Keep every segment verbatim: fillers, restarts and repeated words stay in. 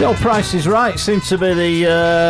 The old Price is Right seems to be the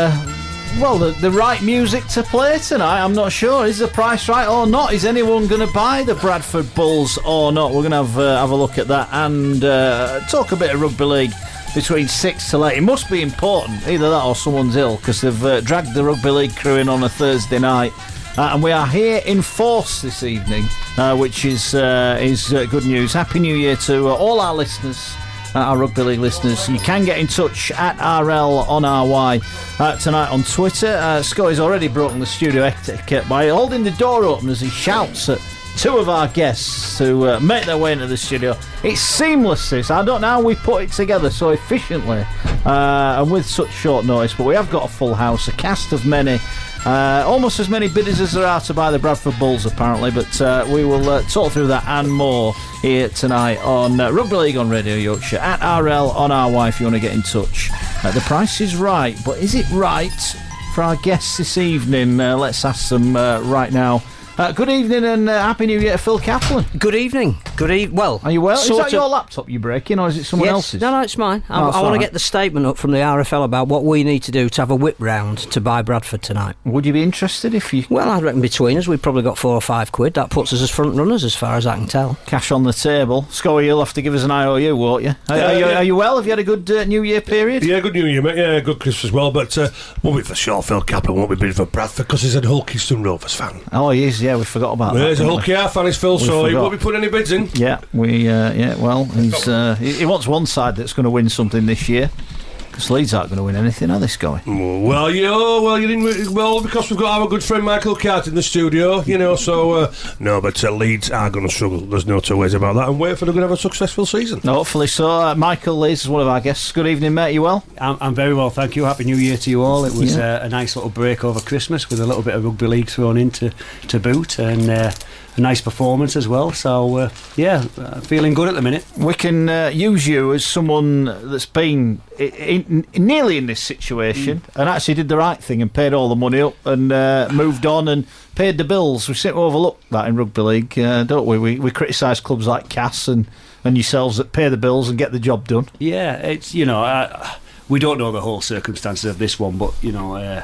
uh, well the, the right music to play tonight. I'm not sure. Is the price right or not? Is anyone going to buy the Bradford Bulls or not? We're going to have uh, have a look at that and uh, talk a bit of rugby league between six till eight. It must be important, either that or someone's ill, because they've uh, dragged the rugby league crew in on a Thursday night. Uh, and we are here in force this evening, uh, which is uh, is uh, good news. Happy New Year to uh, all our listeners. Uh, our rugby league listeners. You can get in touch at R L on R Y uh, tonight on Twitter. Uh, Scotty's already broken the studio etiquette by holding the door open as he shouts at two of our guests to uh, make their way into the studio. It's seamless, this. I don't know how we put it together so efficiently uh, and with such short notice, but we have got a full house, a cast of many. Uh, almost as many bidders as there are to buy the Bradford Bulls, apparently, but uh, we will uh, talk through that and more here tonight on uh, Rugby League on Radio Yorkshire at R L on R Y if you want to get in touch. Uh, the price is right, but is it right for our guests this evening? Uh, let's ask them uh, right now. Uh, good evening and uh, Happy New Year to Phil Kaplan. Good evening. Good evening. Well, are you well? Is that of... your laptop you're breaking, or is it someone yes. else's? No, no, it's mine. I, oh, I want right. to get the statement up from the R F L about what we need to do to have a whip round to buy Bradford tonight. Would you be interested if you... Well, I reckon between us we've probably got four or five quid. That puts us as front runners as far as I can tell. Cash on the table. Scully, you'll have to give us an I O U, won't you? Are, Yeah, are, you, yeah. are you well? Have you had a good uh, New Year period? Yeah, good New Year, mate. Yeah, good Christmas as well. But uh, won't be for sure, Phil Kaplan won't be bidding for Bradford because he's a Hulkeston Rovers fan. Oh, he is, yeah, we forgot about Yeah, that. he's a didn't we? Hulky fan, is Phil, We so he forgot. won't be putting any bids in. Yeah, we, uh, yeah, well, he's, uh, he, he wants one side that's going to win something this year. Because Leeds aren't going to win anything, are they, Scully? Well, you know, well, you didn't. Well, because we've got our good friend Michael Cart in the studio, you know. So uh, no, but uh, Leeds are going to struggle. There's no two ways about that. And Waitford are going to have a successful season. No, hopefully so. Uh, Michael Lees is one of our guests. Good evening, mate. You well? I'm, I'm very well, thank you. Happy New Year to you all. It was Yeah. uh, a nice little break over Christmas with a little bit of rugby league thrown in to, to boot, and uh, a nice performance as well. So uh, yeah, uh, feeling good at the minute. We can uh, use you as someone that's been in, in, nearly in this situation mm. and actually did the right thing and paid all the money up and uh, moved on and paid the bills. We seem to overlook that in rugby league, uh, don't we? We, we criticise clubs like Cass and, and yourselves that pay the bills and get the job done. Yeah, it's you know uh, we don't know the whole circumstances of this one, but you know. Uh,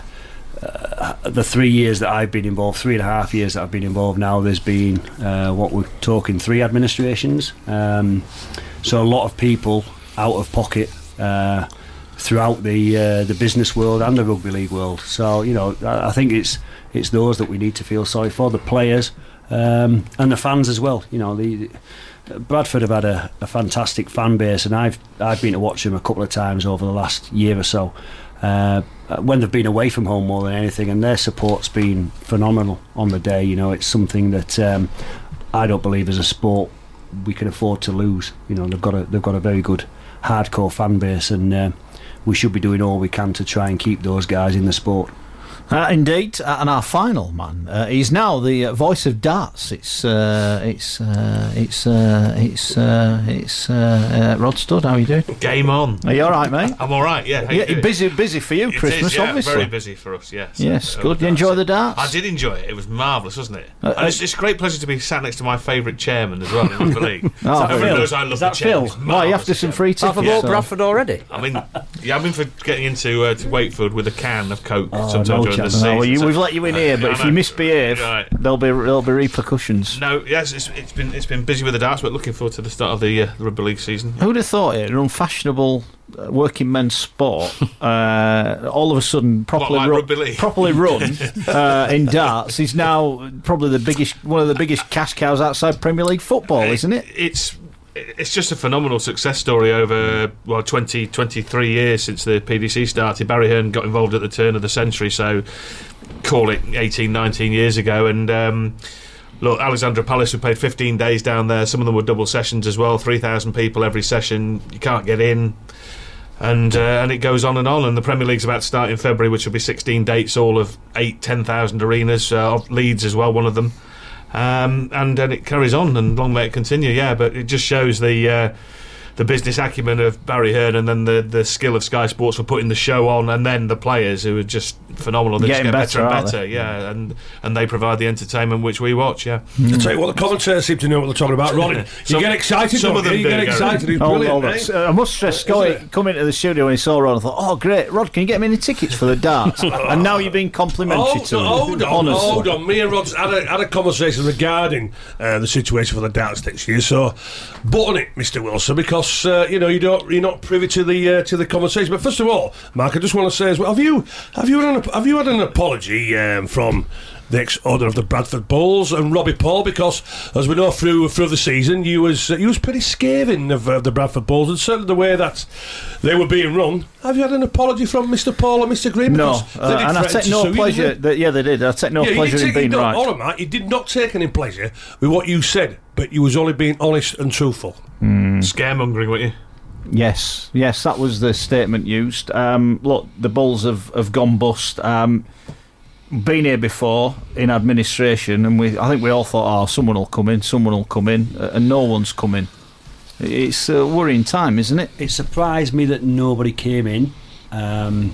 Uh, the three years that I've been involved, three and a half years that I've been involved now, there's been uh, what we're talking three administrations. Um, so a lot of people out of pocket uh, throughout the uh, the business world and the rugby league world. So you know, I, I think it's it's those that we need to feel sorry for, the players um, and the fans as well. You know, the. Bradford have had a, a fantastic fan base, and I've I've been to watch them a couple of times over the last year or so. Uh, when they've been away from home more than anything, and their support's been phenomenal on the day. You know, it's something that um, I don't believe as a sport we can afford to lose. You know, they've got a they've got a very good hardcore fan base, and uh, we should be doing all we can to try and keep those guys in the sport. Uh, indeed, uh, and our final man, uh, he's now the uh, voice of darts. It's uh, it's uh, it's uh, it's uh, it's uh, uh, Rod Studd. How are you doing? Game on. Are you all right, mate? I'm all right. Yeah. How you Yeah, doing? busy, busy for you. It Christmas, is, yeah, obviously. very busy for us. Yes. Yes, Uh, good. You darts. enjoy the darts? I did enjoy it. It was marvellous, wasn't it? Uh, and it's, it's a great pleasure to be sat next to my favourite chairman as well in rugby league. Oh, Everyone Phil. knows I love Is the that chairman. Phil? It's Why, you marvellous, after some the free Half tickets? of all so- Bradford already. I mean, yeah, I've been for getting into uh, to Wakefield with a can of Coke Oh, sometimes no during the chance. season. No, well, you, so- we've let you in Uh, here, but I if know. you misbehave, Right. there'll be there'll be repercussions. No, yes, it's, it's been it's been busy with the darts, but looking forward to the start of the, uh, the rugby league season. Who'd have thought it? An unfashionable uh, working men's sport, uh, all of a sudden properly like run, rugby league? properly run uh, in darts is now probably the biggest, one of the biggest cash cows outside Premier League football, isn't it? It's it's just a phenomenal success story over well twenty, twenty-three years since the P D C started. Barry Hearn got involved at the turn of the century, so call it eighteen, nineteen years ago, and um, look, Alexandra Palace, we played fifteen days down there. Some of them were double sessions as well, three thousand people every session. You can't get in, and uh, and it goes on and on. And the Premier League's about to start in February, which will be sixteen dates, all of eight, ten thousand arenas, uh, Leeds as well, one of them. Um, and then it carries on, and long may it continue. Yeah, but it just shows the uh, the business acumen of Barry Hearn, and then the, the skill of Sky Sports for putting the show on, and then the players who are just phenomenal. They just Getting get better, better, and aren't better, they? yeah, and and they provide the entertainment which we watch, yeah. I tell you what, the commentators seem to know what they're talking about. Ronnie, you Some- get excited, some don't of them you? You do, get Gary. excited. He's Hold- brilliant, hold on. mate. Uh, I must stress, Scotty come into the studio when he saw Rod, I thought, oh great, Rod, can you get me any tickets for the darts? And now you're being complimentary Hold, to him. hold on, honestly. hold on. Me and Rod had a, had a conversation regarding uh, the situation for the darts next year. So, button it, Mister Wilson, because uh, you know you don't you're not privy to the uh, to the conversation. But first of all, Mark, I just want to say as well: have you have you had an, have you had an apology um, from the ex-owner of the Bradford Bulls and Robbie Paul? Because as we know through through the season, you was uh, you was pretty scathing of uh, the Bradford Bulls, and certainly the way that they were being run. Have you had an apology from Mister Paul and Mister Green? No, Because they uh, did and I threaten take to no sue you, pleasure. didn't they? That, yeah, they did. I take no Yeah, you pleasure did in take- being no, right. Hold on, Matt. You did not take any pleasure with what you said, but you was only being honest and truthful. Scaremongering, weren't you? Yes, yes, that was the statement used. Um, look, the Bulls have, have gone bust. Um, been here before in administration, and we I think we all thought, oh, someone will come in, someone will come in, uh, and no one's come in. It's a worrying time, isn't it? It surprised me that nobody came in, um,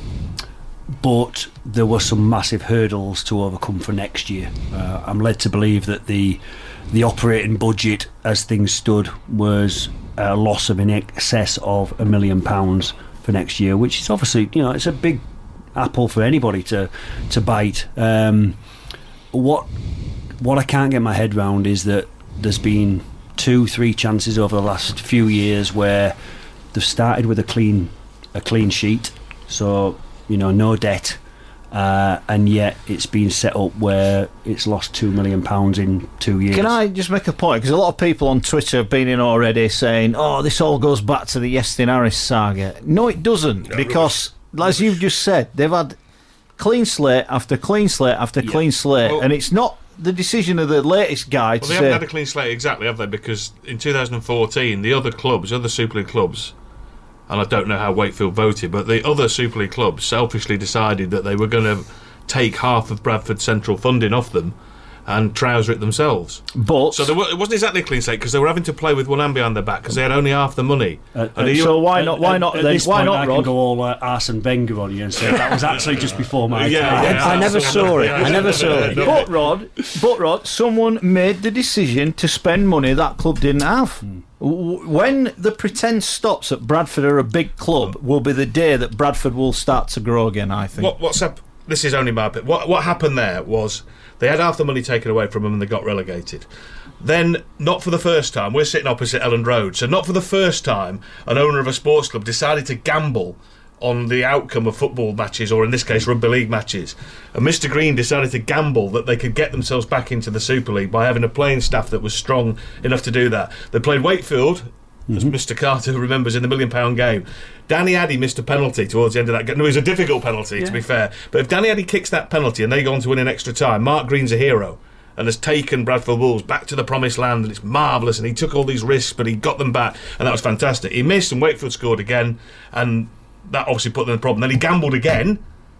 but there were some massive hurdles to overcome for next year. Uh, I'm led to believe that the the operating budget, as things stood, was a loss of in excess of a million pounds for next year, which is obviously, you know, it's a big apple for anybody to to bite. Um, what what I can't get my head round is that there's been two, three chances over the last few years where they've started with a clean a clean sheet, so you know, no debt, uh, and yet it's been set up where it's lost two million pounds in two years. Can I just make a point? Because a lot of people on Twitter have been in already saying, oh, this all goes back to the Iestyn Harris saga. No, it doesn't, No, because, as you've just said, they've had clean slate after clean slate after Yeah. clean slate, Well- and it's not the decision of the latest guy Well, to they haven't say... had a clean slate exactly, have they? Because in two thousand fourteen, the other clubs, other Super League clubs, and I don't know how Wakefield voted, but the other Super League clubs selfishly decided that they were going to take half of Bradford's central funding off them and trouser it themselves. But So there wa- it wasn't exactly a clean slate because they were having to play with one hand behind their back because they had only half the money. Uh, And uh, you- so why At- not? Why at- not at then? this Why point, not, I can Rod? go all uh, Arsene Wenger on you and say that was actually just before my Yeah, time. yeah. I never saw it. Yeah, I never saw it. no. But Rod, but Rod, someone made the decision to spend money that club didn't have. W- When the pretence stops that Bradford are a big club, will be the day that Bradford will start to grow again. I think. What, what's up? This is only my bit. What what happened there was they had half the money taken away from them and they got relegated. Then, not for the first time, we're sitting opposite Elland Road, so not for the first time, an owner of a sports club decided to gamble on the outcome of football matches, or in this case, rugby league matches. And Mister Green decided to gamble that they could get themselves back into the Super League by having a playing staff that was strong enough to do that. They played Wakefield, as Mister Carter remembers, in the million pound game. Danny Addy missed a penalty towards the end of that game. No, it was a difficult penalty, to be fair. But if Danny Addy kicks that penalty and they go on to win in extra time, Mark Green's a hero and has taken Bradford Bulls back to the promised land, and it's marvellous, and he took all these risks, but he got them back, and that was fantastic. He missed, and Wakefield scored again, and that obviously put them in the problem. Then he gambled again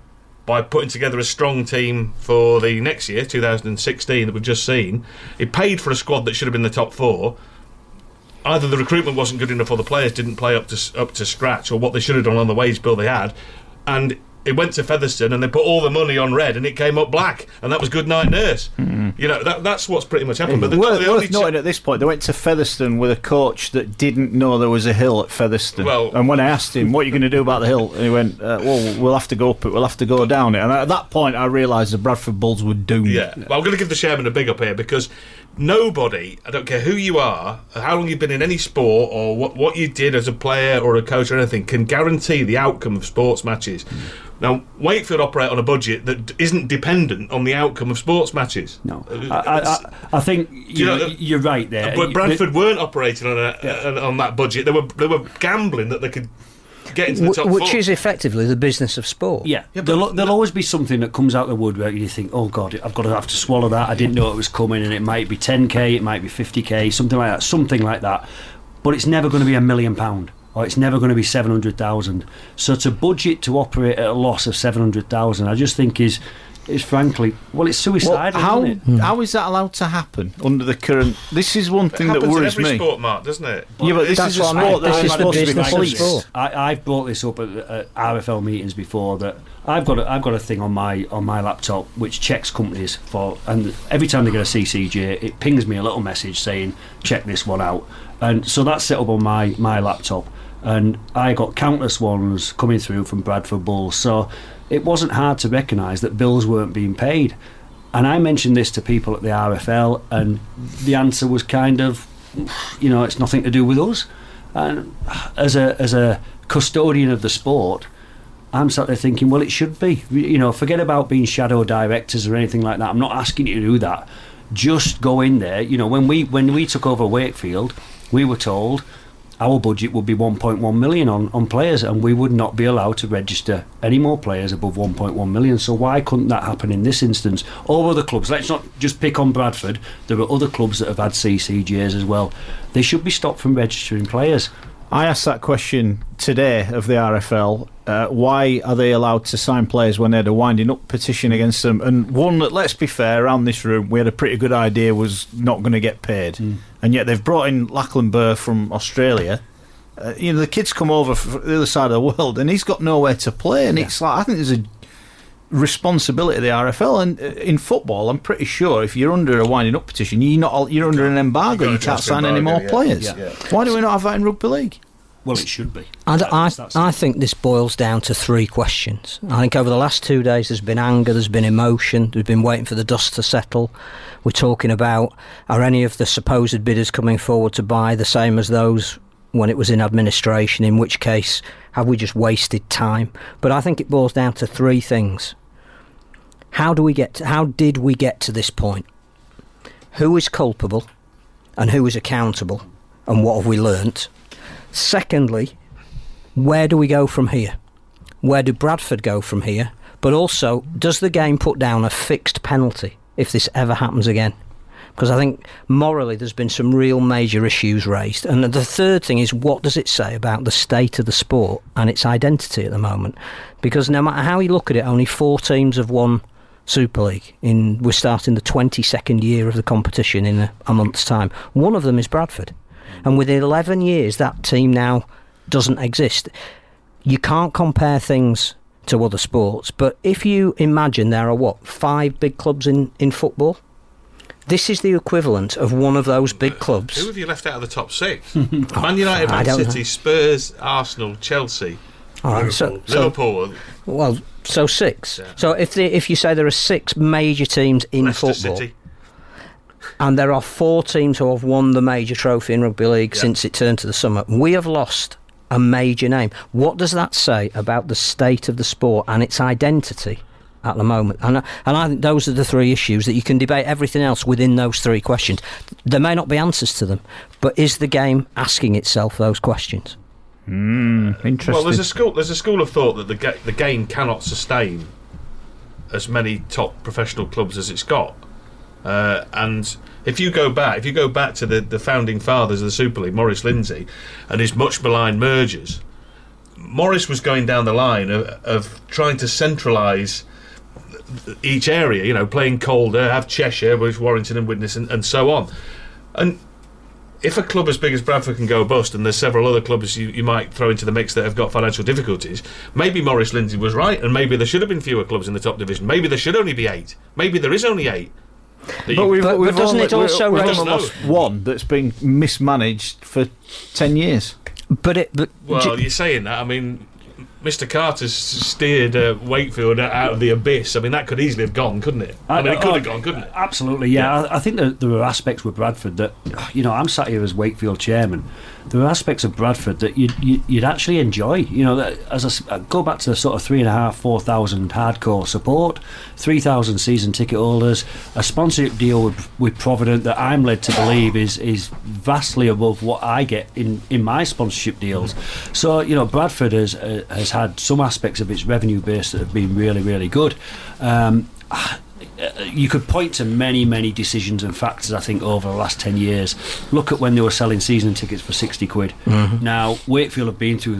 by putting together a strong team for the next year, two thousand sixteen, that we've just seen. He paid for a squad that should have been the top four. Either the recruitment wasn't good enough or the players didn't play up to up to scratch, or what they should have done on the wage bill they had. And it went to Featherstone and they put all the money on red and it came up black, and that was good night nurse. Mm. You know, that, that's what's pretty much happened. But the, worth the only worth noting ch- at this point, they went to Featherstone with a coach that didn't know there was a hill at Featherstone. Well- and when I asked him, what are you going to do about the hill? And he went, uh, well, we'll have to go up it, we'll have to go down it. And at that point, I realised the Bradford Bulls were doomed. Yeah, well, I'm going to give the chairman a big up here, because nobody, I don't care who you are, how long you've been in any sport, or what, what you did as a player or a coach or anything, can guarantee the outcome of sports matches. Mm. Now, Wakefield operate on a budget that isn't dependent on the outcome of sports matches. No, Uh, I, I, I, I think you know, know, you're right there. But Bradford The- weren't operating on a, Yeah. on that budget. They were they were gambling that they could get into the top Wh- which four. is effectively the business of sport. Yeah, Yeah, but- there'll, there'll always be something that comes out the woodwork and you think, oh God, I've got to have to swallow that. I didn't know it was coming, and it might be ten K, it might be fifty K, something like that, something like that. But it's never going to be a million pound, or it's never going to be seven hundred thousand. So to budget to operate at a loss of seven hundred thousand, I just think is is frankly, well, it's suicidal, Well, how, isn't it? how is that allowed to happen under the current... This is one thing it that happens in worries every me. sport, Mark, doesn't it? Yeah, but this That's is a what I mean. sport that This is is the supposed to be business of policed. sport. I, I've brought this up at, at R F L meetings before, that I've got a, I've got a thing on my on my laptop which checks companies for, and every time they get a C C J, it pings me a little message saying check this one out, and so that's set up on my my laptop, and I got countless ones coming through from Bradford Bulls, so it wasn't hard to recognise that bills weren't being paid. And I mentioned this to people at the R F L, and the answer was kind of, you know, it's nothing to do with us. And as a as a custodian of the sport, I'm sat there thinking, well, it should be. You know, forget about being shadow directors or anything like that. I'm not asking you to do that. Just go in there. You know, when we when we took over Wakefield, we were told our budget would be one point one million on, on players, and we would not be allowed to register any more players above one point one million. So why couldn't that happen in this instance? All other clubs, let's not just pick on Bradford, there are other clubs that have had C C Js as well. They should be stopped from registering players. I asked that question today of the R F L. Uh, why are they allowed to sign players when they had a winding up petition against them? And one that, let's be fair, around this room, we had a pretty good idea was not going to get paid. Mm. And yet they've brought in Lachlan Burr from Australia. Uh, you know, the kid's come over from the other side of the world and he's got nowhere to play. And yeah. it's like, I think there's a responsibility of the R F L. And uh, in football, I'm pretty sure if you're under a winding up petition, you're not you're under an embargo. You can't sign any more yeah. players. Yeah. Yeah. Why do we not have that in rugby league? Well, it should be. And I, I think this boils down to three questions. I think over the last two days there's been anger, there's been emotion, there's been waiting for the dust to settle. We're talking about, are any of the supposed bidders coming forward to buy the same as those when it was in administration, in which case have we just wasted time? But I think it boils down to three things. How do we get to, how did we get to this point? Who is culpable and who is accountable, and what have we learnt? Secondly, where do we go from here? Where do Bradford go from here? But also, does the game put down a fixed penalty if this ever happens again? Because I think morally there's been some real major issues raised. And the third thing is, what does it say about the state of the sport and its identity at the moment? Because no matter how you look at it, only four teams have won Super League. In, we're starting the twenty-second year of the competition in a, a month's time. One of them is Bradford. And within eleven years, that team now doesn't exist. You can't compare things to other sports, but if you imagine there are, what, five big clubs in, in football? This is the equivalent of one of those big clubs. Who have you left out of the top six? Man United, Man City, know. Spurs, Arsenal, Chelsea, All right, Liverpool. So, Liverpool. So, well, so six. Yeah. So if the, if you say there are six major teams in Leicester football... City. And there are four teams who have won the major trophy in rugby league yep. since it turned to the summer. We have lost a major name. What does that say about the state of the sport and its identity at the moment? And, and I think those are the three issues that you can debate everything else within those three questions. There may not be answers to them, but is the game asking itself those questions? Mm, interesting. Well, there's a school. There's a school of thought that the ga- the game cannot sustain as many top professional clubs as it's got. Uh, and if you go back, if you go back to the, the founding fathers of the Super League, Maurice Lindsay, and his much maligned mergers, Maurice was going down the line of, of trying to centralise each area. You know, playing Calder, have Cheshire, with Warrington and Widnes, and, and so on. And if a club as big as Bradford can go bust, and there's several other clubs you, you might throw into the mix that have got financial difficulties, maybe Maurice Lindsay was right, and maybe there should have been fewer clubs in the top division. Maybe there should only be eight. Maybe there is only eight. But, we've, but, we've but doesn't only, it also we've raise only lost one that's been mismanaged for ten years? But it, but well, you're saying that. I mean, Mister Carter's steered uh, Wakefield out of the abyss. I mean, that could easily have gone, couldn't it? I, I mean, it could oh, have gone, couldn't it? Absolutely, yeah. yeah. I, I think that there are aspects with Bradford that, you know, I'm sat here as Wakefield chairman. There are aspects of Bradford that you'd, you'd actually enjoy. You know, that as I go back to the sort of three and a half, four thousand hardcore support, three thousand season ticket holders, a sponsorship deal with, with Provident that I'm led to believe is is vastly above what I get in, in my sponsorship deals. So, you know, Bradford has uh, has had some aspects of its revenue base that have been really, really good. Um, you could point to many, many decisions and factors, I think, over the last ten years. Look at when they were selling season tickets for sixty quid. Mm-hmm. Now, Wakefield have been through that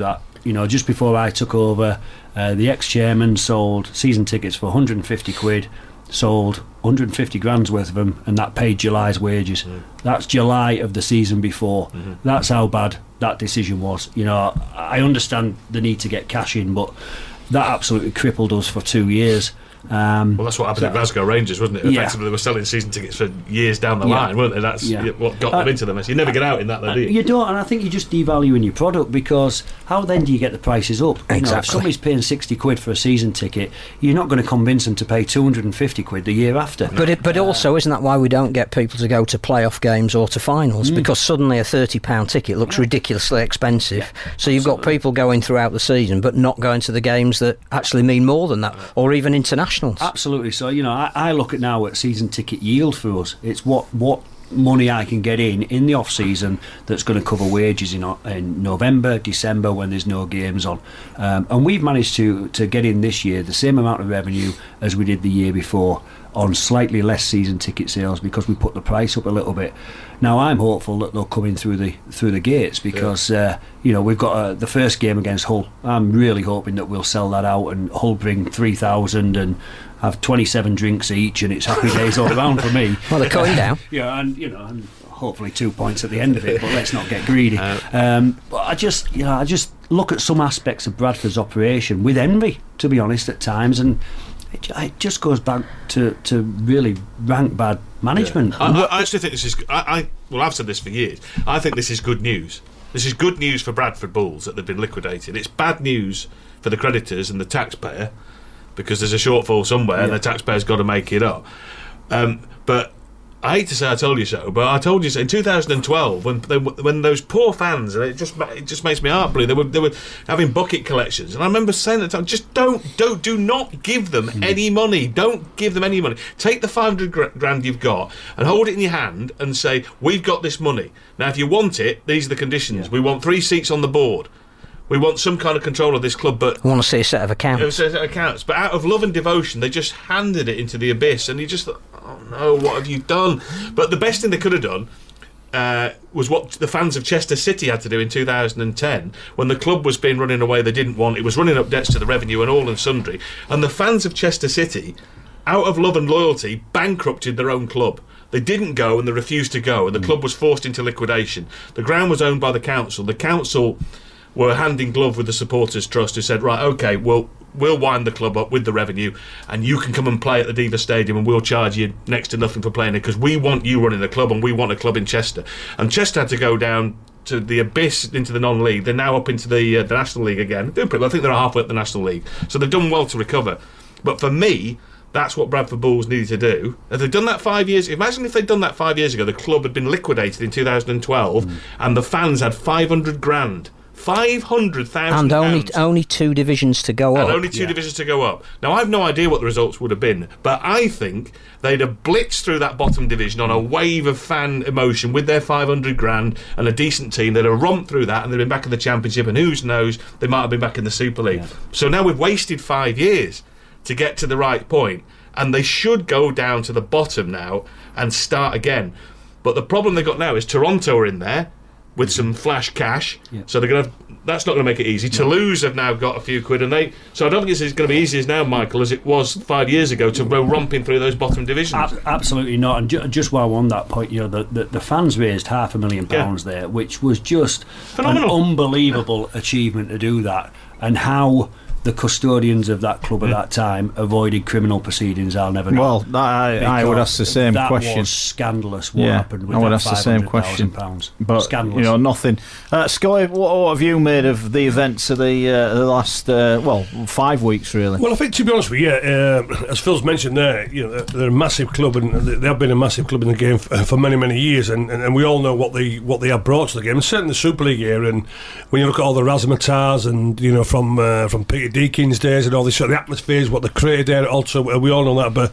You know, just before I took over, uh, the ex-chairman sold season tickets for one hundred fifty quid, sold one hundred fifty grand's worth of them, and that paid July's wages. Mm. That's July of the season before. Mm-hmm. That's how bad that decision was. You know, I understand the need to get cash in, but that absolutely crippled us for two years. Um, well, that's what happened so, at Glasgow Rangers, wasn't it? Effectively, yeah. They were selling season tickets for years down the yeah. line, weren't they? That's yeah. what got uh, them into the mess. You never get out in that, though, do you? You don't, and I think you're just devaluing your product, because how then do you get the prices up? Exactly. You know, if somebody's paying sixty quid for a season ticket, you're not going to convince them to pay two hundred fifty quid the year after. But it, but uh, also, isn't that why we don't get people to go to playoff games or to finals? Mm. Because suddenly a thirty pound ticket looks yeah. ridiculously expensive. Yeah, so you've absolutely. got people going throughout the season, but not going to the games that actually mean more than that, or even internationals. Absolutely. So, you know, I, I look at now at season ticket yield for us. It's what what money I can get in in the off season that's going to cover wages in, in November, December, when there's no games on. Um, and we've managed to to get in this year the same amount of revenue as we did the year before on slightly less season ticket sales, because we put the price up a little bit. Now I'm hopeful that they'll come in through the through the gates, because yeah. uh, you know, we've got uh, the first game against Hull. I'm really hoping that we'll sell that out and Hull bring three thousand and have twenty-seven drinks each, and it's happy days all around for me. Well, they're cutting down. Yeah, and you know, and hopefully two points at the end of it. But let's not get greedy. Uh, um, but I just, you know, I just look at some aspects of Bradford's operation with envy, to be honest, at times, and it, it just goes back to, to really rank bad management. Yeah. I, I actually think this is. I, I well, I've said this for years. I think this is good news. This is good news for Bradford Bulls that they've been liquidated. It's bad news for the creditors and the taxpayer, because there's a shortfall somewhere yeah. and the taxpayer's got to make it up. Um, but I hate to say I told you so, but I told you so in two thousand twelve, when they, when those poor fans, and it just it just makes my heart bleed. They were they were having bucket collections, and I remember saying at the time, just don't don't do not give them mm. any money. Don't give them any money. Take the five hundred grand you've got and hold it in your hand and say, we've got this money. Now, if you want it, these are the conditions. Yeah. We want three seats on the board. We want some kind of control of this club, but we want to see a set of accounts. A set of accounts, but out of love and devotion, they just handed it into the abyss, and you just thought, "Oh no, what have you done?" But the best thing they could have done uh, was what the fans of Chester City had to do in two thousand ten, when the club was being run in a way they didn't want. It was running up debts to the revenue and all and sundry, and the fans of Chester City, out of love and loyalty, bankrupted their own club. They didn't go, and they refused to go, and the mm. club was forced into liquidation. The ground was owned by the council. The council were hand in glove with the Supporters Trust, who said, right, OK, well, we'll wind the club up with the revenue, and you can come and play at the Diva Stadium, and we'll charge you next to nothing for playing it, because we want you running the club, and we want a club in Chester. And Chester had to go down to the abyss, into the non-league. They're now up into the, uh, the National League again. Doing pretty well. I think they're halfway up the National League. So they've done well to recover. But for me, that's what Bradford Bulls needed to do. If they'd done that five years, imagine if they'd done that five years ago, the club had been liquidated in two thousand twelve, mm. and the fans had five hundred grand. five hundred thousand and only only two divisions to go and up. And only two yeah. divisions to go up. Now, I've no idea what the results would have been, but I think they'd have blitzed through that bottom division on a wave of fan emotion with their five hundred grand and a decent team. They'd have romped through that, and they'd been back in the Championship, and who knows, they might have been back in the Super League. Yeah. So now we've wasted five years to get to the right point, and they should go down to the bottom now and start again. But the problem they've got now is Toronto are in there with some flash cash, yeah. so they're going to. That's not going to make it easy. No. Toulouse have now got a few quid, and they. So I don't think it's going to be easy as now, Michael, as it was five years ago to go romping through those bottom divisions. A- absolutely not. And ju- just while we're on that point, you know, the the, the fans raised half a million pounds yeah. there, which was just Phenomenal. An unbelievable yeah. achievement to do that, and how the custodians of that club at yeah. that time avoided criminal proceedings, I'll never know. Well, I, I would ask the same that question. That was scandalous what yeah, happened with I would that ask the same question. Pounds. But, scandalous. you know, nothing. Uh, Scully, what, what have you made of the events of the, uh, the last, uh, well, five weeks, really? Well, I think, to be honest with you, yeah, uh, as Phil's mentioned there, you know, they're a massive club, and they have been a massive club in the game for, for many, many years, and, and, and we all know what they what they have brought to the game, and certainly the Super League here, and when you look at all the razzmatazz, and, you know, from uh, from Peter Deakin's days, and all this sort of the atmospheres, what they created there, also we all know that. But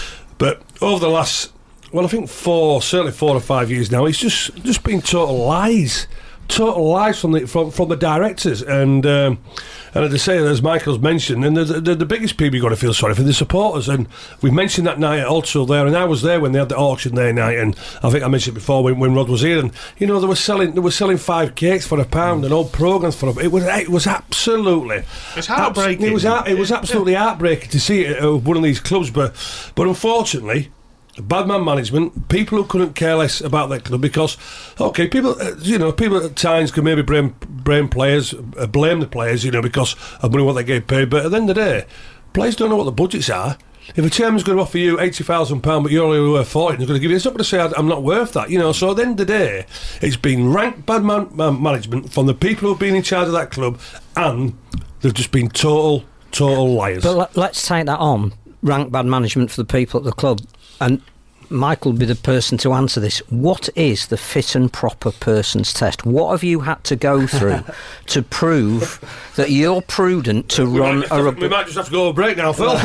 but over the last, well, I think four, certainly four or five years now, it's just just been total lies, total lies from the from, from the directors, and um, And as I say, as Michael's mentioned, and the, the, the biggest people you've got to feel sorry for the supporters. And we've mentioned that night also there, and I was there when they had the auction there night, and I think I mentioned it before when, when Rod was here, and you know they were selling they were selling five cakes for a pound and old programmes for a, it was it was absolutely it's heartbreaking. It was it was absolutely heartbreaking to see it at one of these clubs, but but unfortunately. Bad man management, people who couldn't care less about that club because, okay, people, uh, you know, people at times can maybe blame, blame players, uh, blame the players, you know, because of money what they get paid. But at the end of the day, players don't know what the budgets are. If a chairman's going to offer you eighty thousand pounds, but you're only worth forty, and they're going to give you, it's not going to say I'm not worth that, you know. So at the end of the day, it's been rank bad man, man management from the people who've been in charge of that club, and they've just been total, total liars. But l- let's take that on. Rank bad management for the people at the club. And Michael will be the person to answer this. What is the fit and proper person's test? What have you had to go through to prove that you're prudent to we run might a... have, we might just have to go a break now, Phil.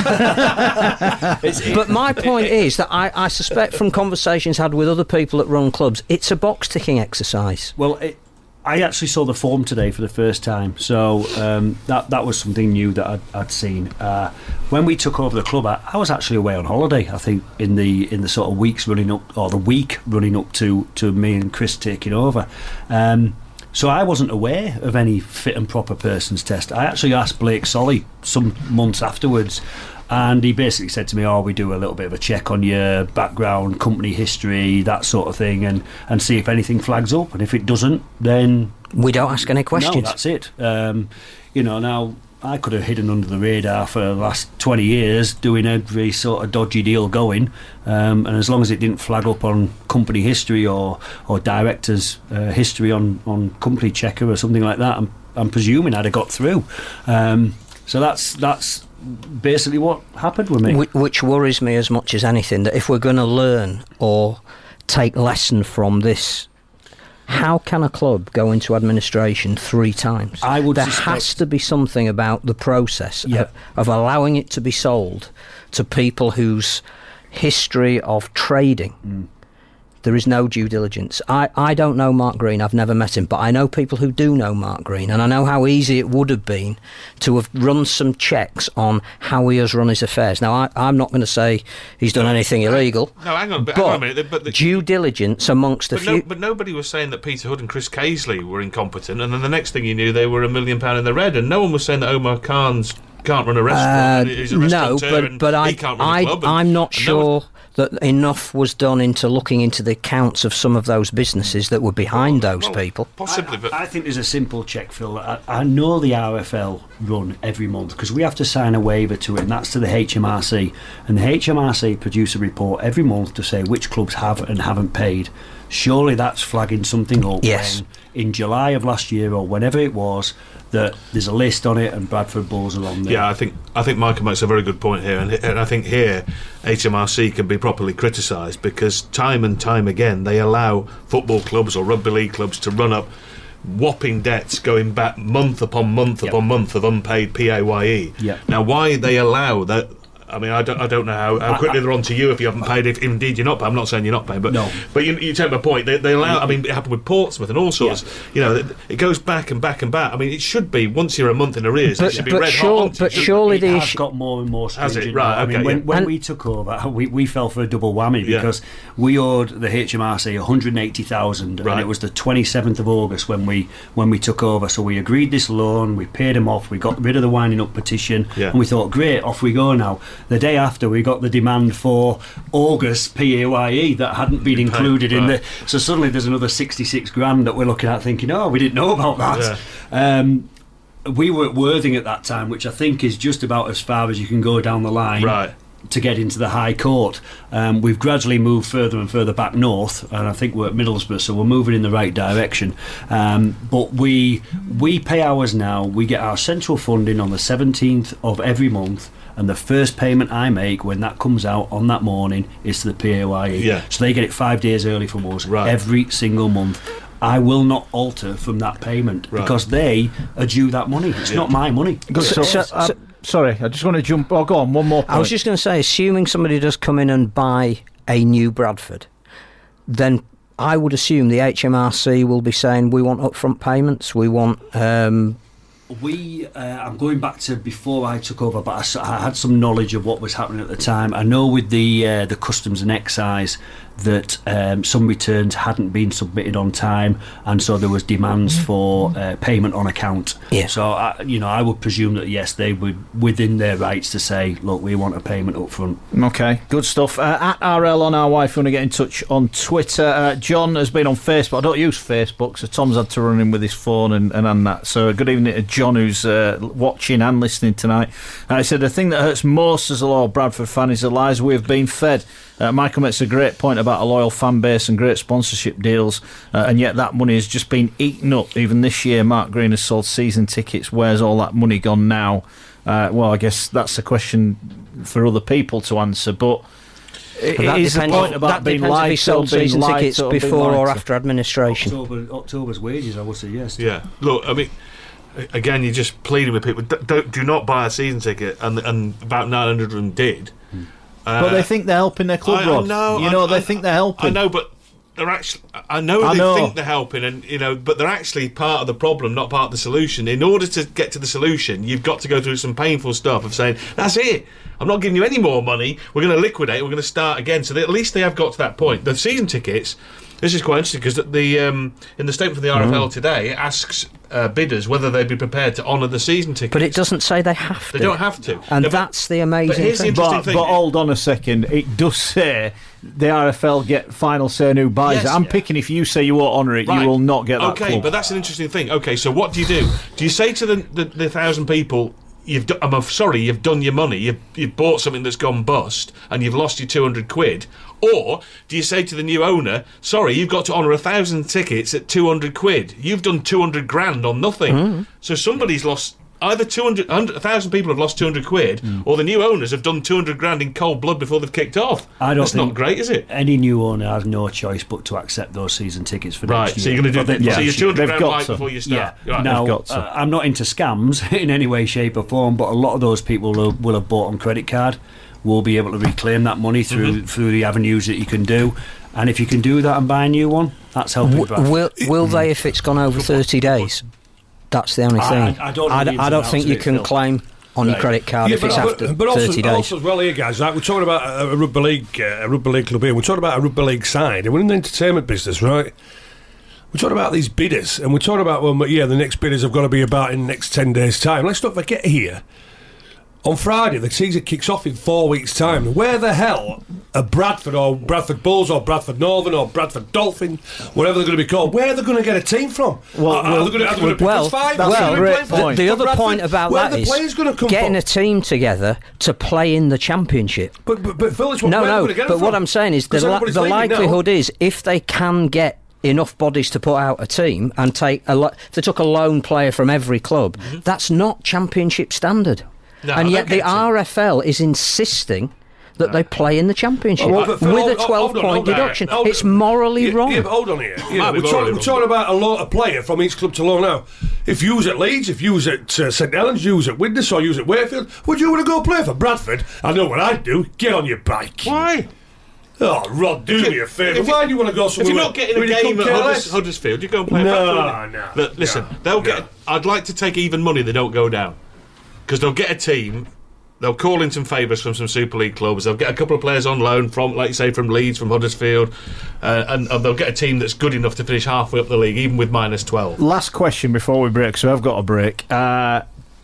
But my point is that I, I suspect from conversations had with other people that run clubs, it's a box-ticking exercise. Well, it, I actually saw the form today for the first time, so um, that that was something new that I'd, I'd seen. Uh, when we took over the club, I, I was actually away on holiday. I think in the in the sort of weeks running up, or the week running up to, to me and Chris taking over. Um, so I wasn't aware of any fit and proper persons test. I actually asked Blake Solly some months afterwards. And he basically said to me, oh, we do a little bit of a check on your background, company history, that sort of thing, and, and see if anything flags up. And if it doesn't, then... We don't ask any questions. No, that's it. Um, you know, now, I could have hidden under the radar for the last twenty years doing every sort of dodgy deal going. Um, and as long as it didn't flag up on company history or, or director's uh, history on, on company checker or something like that, I'm, I'm presuming I'd have got through. Um, so that's that's... basically what happened with me. Which worries me as much as anything, that if we're going to learn or take lesson from this, how can a club go into administration three times? I would there suspect... has to be something about the process yeah. of, of allowing it to be sold to people whose history of trading mm. there is no due diligence. I, I don't know Mark Green, I've never met him, but I know people who do know Mark Green, and I know how easy it would have been to have run some checks on how he has run his affairs. Now, I, I'm not going to say he's done anything illegal. No, hang on, but, but hang on a minute. But the, due diligence amongst a but, few... no, but nobody was saying that Peter Hood and Chris Casely were incompetent, and then the next thing you knew, they were a million pound in the red, and no one was saying that Omar Khan's can't run a restaurant. Uh, he's a no, restaurateur but, and but I, he can't run I, a club. And, I'm not and sure... No one, that enough was done into looking into the accounts of some of those businesses that were behind well, those well, people. Possibly, I, but I think there's a simple check, Phil. I, I know the R F L run every month because we have to sign a waiver to it, and that's to the H M R C. And the H M R C produce a report every month to say which clubs have and haven't paid. Surely that's flagging something up. Yes. When in July of last year or whenever it was, that there's a list on it and Bradford Bulls are on there. yeah, I think I think Michael makes a very good point here, and, and I think here H M R C can be properly criticised because time and time again they allow football clubs or rugby league clubs to run up whopping debts going back month upon month yep. upon month of unpaid P A Y E. Yep. Now, why they allow that? I mean, I don't, I don't know how, how quickly I, I, they're on to you if you haven't paid. If indeed you're not paying, I'm not saying you're not paying, but no. but you, you take my point. They, they allow. I mean, it happened with Portsmouth and all sorts. Yeah. You know, it, it goes back and back and back. I mean, it should be once you're a month in arrears. But, it should be but red sure, hot. But it surely it the has issue got more and more Has stringent. it? Right, now. I mean, okay, when, yeah. when And- we took over, we, we fell for a double whammy Yeah. because we owed the H M R C one hundred eighty thousand, Right. and it was the twenty-seventh of August when we when we took over. So we agreed this loan, we paid them off, we got rid of the winding up petition, Yeah. and we thought, great, off we go now. The day after, we got the demand for August P A Y E that hadn't been Been paid, included in right. the. So suddenly there's another sixty-six grand that we're looking at, thinking, oh, we didn't know about that. Yeah. Um, we were at Worthing at that time, which I think is just about as far as you can go down the line Right. to get into the High Court. Um, we've gradually moved further and further back north, and I think we're at Middlesbrough, so we're moving in the right direction. Um, but we we pay ours now. We get our central funding on the seventeenth of every month, and the first payment I make when that comes out on that morning is to the P A Y E. Yeah. So they get it five days early from us Right. every single month. I will not alter from that payment Right. because they are due that money. It's Yeah. not my money. So, So- uh, so- sorry, I just want to jump. Oh, go on, one more point. I was just going to say, assuming somebody does come in and buy a new Bradford, then I would assume the H M R C will be saying we want upfront payments, we want um, We, uh, I'm going back to before I took over, but I, s- I had some knowledge of what was happening at the time. I know with the uh, the customs and excise that um, some returns hadn't been submitted on time, and so there was demands for uh, payment on account. Yeah. So I, you know, I would presume that yes, they would within their rights to say, look, we want a payment up front. Okay, good stuff. Uh, at R L on our wife, if you want to get in touch on Twitter. Uh, John has been on Facebook. I don't use Facebook, so Tom's had to run in with his phone and, and, and that. So good evening to John, who's uh, watching and listening tonight. Uh, he said, the thing that hurts most as a loyal Bradford fan is the lies we have been fed. Uh, Michael makes a great point about a loyal fan base and great sponsorship deals, uh, and yet that money has just been eaten up. Even this year, Mark Green has sold season tickets. Where's all that money gone now? Uh, well, I guess that's a question for other people to answer, but it But that is the depends, point about that being depends if he lied sold to, being season lied tickets to, being before lied or to. after administration. October, October's wages, I would suggest. Yeah. Look, I mean, again, you're just pleading with people. D- don't do not buy a season ticket, and and about nine hundred of them did. Uh, But they think they're helping their club, I, I Rod. know, you I- know, they I- think they're helping. I know, but they're actually. I know I they know. think they're helping, and you know, but they're actually part of the problem, not part of the solution. In order to get to the solution, you've got to go through some painful stuff of saying, "That's it. I'm not giving you any more money. We're going to liquidate. We're going to start again." So they, at least they have got to that point. The season tickets. This is quite interesting because the um, in the statement from the R F L today, it asks uh, bidders whether they'd be prepared to honour the season tickets. But it doesn't say they have to. They don't have to. And No, but- that's the amazing but here's the thing. interesting But, thing. but hold on a second. It does say the R F L get final say on who buys Yes. it. I'm Yeah. picking if you say you won't honour it, Right. you will not get that Okay, club. but that's an interesting thing. Okay, so what do you do? Do you say to the the, the thousand people, "You've do- I'm sorry, you've done your money. You've you've bought something that's gone bust, and you've lost your two hundred quid"? Or do you say to the new owner, "Sorry, you've got to honour a thousand tickets at two hundred quid. You've done two hundred grand on nothing." Mm. So somebody's lost. Either two hundred, a thousand people have lost two hundred quid, Mm. or the new owners have done two hundred grand in cold blood before they've kicked off. I don't That's think not great, is it? Any new owner has no choice but to accept those season tickets for Right, next so year. you're going to do But that. they- So yeah, you're two hundred they've grand got right to. before you Yeah. start. Right. Now, got to. uh, I'm not into scams in any way, shape, or form, but a lot of those people will, will have bought on credit card. Will be able to reclaim that money through Mm-hmm. through the avenues that you can do, and if you can do that and buy a new one, that's helping. W- Bradford. will, will they if it's gone over thirty days? That's the only I- thing. I- I don't know I, the d- ins I and don't outs think of you it, can Phil. claim on your Right. credit card Yeah, if it's but, after but, but also, thirty but days. also as well here, guys, like we're talking about a, a rugby league, uh, a rugby league club here. We're talking about a rugby league side, and we're in the entertainment business, right? We're talking about these bidders, and we're talking about well, yeah, the next bidders have got to be about in the next ten days' time. Let's not forget here. On Friday, the season kicks off in four weeks' time. Where the hell are Bradford or Bradford Bulls or Bradford Northern or Bradford Dolphin, whatever they're going to be called? Where are they going to get a team from? Well, are, are well, they going to, are they going to pick well, us five? that's Are a they great gonna play point. for- The for other Bradford? point about Where that are the is players going to come getting from? a team together to play in the championship. But, but, but Phil, it's what No, where are they no. going to get But them what from? I'm saying is the, 'Cause li- everybody's the leaving now. likelihood is if they can get enough bodies to put out a team and take a lo- if they took a lone player from every club, that's not championship standard. No, and I yet don't the get it. R F L is insisting that they play in the championship Well, but Phil, with hold- a hold- twelve hold on, point hold on. deduction. Hold- It's morally yeah, wrong. Yeah, but hold on here. Yeah, Might be we're, talking, morally we're wrong, talking but- about a lot of player from each club to loan now. If you was at Leeds, if you was at uh, St Helens, you was at Widnes or you was at Wakefield, would you want to go play for Bradford? I know what I'd do. Get on your bike. Why? Oh, Rod, do If you- me a favour. if you- Why do you want to go If somewhere? you're not getting a where you game couldn't at care Hudders- less? Huddersfield, you go and play No, Bradford. no, Look, listen, no, they'll no. get. I'd like to take even money. They don't go down because they'll get a team. They'll call in some favours from some Super League clubs. They'll get a couple of players on loan from, like you say, from Leeds, from Huddersfield, uh, and, and they'll get a team that's good enough to finish halfway up the league, even with minus twelve. Last question before we break, so I've got a break. Uh,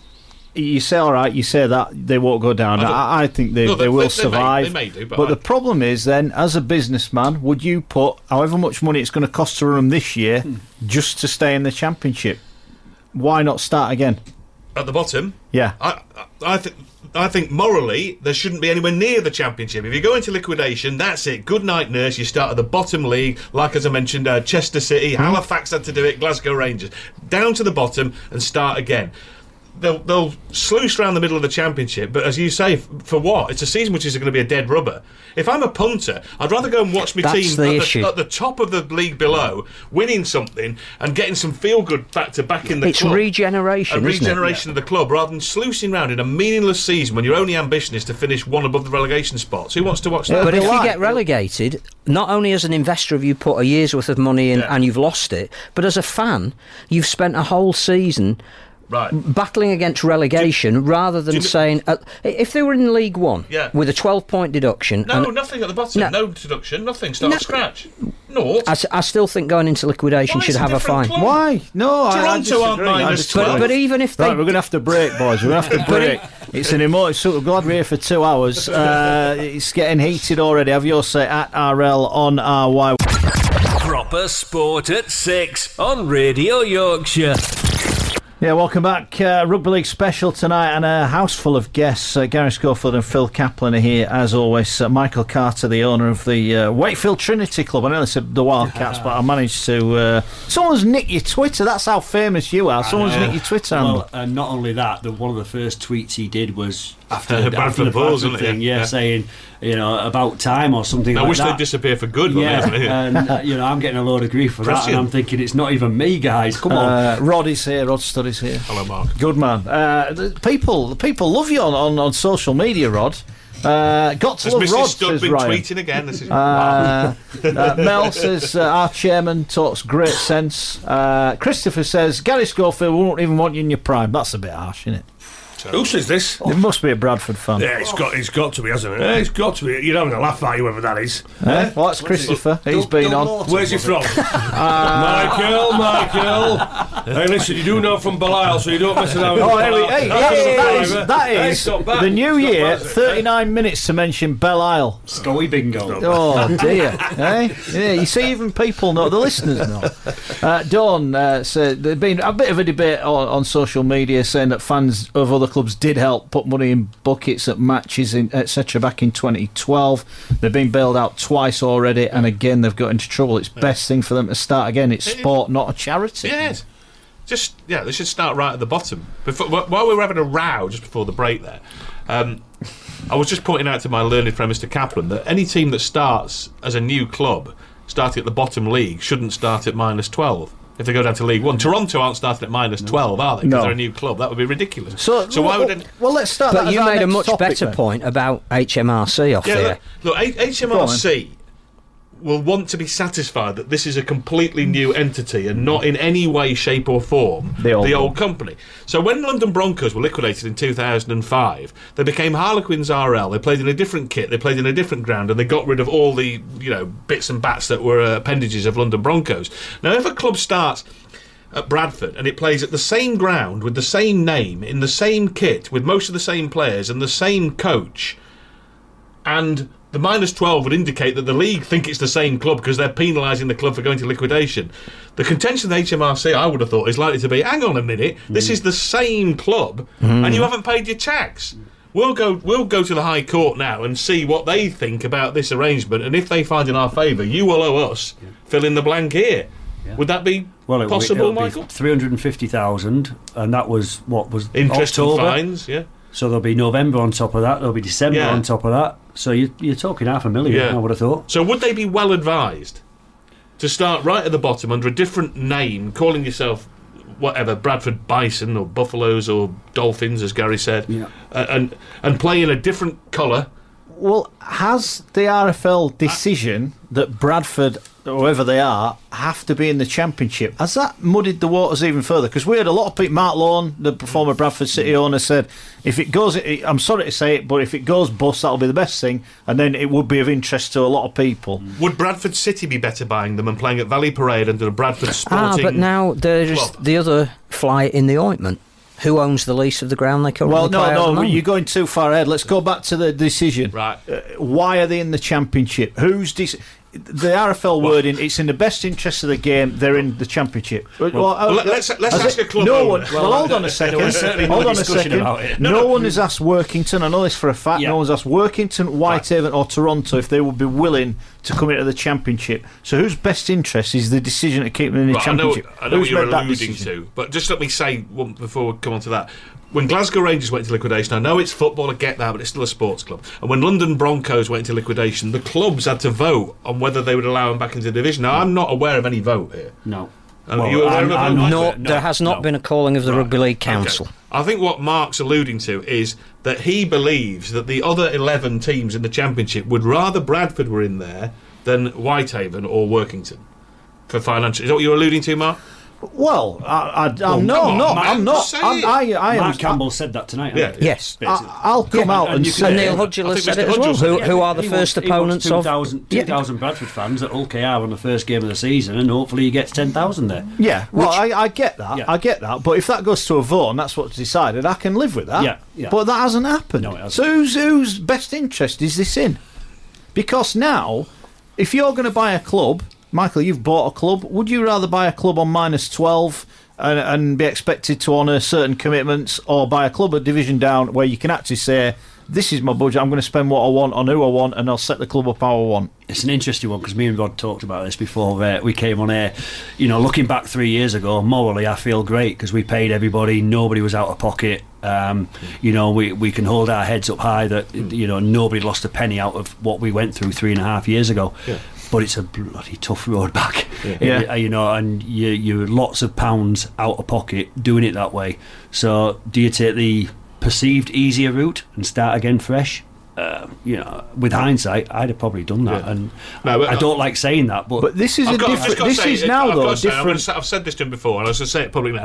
you say, all right, you say that they won't go down. I don't- I, I think they, No, they, they- will they may- survive. they may do, but but I- the problem is then, as a businessman, would you put however much money it's going to cost to run them this year Hmm. just to stay in the championship? Why not start again? At the bottom, Yeah. I, I, I think. I think morally there shouldn't be anywhere near the championship. If you go into liquidation, that's it. Good night, nurse. You start at the bottom league, like as I mentioned, uh, Chester City, Halifax had to do it, Glasgow Rangers, down to the bottom and start again. They'll, they'll sluice around the middle of the championship, but as you say, f- for what? It's a season which is going to be a dead rubber. If I'm a punter, I'd rather go and watch my That's team the at, issue. the, at the top of the league below, winning something and getting some feel-good factor back in the It's club. regeneration, A isn't it? regeneration of the club, rather than sluicing around in a meaningless season when your only ambition is to finish one above the relegation spots. Who wants to watch that? But if you Why? get relegated, not only as an investor have you put a year's worth of money in Yeah. and you've lost it, but as a fan, you've spent a whole season Right. battling against relegation rather than you- saying uh, if they were in League One Yeah. with a twelve point deduction. No, and nothing at the bottom. No. No, deduction. Nothing. Start No. at scratch. No. I, s- I still think going into liquidation Why? should It's a have a different fine. club. Why? No, I, I Toronto disagree. aren't I minus disagree. But, but even if they Right, we're going to have to break, boys. We're going to have to break. It's an emotion. So we're glad we're here for two hours. Uh, it's getting heated already. Have your say at R L on R Y. Proper Sport at six on Radio Yorkshire. Yeah, welcome back. Uh, Rugby League special tonight and a house full of guests. Uh, Gary Schofield and Phil Kaplan are here, as always. Uh, Michael Carter, the owner of the uh, Wakefield Trinity Club. I nearly said the Wildcats, but I managed to... Uh, someone's nicked your Twitter. That's how famous you are. Someone's nicked your Twitter handle. Well, and not only that, the, one of the first tweets he did was after, Uh, the, Bradford after the Bulls, Bradford wasn't it? thing, yeah, Yeah. saying, you know, about time or something I like wish that. they'd disappear for good. Yeah, Wouldn't they? and uh, you know, I'm getting a load of grief for that, Christian. and I'm thinking it's not even me, guys. Come on. Uh, Rod is here. Rod Studdy's here. Hello, Mark. Good man. Uh, the people, the people love you on, on, on social media, Rod. Uh, got to Has love Missus Rod, Stud says been Ryan. tweeting again? This is Uh, uh, Mel says uh, our chairman talks great sense. Uh, Christopher says Gary Schofield won't even want you in your prime. That's a bit harsh, isn't it? Who says this? It must be a Bradford fan. Yeah, it's got, it's got to be, hasn't it? Yeah, it's got to be. You're having a laugh at you, whoever that is. Eh? Well, that's Christopher. He's been on. Where's he from? Michael, Michael. Hey, listen, you do know from Belial, so you don't mess around with Oh, hey, Belial. hey, That's hey, not that bad, is, eh? that Hey, is it's not bad. the new It's not year, bad, is it? thirty-nine minutes to mention Belle Isle. Scully bingo. Oh, dear. eh? Yeah, you see, even people know, the listeners know. Uh, Dawn uh, said there's been a bit of a debate on, on social media saying that fans of other clubs did help put money in buckets at matches, in, et cetera back in twenty twelve. They've been bailed out twice already, and again, they've got into trouble. It's best thing for them to start again. It's sport, not a charity. Yes. Just, yeah, they should start right at the bottom. Before, wh- while we were having a row just before the break there, um, I was just pointing out to my learned friend Mister Kaplan that any team that starts as a new club, starting at the bottom league, shouldn't start at minus twelve. If they go down to League One, Toronto aren't starting at minus twelve, are they? Because No. they're a new club. That would be ridiculous. So, so why well, would? Any, well, let's start. that But as you our made a next much topic, better then. point about H M R C off yeah, there. look, look, H M R C will want to be satisfied that this is a completely new entity and not in any way, shape or form The old the one. old company. So when London Broncos were liquidated in two thousand five, they became Harlequins R L. They played in a different kit, they played in a different ground, and they got rid of all the, you know, bits and bats that were uh, appendages of London Broncos. Now, if a club starts at Bradford and it plays at the same ground with the same name, in the same kit, with most of the same players and the same coach, and the minus twelve would indicate that the league think it's the same club because they're penalising the club for going to liquidation. The contention of the H M R C, I would have thought, is likely to be, hang on a minute, this is the same club and you haven't paid your tax. We'll go we'll go to the High Court now and see what they think about this arrangement, and if they find in our favour, you will owe us, fill in the blank here. Would that be Well, it, possible, it'll Michael? be three hundred and fifty thousand, and that was what was Interest October. and fines, yeah. So there'll be November on top of that. There'll be December Yeah. on top of that. So you, you're talking half a million. Yeah. I would have thought. So would they be well advised to start right at the bottom under a different name, calling yourself whatever, Bradford Bison or Buffaloes or Dolphins, as Gary said, Yeah. uh, and and play in a different colour? Well, has the R F L decision that Bradford, whoever they are, have to be in the Championship, has that muddied the waters even further? Because we had a lot of people, Mark Lawn, the former Bradford City owner, said, if it goes, I'm sorry to say it, but if it goes bust, that'll be the best thing, and then it would be of interest to a lot of people. Would Bradford City be better buying them and playing at Valley Parade under the Bradford Ah, Sporting? but now there's Club? the other fly in the ointment. Who owns the lease of the ground they currently Well, play no, at the no, moment? you're going too far ahead. Let's go back to the decision. Right. Uh, why are they in the Championship? Who's dec- the R F L wording? It's in the best interest of the game. They're in the Championship. Well, well, let- let's- let's has ask it- a club No owner. one. Well, Well, hold on a second. there was certainly no Hold on a discussion second. about it. No, No, no. one has asked Workington. I know this for a fact. Yeah. No one's asked Workington, Whitehaven, or Toronto if they would be willing to come into the Championship. So, whose best interest is the decision to keep them in the Right, I know, Championship? I know Who's what you're made that alluding decision? to, but just let me say one before we come on to that. When Glasgow Rangers went into liquidation, I know it's football, I get that, but it's still a sports club. And when London Broncos went into liquidation, the clubs had to vote on whether they would allow them back into the division. Now, I'm not aware of any vote here. No. Are Well, you aware I'm- of a I'm vote? not- No, No, there has not no. been a calling of the Right. Rugby League Okay. Council. I think what Mark's alluding to is that he believes that the other eleven teams in the Championship would rather Bradford were in there than Whitehaven or Workington for financial. Is that what you're alluding to, Mark? Well, I, I, I'm come no, on, no, man, I'm not. say I'm, it. I, I am. Mark Campbell said that tonight. Yeah. hasn't he? Yes. Basically. I, I'll come Yeah, out and and, you can- say. And Neil I Hudgell has think said it Mister as well. Hudgell said Who, it. who are the He first wants- he wants opponents two of? thousand Yeah. two thousand Bradford fans at Hull K R on the first game of the season, and hopefully he gets ten thousand there. Yeah, well, I, I get that. Yeah. I get that. But if that goes to a vote and that's what's decided, I can live with that. Yeah, yeah. But that hasn't happened. No, it hasn't. So whose, whose best interest is this in? Because now, if you're going to buy a club, Michael, you've bought a club, would you rather buy a club on minus twelve and, and be expected to honour certain commitments, or buy a club a division down where you can actually say, this is my budget, I'm going to spend what I want on who I want, and I'll set the club up how I want? It's an interesting one because me and Rod talked about this before uh, we came on air. You know, looking back three years ago, morally I feel great because we paid everybody, nobody was out of pocket. Um, you know, we, we can hold our heads up high that, you know, nobody lost a penny out of what we went through three and a half years ago. Yeah. But it's a bloody tough road back, Yeah. Yeah. Uh, you know, and you, you're lots of pounds out of pocket doing it that way. So do you take the perceived easier route and start again fresh? Uh, you know, with hindsight, I'd have probably done that. Yeah. And No, but- I don't like saying that, but, But this is I've a got, I've just different. got to This say, is it- now I've got though to say, I'm gonna different. say- I've said this to him before, and I was going to say it publicly now.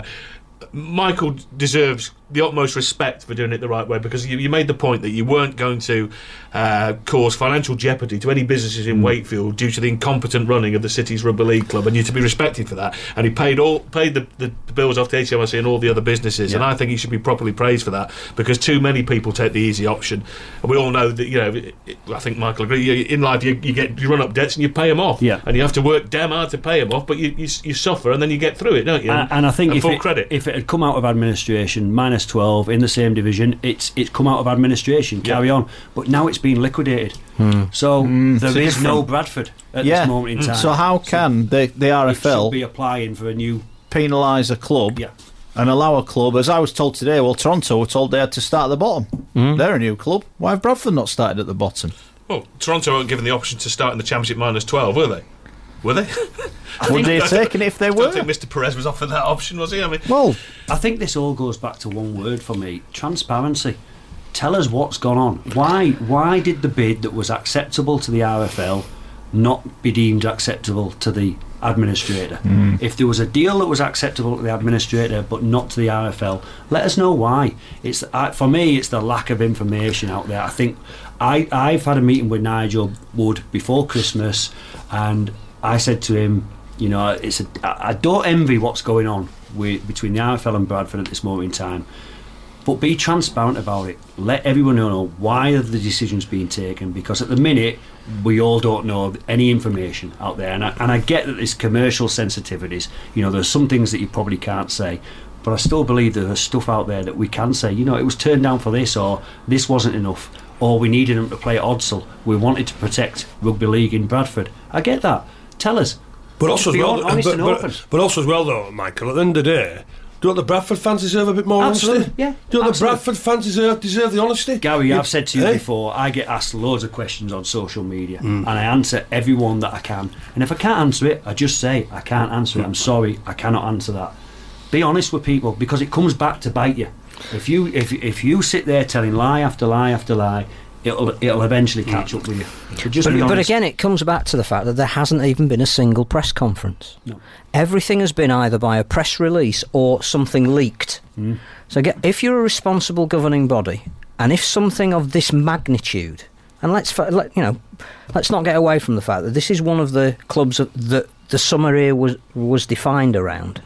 Michael deserves the utmost respect for doing it the right way, because you, you made the point that you weren't going to uh, cause financial jeopardy to any businesses in Wakefield due to the incompetent running of the city's rugby league club, and you're to be respected for that. And he paid all paid the, the, the bills off the H M R C and all the other businesses, and I think he should be properly praised for that, because too many people take the easy option. And we all know that, you know, it, it, I think Michael agrees. You, in life, you, you get you run up debts and you pay them off, Yeah. and you have to work damn hard to pay them off, but you you, you suffer and then you get through it, don't you? and, and I think and if full it, credit. if it had come out of administration, minus twelve in the same division, it's it's come out of administration. Carry on, but now it's been liquidated. So there it's a is no different- Bradford at Yeah. this moment in time. So how can the the it R F L should be applying for a new? penalise a club Yeah. and allow a club, as I was told today, well, Toronto were told they had to start at the bottom. They're a new club. Why have Bradford not started at the bottom? Well, Toronto weren't given the option to start in the Championship minus twelve, were they? Were they? Would they have taken it if they I don't were? think Mister Perez was offered that option, was he? I mean, Well, I think this all goes back to one word for me: transparency. Tell us what's gone on. Why why did the bid that was acceptable to the R F L not be deemed acceptable to the administrator? If there was a deal that was acceptable to the administrator but not to the R F L, let us know why. It's uh, for me, it's the lack of information out there. I think I I've had a meeting with Nigel Wood before Christmas, and I said to him, you know, it's a, I I don't envy what's going on with, between the R F L and Bradford at this moment in time. But be transparent about it. Let everyone know why are the decisions being taken, because at the minute we all don't know any information out there. And I, and I get that there's commercial sensitivities. You know, there's some things that you probably can't say, but I still believe there's stuff out there that we can say. You know, it was turned down for this, or this wasn't enough, or we needed them to play at Odsal. We wanted to protect rugby league in Bradford. I get that. Tell us. But also, as Be well, honest but, and but- open. but also as well, though, Michael, at the end of the day, don't the Bradford fans deserve a bit more Absolutely, honesty? yeah, Don't absolutely. the Bradford fans deserve deserve the honesty? Gary, You- I've said to you eh? before, I get asked loads of questions on social media, and I answer every one that I can. And if I can't answer it, I just say I can't answer it. I'm sorry, I cannot answer that. Be honest with people, because it comes back to bite you. If you if if you sit there telling lie after lie after lie, it'll it'll eventually catch up with you. So just be But, but honest. again, it comes back to the fact that there hasn't even been a single press conference. No. Everything has been either by a press release or something leaked. So get, if you're a responsible governing body, and if something of this magnitude, and let's fa- let, you know, let's not get away from the fact that this is one of the clubs that the, the summer era was was defined around,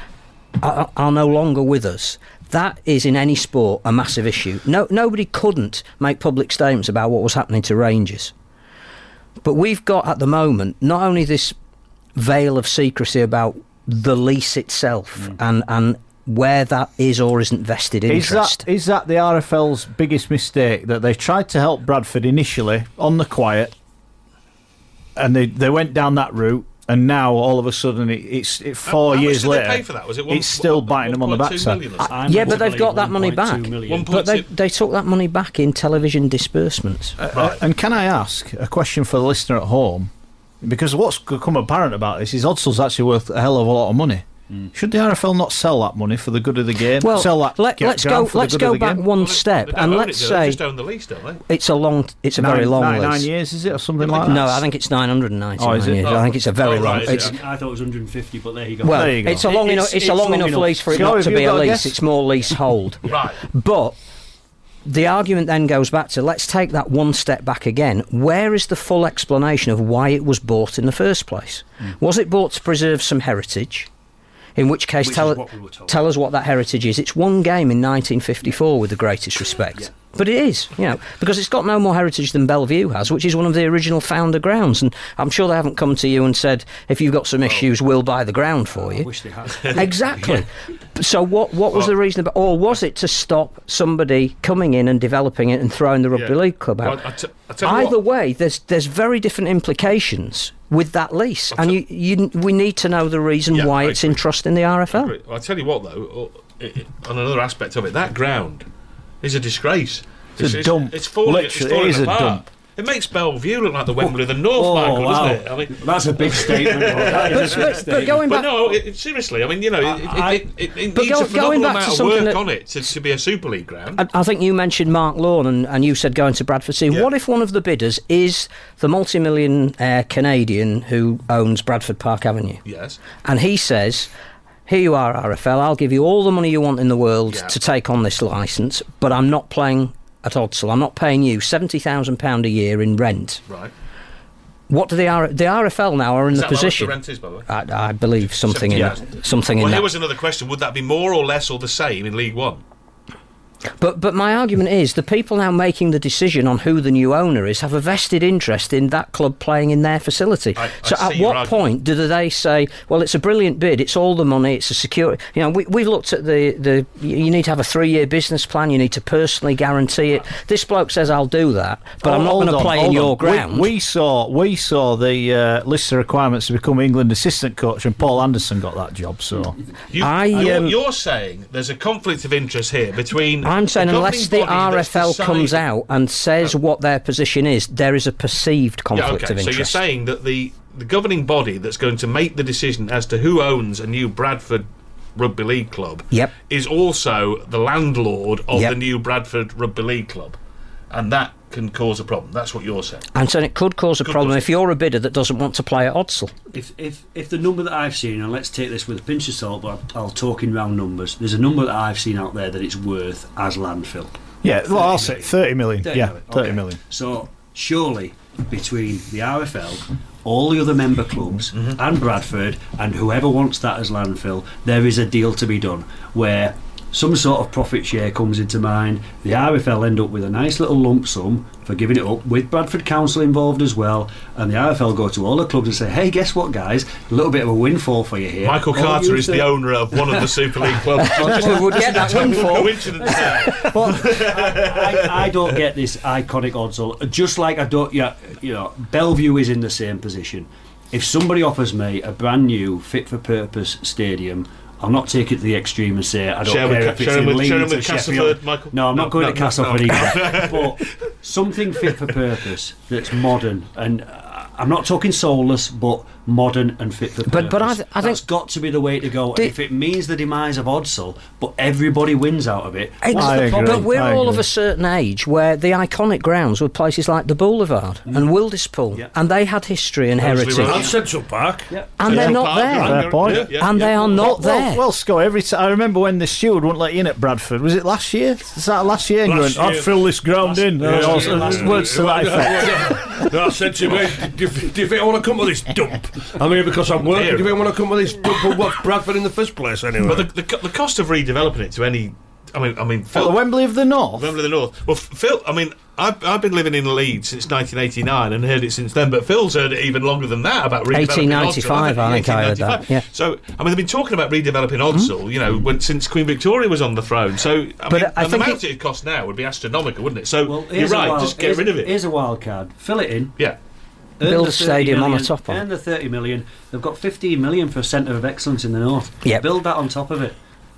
are, are no longer with us. That is, in any sport, a massive issue. No, nobody couldn't make public statements about what was happening to Rangers. But we've got, at the moment, not only this veil of secrecy about the lease itself and, and where that is or isn't vested is interest. that is that the R F L's biggest mistake, that they tried to help Bradford initially on the quiet, and they they went down that route, and now all of a sudden it, it's it, four how much years did they later pay for that? Was it one- it's still one- biting them on the one point two backside. million or something? I'm yeah, but going to they've got believe that money one point two back. million. One But they, point two they took that money back in television disbursements. Uh, and can I ask a question for the listener at home? Because what's become apparent about this is Odsal's actually worth a hell of a lot of money. Mm. Should the R F L not sell that money for the good of the game? Well, sell that let, let's go. Let's go back game? one well, step, they, they and own let's it, say they just own the lease, don't they? It's a long. It's a nine, very long nine, lease. Nine years, is it, or something like that? No, I think it's nine hundred ninety-nine oh, is it? years. Oh. I think it's a very Oh, long. right, it's, I thought it was one hundred fifty, but there you go. well, there you go. it's a long It- enough. it's- It's, a it's long, long enough enough. lease for it So not have to you be a got a lease. guess? It's more leasehold. Right. But the argument then goes back to, let's take that one step back again. Where is the full explanation of why it was bought in the first place? Mm. Was it bought to preserve some heritage? In which case, Which tell, is what we were told. tell us what that heritage is. It's one game in nineteen fifty-four, with the greatest respect. Yeah. But it is, you know, because it's got no more heritage than Bellevue has, which is one of the original founder grounds. And I'm sure they haven't come to you and said, if you've got some issues, we'll buy the ground for I you. wish they had. Exactly. So what what was Well- the reason about, or was it to stop somebody coming in and developing it and throwing the rugby Yeah. league club out? Well, I t- I tell you Either what, way, there's there's very different implications with that lease, and you, you we need to know the reason Yeah, why I it's agree. in trust in the R F L. Well, I'll tell you what, though, uh, it, it, on another aspect of it, that ground is a disgrace. It's a dump. It's falling, Literally, it's falling it is a apart. dump. It makes Bellevue look like the Wembley of the North, Oh, Michael, wow. doesn't it? I mean, That's a big statement. That is a big But, but statement. going but back, no, it, it- seriously, I mean, you know, it, I- it, it, it But needs go- a phenomenal going back to amount of something work that- on it to, to be a Super League ground. I, I think you mentioned Mark Lawn, and, and you said going to Bradford City. Yeah. What if one of the bidders is the multi-millionaire Canadian who owns Bradford Park Avenue, Yes. and he says, here you are, R F L, I'll give you all the money you want in the world Yeah. to take on this licence, but I'm not playing at Odsal. I'm not paying you seventy thousand pounds a year in rent. Right. What do the R- the R F L now are in Is the that how much position? the rent is, by the way? I, I believe something in seventy that, something in Well, that. here was another question. Would that be more or less or the same in League One? But but my argument is the people now making the decision on who the new owner is have a vested interest in that club playing in their facility. I- I so see at your what argument. point do they say, well, it's a brilliant bid, it's all the money, it's a secure... You know, we, we've looked at the, the... You need to have a three-year business plan, you need to personally guarantee it. This bloke says, I'll do that, but I'm not Hold going to on, play in hold your on. ground. We, we saw we saw the uh, list of requirements to become England assistant coach, and Paul Anderson got that job. So You, I, you're, um, you're saying there's a conflict of interest here between. I'm saying the unless the governing body R F L that's comes decided- out and says what their position is, there is a perceived conflict Yeah, okay. of So interest. you're saying that the, the governing body that's going to make the decision as to who owns a new Bradford Rugby League club Yep. is also the landlord of Yep. the new Bradford Rugby League club, and that can cause a problem. That's what you're saying. I'm saying it could cause a Could problem cause- if you're a bidder that doesn't want to play at Odsal. If, if if the number that I've seen, and let's take this with a pinch of salt, but I'll, I'll talk in round numbers. There's a number that I've seen out there that it's worth as landfill. yeah, well, I'll say thirty million. thirty Yeah, million, thirty okay. million. So surely between the R F L, all the other member clubs, Mm-hmm. and Bradford, and whoever wants that as landfill, there is a deal to be done where some sort of profit share comes into mind. The R F L end up with a nice little lump sum for giving it up, with Bradford Council involved as well, and the R F L go to all the clubs and say, hey, guess what, guys, a little bit of a windfall for you here. Michael All Carter you is the th- owner of one of the Super League clubs. We would get that windfall. Coincidence there. I, I, I don't get this iconic Odsal. Just like I don't, yeah, you know, Bellevue is in the same position. If somebody offers me a brand new, fit-for-purpose stadium, I'll not take it to the extreme and say I don't Share care with if Ca- it's share in with- Leeds share or with Sheffield. Castleford, Michael? No, I'm No, not going no, to no, Castleford no. either. But something fit for purpose that's modern, and uh, I'm not talking soulless, but modern and fit for purpose. But- but I th- I think- that's got to be the way to go. The- and if it means the demise of Odsal, but everybody wins out of it, what's I the agree. problem? But we're I all agree. of a certain age where the iconic grounds were places like the Boulevard and Wildispool, Yeah. and they had history and Moseley heritage, Road. And Central Park. Yeah. and they're Central not Park, there. right, Fair point. yeah, yeah, And yeah. they are not Well, there. well, Scott, every time I remember when the steward wouldn't let you in at Bradford. Was it last year? Is that last year? And you Last went, I'd year. fill this ground in. Yeah, Uh, last or- year, last words to that effect. No, I said to him, do you, do you think I want to come to this dump? I'm here because I'm working. Do you think I want to come to this dump and watch Bradford in the first place anyway? But the, the, co- the cost of redeveloping it to any, I mean, I mean, What, Phil, the Wembley of the North? Wembley of the North. Well, F- Phil, I mean, I've, I've been living in Leeds since nineteen eighty-nine and heard it since then. But Phil's heard it even longer than that about redeveloping eighteen ninety-five, Odsal, I think I heard that, eighteen ninety-five. yeah. So, I mean, they've been talking about redeveloping Odsal, you know, when, since Queen Victoria was on the throne. So, I But mean, I and the think amount it- it cost now would be astronomical, wouldn't it? So, Well, you're here's a right. wild- Just get here's- rid of it. Here's a wild card. Fill it in. Yeah. Earn Build the a stadium thirty on the million, top of it. Earn the thirty million. They've got fifteen million for a centre of excellence in the north. Yep. Build that on top of it.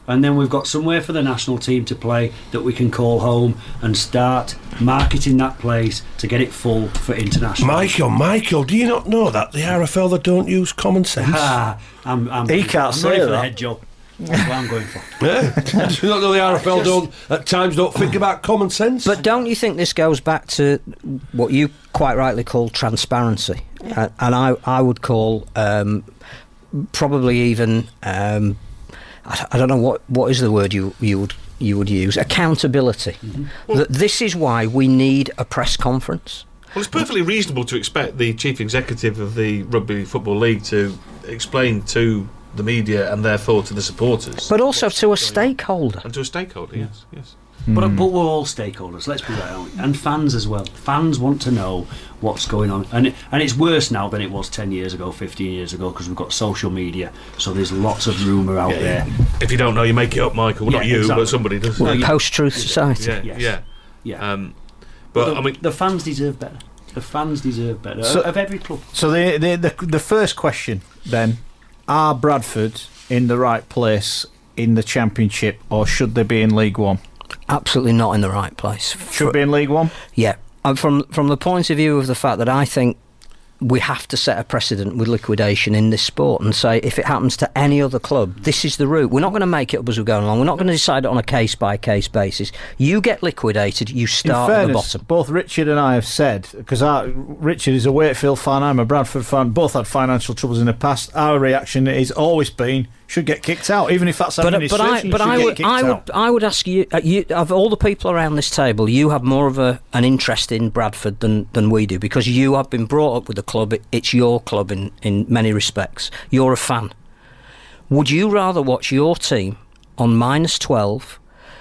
and then we've got somewhere for the national team to play that we can call home and start marketing that place to get it full for international. Michael, Michael, do you not know that the R F L, they don't use common sense? Ah, I'm, I'm, He can't I'm say ready for that. the head job. That's what I'm going for. Yeah. Do you not know the R F L don't at times don't think about common sense? But don't you think this goes back to what you quite rightly call transparency, uh, and I I would call um, probably even um, I, I don't know what, what is the word you you would you would use, accountability. Mm-hmm. Well, that this is why we need a press conference. Well, it's perfectly reasonable to expect the chief executive of the Rugby Football League to explain to the media and therefore to the supporters, but also to a stakeholder. And to a stakeholder, yes, yes. But, but we're all stakeholders, let's be right, aren't we? And fans as well. Fans want to know what's going on. And it, and it's worse now than it was ten years ago, fifteen years ago, because we've got social media, so there's lots of rumour out Yeah, there. If you don't know, you make it up, Michael. Well, Yeah, not you, exactly. but somebody does. Well, yeah. post-truth society. Yeah, Yes. yeah. Yeah. Um, but, the, I mean... the fans deserve better. The fans deserve better, So- of every club. So the, the the the first question then: are Bradford in the right place in the Championship, or should they be in League One? Absolutely not in the right place. Should be in League One. Yeah, and from from the point of view of the fact that I think we have to set a precedent with liquidation in this sport and say if it happens to any other club, this is the route. We're not going to make it up as we're going along. We're not going to decide it on a case by case basis. You get liquidated, you start in at the fairness, bottom. both Richard and I have said, because Richard is a Wakefield fan, I'm a Bradford fan, both had financial troubles in the past. Our reaction has always been, should get kicked out, even if that's But, administration. but I, but should I get would, kicked I would, out. I would ask you, uh, you, of all the people around this table, you have more of a, an interest in Bradford than, than we do, because you have been brought up with the club. It, it's your club in, in many respects. You're a fan. Would you rather watch your team on minus twelve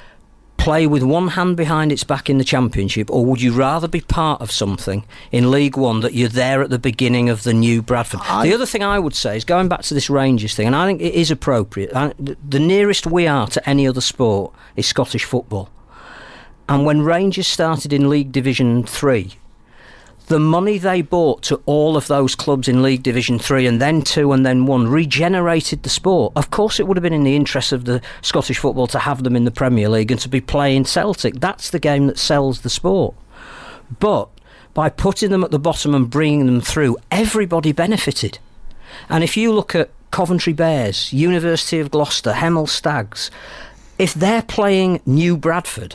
play with one hand behind its back in the Championship, or would you rather be part of something in League One that you're there at the beginning of the new Bradford? I- the other thing I would say is, going back to this Rangers thing, and I think it is appropriate, I, the, the nearest we are to any other sport is Scottish football. And when Rangers started in League Division three, the money they bought to all of those clubs in League Division three and then two and then one regenerated the sport. Of course it would have been in the interest of the Scottish football to have them in the Premier League and to be playing Celtic. That's the game that sells the sport. But by putting them at the bottom and bringing them through, everybody benefited. And if you look at Coventry Bears, University of Gloucester, Hemel Stags, if they're playing New Bradford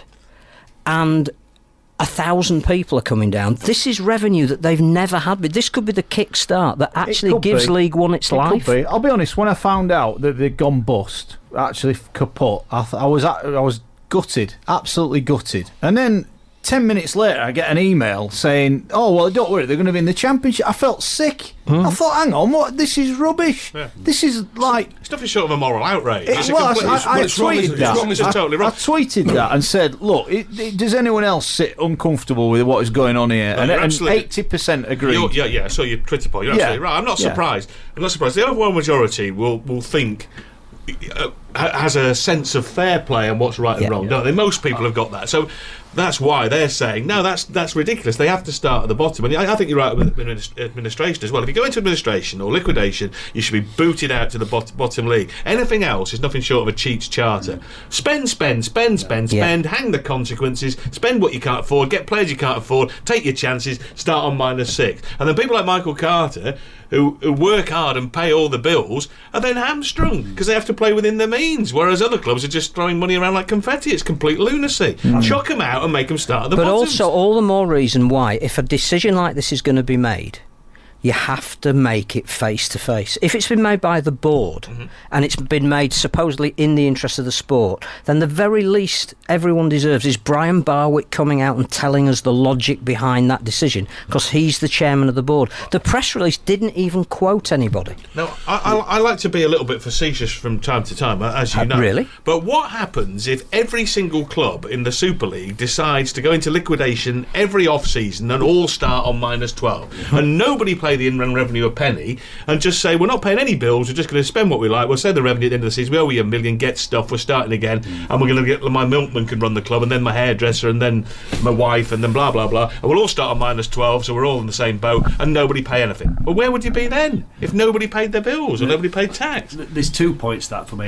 and a thousand people are coming down, this is revenue that they've never had. This could be the kickstart that actually could gives be. League One its It life. could be. I'll be honest, when I found out that they'd gone bust, actually kaput, I, th- I was I was gutted, absolutely gutted. And then ten minutes later, I get an email saying, "Oh well, don't worry, they're going to be in the Championship." I felt sick. I thought, "Hang on, what? This is rubbish. Yeah. This is like." It's nothing short of a moral outrage. It It's a was. complete- I, it's- I well, it's wrong, tweeted isn't it? that. It's wrong, it's I, totally wrong. I tweeted that and said, "Look, it, it, does anyone else sit uncomfortable with what is going on here?" No, and you're and absolutely- eighty percent agree. You're- yeah, yeah. I saw your Twitter poll. You're Yeah. absolutely right. I'm not Yeah. surprised. I'm not surprised. The overwhelming majority will will think. Uh, ha- has a sense of fair play and what's right and Yeah. wrong, don't they? Most people have got that, so that's why they're saying no. That's that's ridiculous. They have to start at the bottom, and I, I think you're right with administ- administration as well. If you go into administration or liquidation, you should be booted out to the bot- bottom league. Anything else is nothing short of a cheat's charter. Spend, spend, spend, spend, Yeah. spend. Hang the consequences. Spend what you can't afford. Get players you can't afford. Take your chances. Start on minus six, and then people like Michael Carter, who, who work hard and pay all the bills, are then hamstrung because they have to play within their means, whereas other clubs are just throwing money around like confetti. It's complete lunacy. Chuck them out and make them start at the But bottom. also, all the more reason why, if a decision like this is going to be made, you have to make it face to face. If it's been made by the board Mm-hmm. and it's been made supposedly in the interest of the sport, then the very least everyone deserves is Brian Barwick coming out and telling us the logic behind that decision, because he's the chairman of the board. The press release didn't even quote anybody. Now, I, I, I like to be a little bit facetious from time to time, as you Uh, know. really? But what happens if every single club in the Super League decides to go into liquidation every off-season and all start on minus twelve, and nobody pay the in-run revenue a penny, and just say, we're not paying any bills, we're just going to spend what we like, we'll send the revenue at the end of the season, we owe you a million, get stuff, we're starting again, and we're going to get, my milkman can run the club, and then my hairdresser, and then my wife, and then blah, blah, blah, and we'll all start on minus twelve, so we're all in the same boat, and nobody pay anything. Well, where would you be then, if nobody paid their bills, or nobody paid tax? There's two points to that for me. I mean,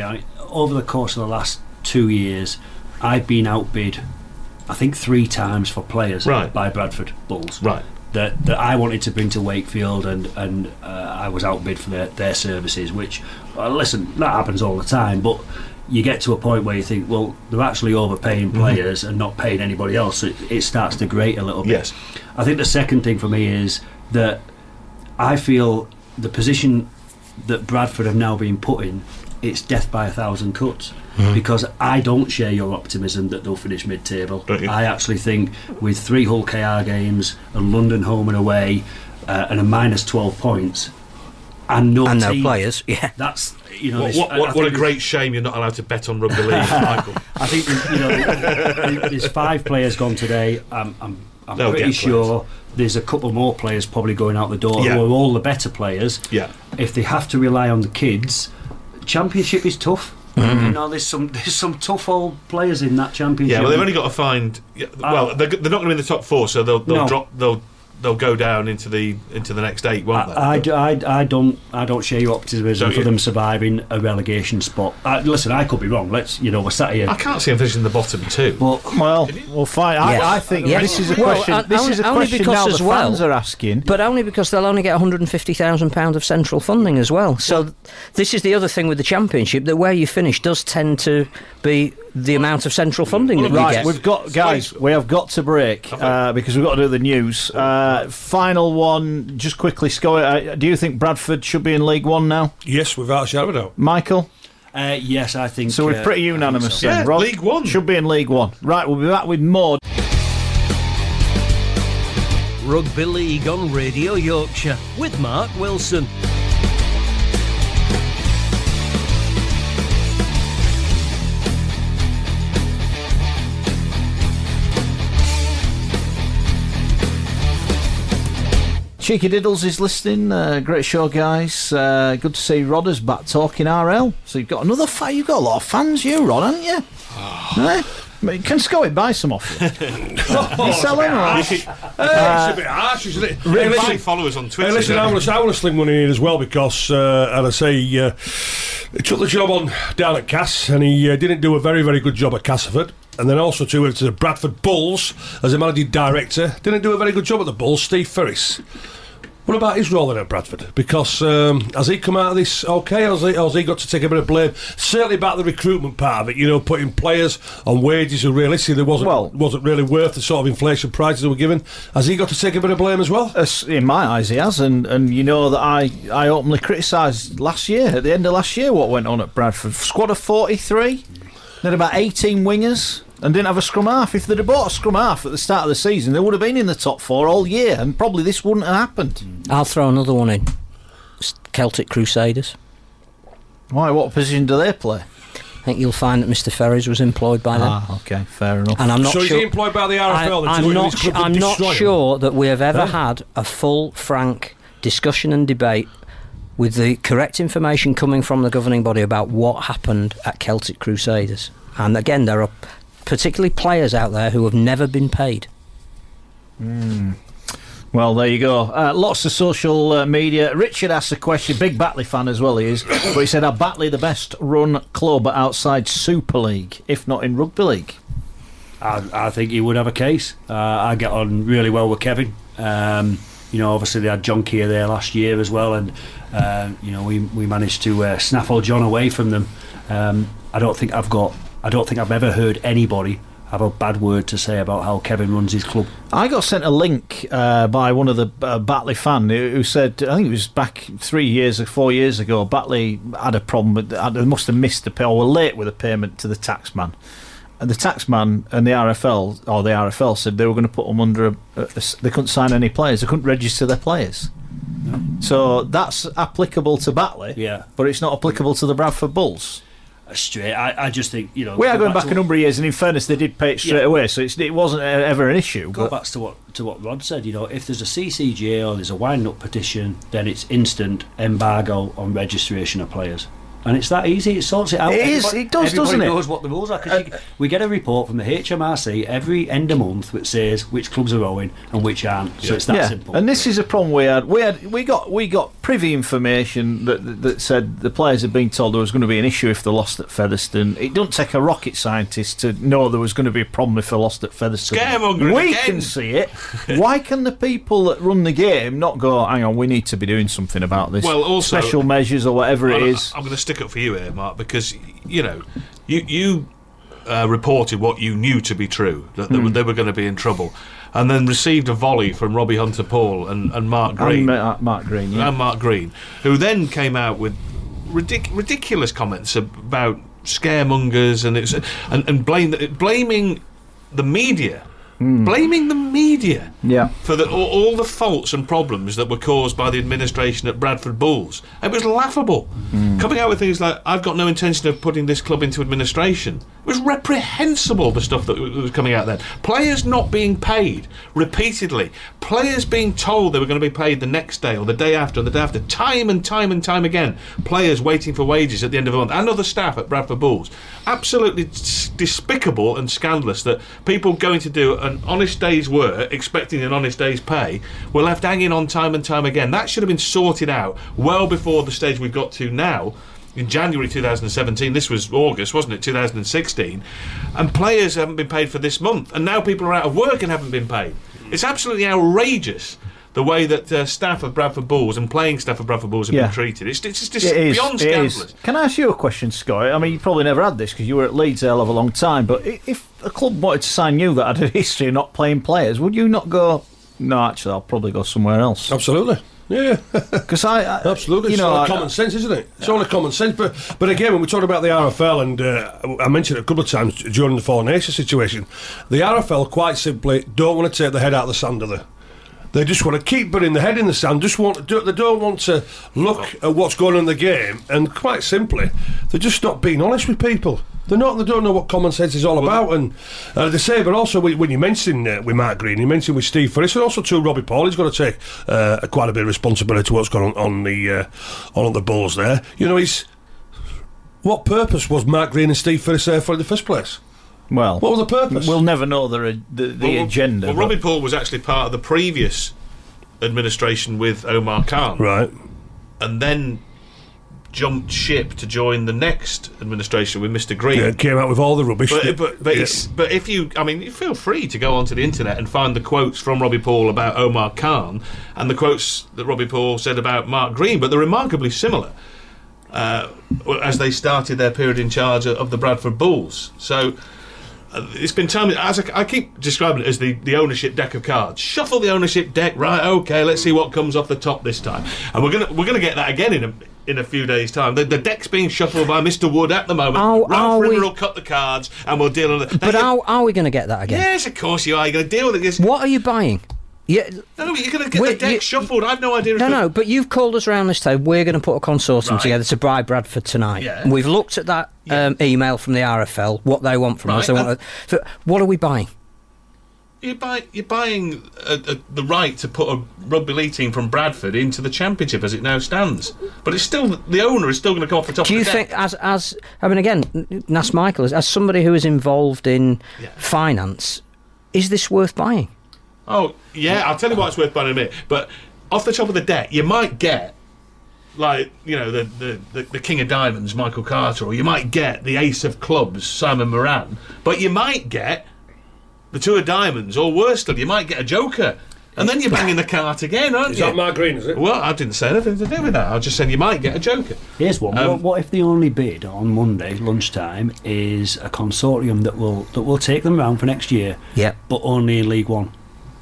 over the course of the last two years, I've been outbid, I think, three times for players right. by Bradford Bulls. Right. That, that I wanted to bring to Wakefield, and and uh, I was outbid for their, their services. Which, well, listen, that happens all the time. But you get to a point where you think, well, they're actually overpaying players mm-hmm. and not paying anybody else. It, it starts to grate a little bit. Yes. I think the second thing for me is that I feel the position that Bradford have now been put in, it's death by a thousand cuts. Mm. Because I don't share your optimism that they'll finish mid-table. I actually think with three Hull K R games, a London home and away, uh, and a minus twelve points, and no and team, no players, yeah, that's you know. What, this, what, I, what, I what a great shame you're not allowed to bet on rugby league, Michael. I think you know there's five players gone today. I'm, I'm, I'm They'll pretty get sure there's a couple more players probably going out the door Yeah. who are all the better players. Yeah. If they have to rely on the kids, championship is tough. Mm-hmm. You know, there's some there's some tough old players in that championship. Yeah, well, they've only got to find. Yeah, well, Uh, they're, they're not going to be in the top four, so they'll, they'll No. drop. They'll they'll go down into the into the next eight, won't I, they? I, I, I don't I don't share your optimism Don't for you? them surviving a relegation spot. I, listen, I could be wrong. Let's you know we're sat here. I can't see them finishing the bottom two. But Well, well, fine. Yeah. I, I think Yeah. this is a Well, question. uh, this only- is a only question because now as the well- fans are asking. but only because they'll only get one hundred fifty thousand pounds of central funding as well. So th- this is the other thing with the championship, that where you finish does tend to be the amount of central funding that you Right, get. we've got guys. We have got to break uh, because we've got to do the news. Uh, final one, just quickly, Scott. Uh, do you think Bradford should be in League One now, Yes, without a shadow of a doubt. Michael? uh, yes, I think. So we're uh, pretty I think unanimous so. then. Yeah, Rod League One. should be in League One. Right, we'll be back with more. Rugby League on Radio Yorkshire with Mark Wilson. Cheeky Diddles is listening. Uh, great show, guys. Uh, good to see Rodder's back talking R L. So you've got another fan. You've got a lot of fans, you, Rod, haven't you? Eh? But can Scotty buy some off you? You selling or? Hey, it's a bit harsh, isn't it? Hey, Really listen, follow us on Twitter. hey, listen, I don't want, to, I want to sling one in here as well because, uh, and I say, uh, he took the job on down at Cass and he uh, didn't do a very, very good job at Castleford. And then also to, to the Bradford Bulls as a managing director. Didn't do a very good job at the Bulls, Steve Ferris. What about his role then at Bradford? Because um, has he come out of this okay, or has, he, or has he got to take a bit of blame? Certainly about the recruitment part of it, you know, putting players on wages who realistically there wasn't, Well- wasn't really worth the sort of inflation prices they were given. Has he got to take a bit of blame as well? As- In my eyes, he has, and, and you know that I, I openly criticised last year, at the end of last year, what went on at Bradford. Squad of forty-three, they had about eighteen wingers, and didn't have a scrum half. If they'd have bought a scrum half at the start of the season, they would have been in the top four all year, and probably this wouldn't have happened. I'll throw another one in. S- Celtic Crusaders. Why? What position do they play? I think you'll find that Mister Ferries was employed by them. Ah, okay, fair enough. And I'm not so sure. is he employed by the R F L? I, then to I'm go into not. his Su- club and I'm not destroy him? sure that we have ever Huh? had a full, frank discussion and debate with the correct information coming from the governing body about what happened at Celtic Crusaders. And again, there are particularly players out there who have never been paid. Well, there you go. Uh, lots of social uh, media. Richard asked a question. Big Batley fan as well, he is. But he said, are Batley the best run club outside Super League, if not in Rugby League? I, I think he would have a case. Uh, I get on really well with Kevin. Um, you know, obviously they had John Keir there last year as well, and uh, you know we we managed to uh, snaffle John away from them. Um, I don't think I've got. I don't think I've ever heard anybody have a bad word to say about how Kevin runs his club. I got sent a link uh, by one of the uh, Batley fan who, who said, I think it was back three years or four years ago, Batley had a problem with, they must have missed the pay, or were late with a payment to the taxman. And the taxman and the R F L, or the R F L, said they were going to put them under a, a, a they couldn't sign any players, they couldn't register their players. No. So that's applicable to Batley, Yeah. but it's not applicable to the Bradford Bulls. Straight, I, I just think you know. We are go going back to a number of years, and in fairness, they did pay it straight Yeah. away, so it's, it wasn't ever an issue. Go but back to what to what Rod said. You know, if there's a C C J or there's a wind-up petition, then it's instant embargo on registration of players. And it's that easy. It sorts it out. It is, Everybody- it does, everybody doesn't it? knows what the rules are. 'Cause you, we get a report from the H M R C every end of month that says which clubs are owing and which aren't. So it's that yeah, simple. and this is a problem we had. We had we got we got privy information that, that that said the players had been told there was going to be an issue if they lost at Featherstone. It doesn't take a rocket scientist to know there was going to be a problem if they lost at Featherstone. Scaremongering We again. can see it. Why can the people that run the game not go, hang on, we need to be doing something about this? Well, also- special measures or whatever it I'm, is. I'm going to stick up for you here, Mark, because you know you you uh, reported what you knew to be true, that they, were, they were going to be in trouble, and then received a volley from Robbie Hunter-Paul and, and Mark Green, And, uh, Mark Green, yeah. and Mark Green, who then came out with ridic- ridiculous comments about scaremongers and it's and, and blame blaming the media. Blaming the media Yeah. for the, all, all the faults and problems that were caused by the administration at Bradford Bulls. It was laughable. Coming out with things like, I've got no intention of putting this club into administration. It was reprehensible, the stuff that w- was coming out then. Players not being paid repeatedly. Players being told they were going to be paid the next day or the day after and the day after. Time and time and time again. Players waiting for wages at the end of the month. And other staff at Bradford Bulls. Absolutely s- despicable and scandalous that people going to do an honest day's work, expecting an honest day's pay, were left hanging on time and time again. That should have been sorted out well before the stage we've got to now. In January two thousand seventeen, this was August, wasn't it, two thousand sixteen, and players haven't been paid for this month, and now people are out of work and haven't been paid. It's absolutely outrageous the way that uh, staff of Bradford Bulls and playing staff of Bradford Bulls have Yeah. been treated. It's, it's just It is, beyond it is. scandalous. Can I ask you a question, Scott? I mean, you probably never had this because you were at Leeds a hell of a long time, but i- if a club wanted to sign you that had a history of not playing players, would you not go, no, actually, I'll probably go somewhere else? Absolutely. Yeah, Because I, I... absolutely. You It's know, only I- common sense, isn't it? It's only common sense. But but again, when we talk about the R F L, and uh, I mentioned it a couple of times during the Four Nations situation, the R F L quite simply don't want to take the head out of the sand, do they? They just want to keep putting the head in the sand. Just want to, they don't want to look at what's going on in the game, and quite simply, they're just not being honest with people. They're not. They don't know what common sense is all about. And uh, they say, but also when when you mentioned uh, with Mark Green, you mentioned with Steve Ferris, and also too Robbie Paul, he's got to take uh, quite a bit of responsibility to what's going on on the uh, on the Bulls there. You know, he's what purpose was Mark Green and Steve Ferris there for in the first place? Well, What was the purpose? we'll never know the the, the Well, agenda. Well, but- Robbie Paul was actually part of the previous administration with Omar Khan, right. and then jumped ship to join the next administration with Mister Green. Yeah, came out with all the rubbish. But, but, but, Yeah. it's, but if you, I mean, you feel free to go onto the internet and find the quotes from Robbie Paul about Omar Khan and the quotes that Robbie Paul said about Mark Green, but they're remarkably similar uh, as they started their period in charge of, of the Bradford Bulls. So uh, it's been time, as I, I keep describing it as the, the ownership deck of cards. Shuffle the ownership deck, right? Okay, let's see what comes off the top this time, and we're gonna we're gonna get that again in a. In a few days' time, the, the deck's being shuffled by Mister Wood at the moment. Are- Ralph are Rimmer we- will cut the cards, and we'll deal with it. But Now, how are we going to get that again? yes, of course you are. You're going to deal with it. It's- What are you buying? Yeah, No, you're going to get Wait, the deck you- shuffled. I've no idea. If no, the- no. But you've called us around this time. We're going to put a consortium Right. together to buy Bradford tonight. Yeah. We've looked at that um, email from the R F L. What they want from Right, us. They want. and- A, so what are we buying? You're, buy, you're buying a, a, the right to put a rugby league team from Bradford into the Championship as it now stands. But it's still the owner is still going to come off the top Do you of the think, deck. as as I mean, again, n- Nas Michael, as, as somebody who is involved in Yeah. finance, is this worth buying? Oh, yeah, I'll tell you why it's worth buying in a minute. But off the top of the deck, you might get, like, you know, the, the, the, the King of Diamonds, Michael Carter, or you might get the Ace of Clubs, Simon Moran. But you might get the Two of Diamonds, or worse still, you might get a Joker. And then you're banging the cart again, aren't Is you? that Mark Green, is it? Well, I didn't say anything to do with that. I was just saying you might get a Joker. Here's one. Um, what, what if the only bid on Monday lunchtime is a consortium that will that will take them around for next year, Yeah. but only in League One?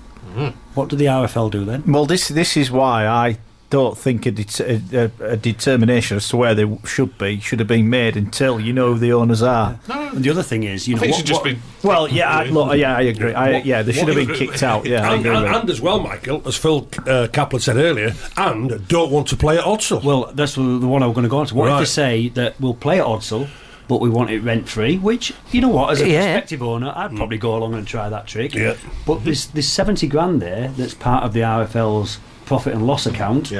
What do the R F L do then? Well, this this is why I don't think a, det- a, a determination as to where they should be should have been made until you know who the owners are. No, And the other thing is, you I know, think it what, should just what- be. Well, yeah, I, look, yeah, I agree. I, What- yeah, they should have what been if- kicked out. Yeah, I and, agree. and, with that. and as well, Michael, as Phil uh, Kaplan said earlier, and don't want to play at Odsal. well, that's the the one I was going to go on to. What if Right. they say that we'll play at Odsal, but we want it rent free? Which, you know what, as a Yeah. prospective owner, I'd probably go along and try that trick. Yeah. But there's there's seventy grand there that's part of the R F L's profit and loss account. Yeah.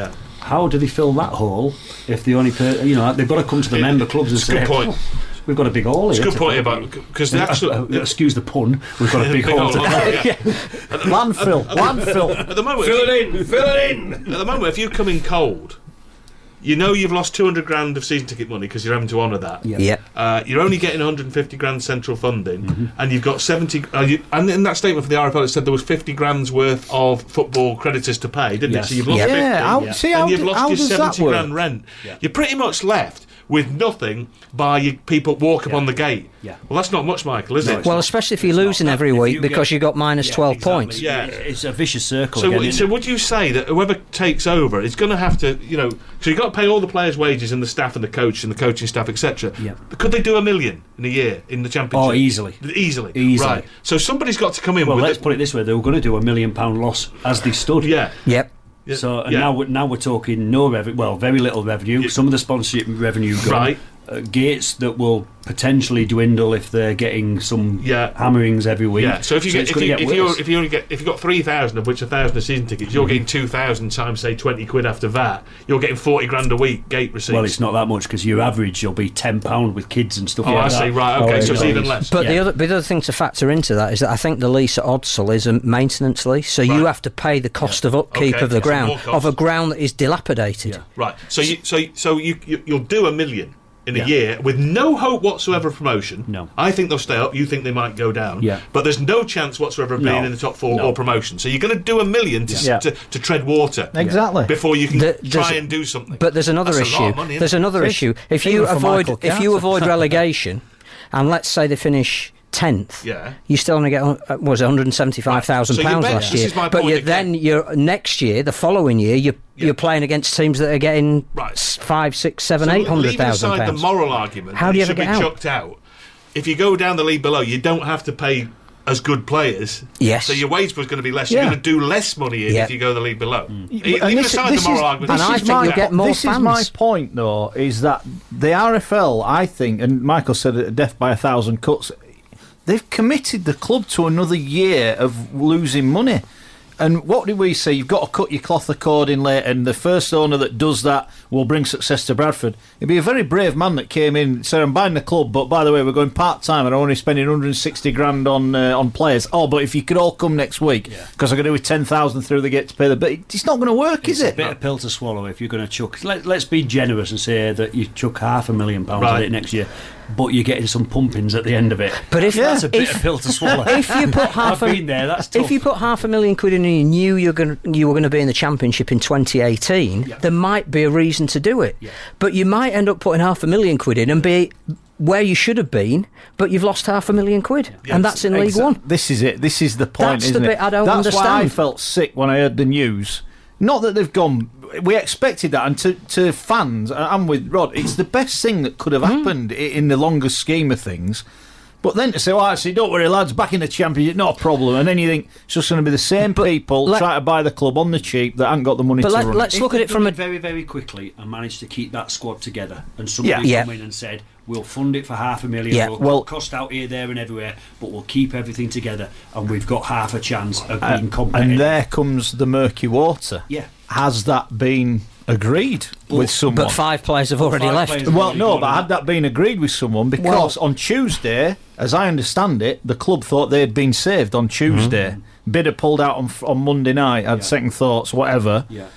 how do they fill that hole if the only per, you know they've got to come to the It- member clubs and it's a say, good point. "Oh, we've got a big hole It's here." a good to point fill." about because the actual Uh, uh, excuse the pun. We've got a big, hole. To fill. yeah. Landfill, landfill. At the moment, Fill if it in, fill it in. you, at the moment, if you come in cold, you know you've lost two hundred grand of season ticket money because you're having to honour that. Yeah. Yeah. Uh, you're only getting one hundred fifty grand central funding, Mm-hmm. and you've got seventy. Uh, you, and in that statement for the R F L, it said there was fifty grand's worth of football creditors to pay, didn't Yes. it? So you've lost Yeah. fifty, Yeah, how, Yeah. see how, and you've d- lost how your does that seventy work? grand rent. Yeah. You're pretty much left with nothing by your people walk up Yeah. on the gate. Yeah. Well, that's not much, Michael, is No, it? it's Well, especially if you're It's not losing that. every If week you because get- you got minus Yeah, twelve exactly. points. Yeah. It's a vicious circle. So, again, w- isn't so it? would you say that whoever takes over is going to have to, you know, so you've got to pay all the players' wages and the staff and the coach and the coaching staff, et cetera. Yeah. Could they do a million in a year in the championship? Oh, easily. Easily. Easily. Right. So somebody's got to come in Well, with let's it. put it this way: they were going to do a million pound loss as they stood. Yeah. Yep. Yeah. So and yeah. now we're, now we're talking no revenue. Well, very little revenue. Yeah. Some of the sponsorship revenue gone. Right. Uh, gates that will potentially dwindle if they're getting some Yeah. hammerings every week. Yeah, so if you it's get, if gonna you get if you worse. if you only get if you got three thousand of which a thousand are season tickets, you're getting two thousand times say twenty quid after V A T. You're getting forty grand a week gate receipts. Well, it's not that much because your average will be ten pound with kids and stuff Oh, like I that. see. Right. Okay. Oh, so it's yeah. even less. But the Yeah. other the other thing to factor into that is that I think the lease at Odsal is a maintenance lease, so you Right. have to pay the cost of upkeep Okay, of the so ground more cost. of a ground that is dilapidated. Yeah. Right. So you so so you, you you'll do a million in a Yeah. year with no hope whatsoever of promotion. No. I think they'll stay up. You think they might go down. Yeah. But there's no chance whatsoever of being No. in the top four No. or promotion. So you're going to do a million to, s- Yeah. to to tread water Exactly. before you can The- try there's- and do something. But there's another That's a lot issue. of money, isn't There's it? another Yes. issue. If Even you for avoid Michael if you Carter. avoid relegation, and let's say they finish tenth, Yeah. you still only get uh, was one hundred seventy-five thousand Right. So you pounds bet- last this year. is my But point you, again. then you're next year, the following year, you're Yeah. you're playing against teams that are getting Right. s- five, six, seven, So eight hundred leaving thousand aside the pounds. moral argument, How that do you it ever should get be out? chucked out. If you go down the league below, you don't have to pay as good players. Yes. So your wage was going to be less. Yeah. You're going to do less money in Yeah. if you go the league below. E- And Even this- aside this the moral is- argument, And this I is think my- you'll get more This is my fans. point, though, is that the R F L, I think, and Michael said it, death by a thousand cuts, they've committed the club to another year of losing money. And what did we say? You've got to cut your cloth accordingly, and the first owner that does that will bring success to Bradford. It'd be a very brave man that came in, said, I'm buying the club, but by the way, we're going part-time and I'm only spending one hundred sixty grand on uh, on players. Oh, but if you could all come next week, because I'm going to do with ten thousand through the gate to pay the... But it's not going to work, It's is a it? bit of pill to swallow if you're going to chuck. Let, let's be generous and say that you chuck half a million pounds Right. at it next year, but you're getting some pumpings at the end of it. But if that's a bit if, of pill to swallow. if you put half I've a, been there. That's tough. if you put half a million quid in and you knew you're going you were going to be in the championship in twenty eighteen, Yeah. there might be a reason to do it. Yeah. But you might end up putting half a million quid in and be where you should have been, but you've lost half a million quid, and that's in League Exa- One. This is it. This is the point, That's the isn't bit it? I don't That's why I understand. felt sick when I heard the news. Not that they've gone... We expected that, and to, to fans, and I'm with Rod, it's the best thing that could have Hmm. happened i in the longer scheme of things. But then to say, oh, actually, don't worry, lads, back in the championship, not a problem. And then you think it's just going to be the same people let- trying to buy the club on the cheap that haven't got the money But to let, run. let's If look at they'd it from done a very, very quickly and managed to keep that squad together, and somebody Yeah. come Yeah. in and said, "We'll fund it for half a million. Yeah, we'll well- cut cost out here, there, and everywhere, but we'll keep everything together, and we've got half a chance of Uh, being competitive." and there comes the murky water. Yeah. Has that been agreed with someone? but five players have already Five left. players. Well, already no, gone, but hasn't had that been agreed with someone, because on Tuesday, as I understand it, the club thought they had been saved on Tuesday. Bidder pulled out on on Monday night, had Yeah. second thoughts, whatever. Yeah.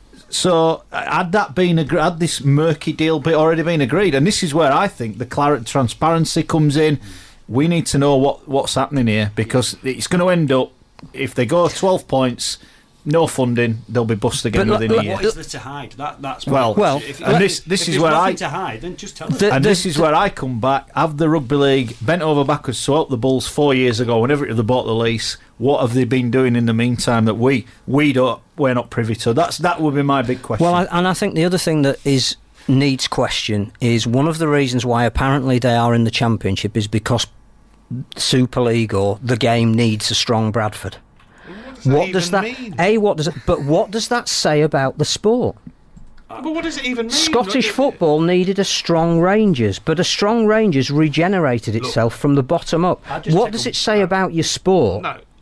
So uh, had that been agreed, had this murky deal be already been agreed? And this is where I think the clarity, transparency comes in. We need to know what what's happening here, because it's going to end up, if they go twelve points, no funding, they'll be bust again But within look- a year. What is there to hide? That, that's my Well, well, question. If- and if- this- this if is there's where nothing I- to hide, then just tell us. The- And the- this is where I come back. Have the Rugby League bent over backwards to help the Bulls four years ago, whenever they bought the lease? What have they been doing in the meantime that we we don't we're not privy to? That's that would be my big question. Well, I, and I think the other thing that is needs question is one of the reasons why apparently they are in the championship is because Super League or the game needs a strong Bradford. What does that? mean? A what does it? But what does that say about the sport? But what does it even mean? Scottish Look, football needed a strong Rangers, but a strong Rangers regenerated itself from the bottom up. I just What take does a- it say about your sport? No,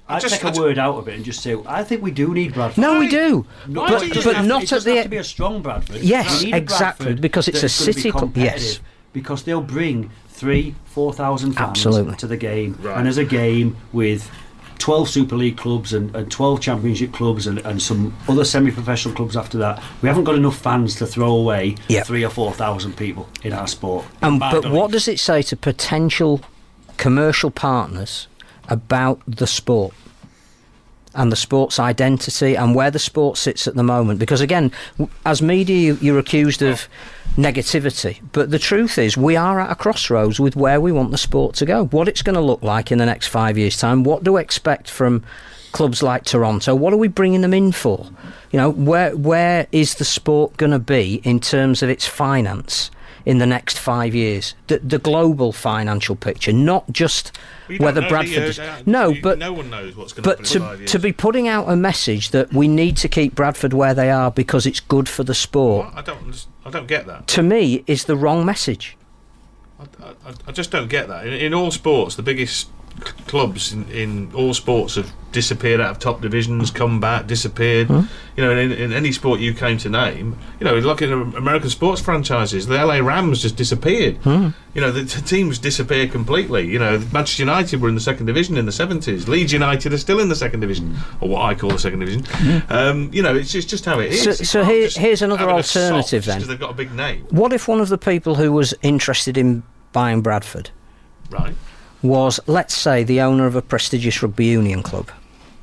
I'd just, take I a just, word out of it and just say, I think we do need Bradford. No, we do, No, but, it but doesn't have not to, it at doesn't the. have to be a strong Bradford. Yes, We need a exactly, Bradford because it's a that's gonna be city club, yes. competitive, because they'll bring three, four thousand fans Absolutely. to the game, Right. and as a game with twelve Super League clubs and, and twelve Championship clubs and, and some other semi-professional clubs after that, we haven't got enough fans to throw away Yep. three or four thousand people in our sport. And, My but belief. what does it say to potential commercial partners about the sport and the sport's identity and where the sport sits at the moment? Because again, w- as media, you- you're accused of negativity, but the truth is we are at a crossroads with where we want the sport to go, what it's going to look like in the next five years' time. What do we expect from clubs like Toronto? What are we bringing them in for? You know, where where is the sport going to be in terms of its finance in the next five years? The, the global financial picture, not just Well, you don't whether know, Bradford. do you? is- Uh, no, you- but no one knows what's going but to happen in to five years. to be putting out a message that we need to keep Bradford where they are because it's good for the sport, What? I don't. I don't get that. to me, is the wrong message. I, I, I just don't get that. In, in all sports, the biggest c- clubs in, in all sports have disappeared out of top divisions, come back, disappeared. Hmm. You know, in, in any sport you came to name, you know, look at American sports franchises. The L A Rams just disappeared. Hmm. You know, the t- teams disappeared completely. You know, Manchester United were in the second division in the seventies. Leeds United are still in the second division, or what I call the second division. Um, you know, it's just, just how it is. So- It's so not here- just here's another having a sock alternative just then. 'cause they've got a big name, What if one of the people who was interested in buying Bradford right? was, let's say, the owner of a prestigious rugby union club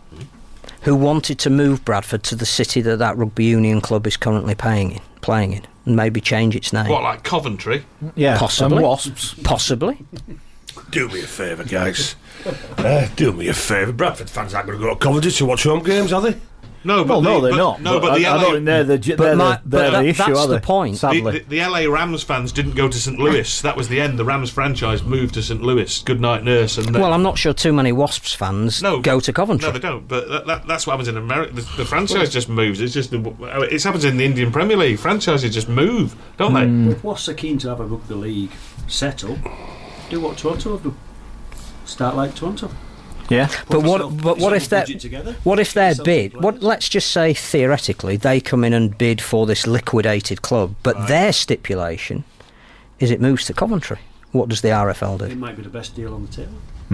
who wanted to move Bradford to the city that that rugby union club is currently paying in, playing in, and maybe change its name? What, like Coventry? Yeah, Possibly. and Wasps. Possibly. Do me a favour, guys. uh, do me a favour. Bradford fans aren't going to go to Coventry to watch home games, are they? No, but Well, no, the, they're but, not. No, but, the I, L A I don't think they're the, they're But the, my- they're but the that- issue, that's are the they? point. The, Sadly. the, the L A Rams fans didn't go to Saint Louis. That was the end. The Rams franchise moved to Saint Louis. Good night, nurse. And they- Well, I'm not sure too many Wasps fans no, go but- to Coventry. No, they don't. But that, that, that's what happens in America. The, the franchise just moves. It's just the, it happens in the Indian Premier League. Franchises just move, don't they? If Wasps are keen to have a rugby league settle, do what Toronto have done. Start like Toronto. Yeah. But Put what? yourself- But put what yourself if their budget together, what if get their yourself bid? some What? players. Let's just say theoretically they come in and bid for this liquidated club, but Right. their stipulation is it moves to Coventry. What does the R F L do? It might be the best deal on the table.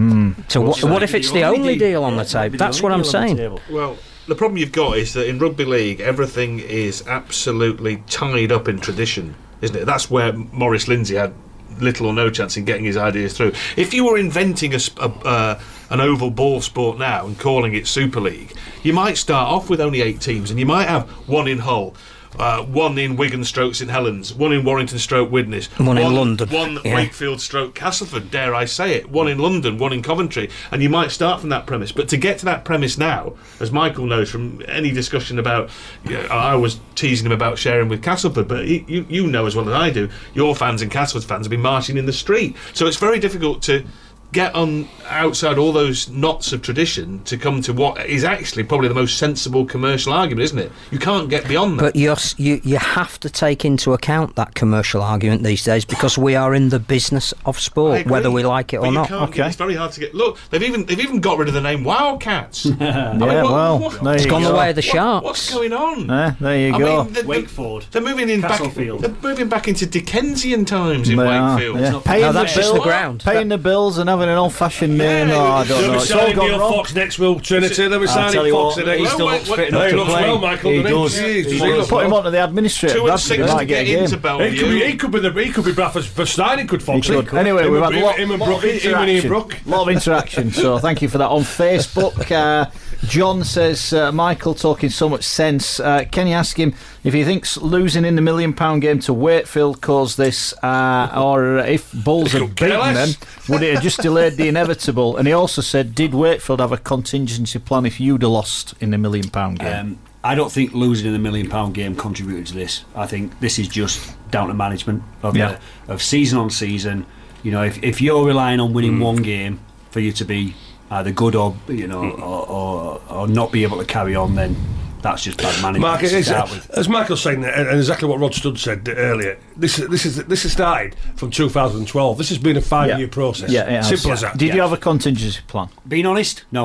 So what? It might What if be it's the only deal on the Yeah, it might table? be the That's only what I'm deal on the saying. table. Well, the problem you've got is that in rugby league, everything is absolutely tied up in tradition, isn't it? That's where Maurice Lindsay had little or no chance in getting his ideas through. If you were inventing a, sp- a uh, an oval ball sport now and calling it Super League, you might start off with only eight teams, and you might have one in Hull, uh, one in Wigan stroke St Helens, one in Warrington stroke Widnes, One in London. one Yeah. Wakefield stroke Castleford, dare I say it, one in London, one in Coventry, and you might start from that premise. But to get to that premise now, as Michael knows from any discussion about, you know, I was teasing him about sharing with Castleford, but he, you, you know as well as I do, your fans and Castleford fans have been marching in the street. So it's very difficult to get on outside all those knots of tradition to come to what is actually probably the most sensible commercial argument, isn't it? You can't get beyond that. But you're, s- you you have to take into account that commercial argument these days because we are in the business of I sport, agree, whether we like it but or you not. can't get- Okay. It's very hard to get. Look, they've even they've even got rid of the name Wildcats. Yeah, well, there It's you gone go. the way of the What- Sharks. What's going on? Eh, there you I go. mean, they're, Wakeford. they're moving in back. Castlefield. They're moving back into Dickensian times in They are, Wakefield. yeah. not- Paying No, the that's just bill- the ground. Paying the bills and having an old-fashioned name. Yeah, oh, I they'll don't They'll know. be It's all selling gone Neil wrong. Fox next, Will Trinity. They'll be I'll signing tell you Fox what, next. he still Well, looks wait, fit wait, enough he to looks play. well, Michael, He doesn't he? does. Jeez, He does he does. look Put him well? onto the administrator. Two and That's six he to might get get a game. into He Bellevue. could be, he could be, the, he could be Bradford's first signing, could Fox. He could. Anyway, him, we've and- had a lot, him and lot Brook, of him and Ian interaction. Brook. lot of interaction, so thank you for that. On Facebook, uh, John says, uh, Michael talking so much sense. Uh, can you ask him if he thinks losing in the million pound game to Wakefield caused this, uh, or if Bulls He had could care beaten them, less. would it have just delayed the inevitable? And he also said, did Wakefield have a contingency plan if you'd have lost in the million pound game? Um, I don't think losing in the million pound game contributed to this. I think this is just down to management of Yeah. the, of season on season. You know, if, if you're relying on winning one game for you to be either good or you know or, or, or not be able to carry on, then that's just bad management Mark, to it's, start with. as Michael's saying, and and exactly what Rod Studd said earlier, this is this is this has started from two thousand twelve. This has been a five-year Yeah. process. Yeah, it has. Simple as that. Did Yeah. you have a contingency plan? Being honest, no.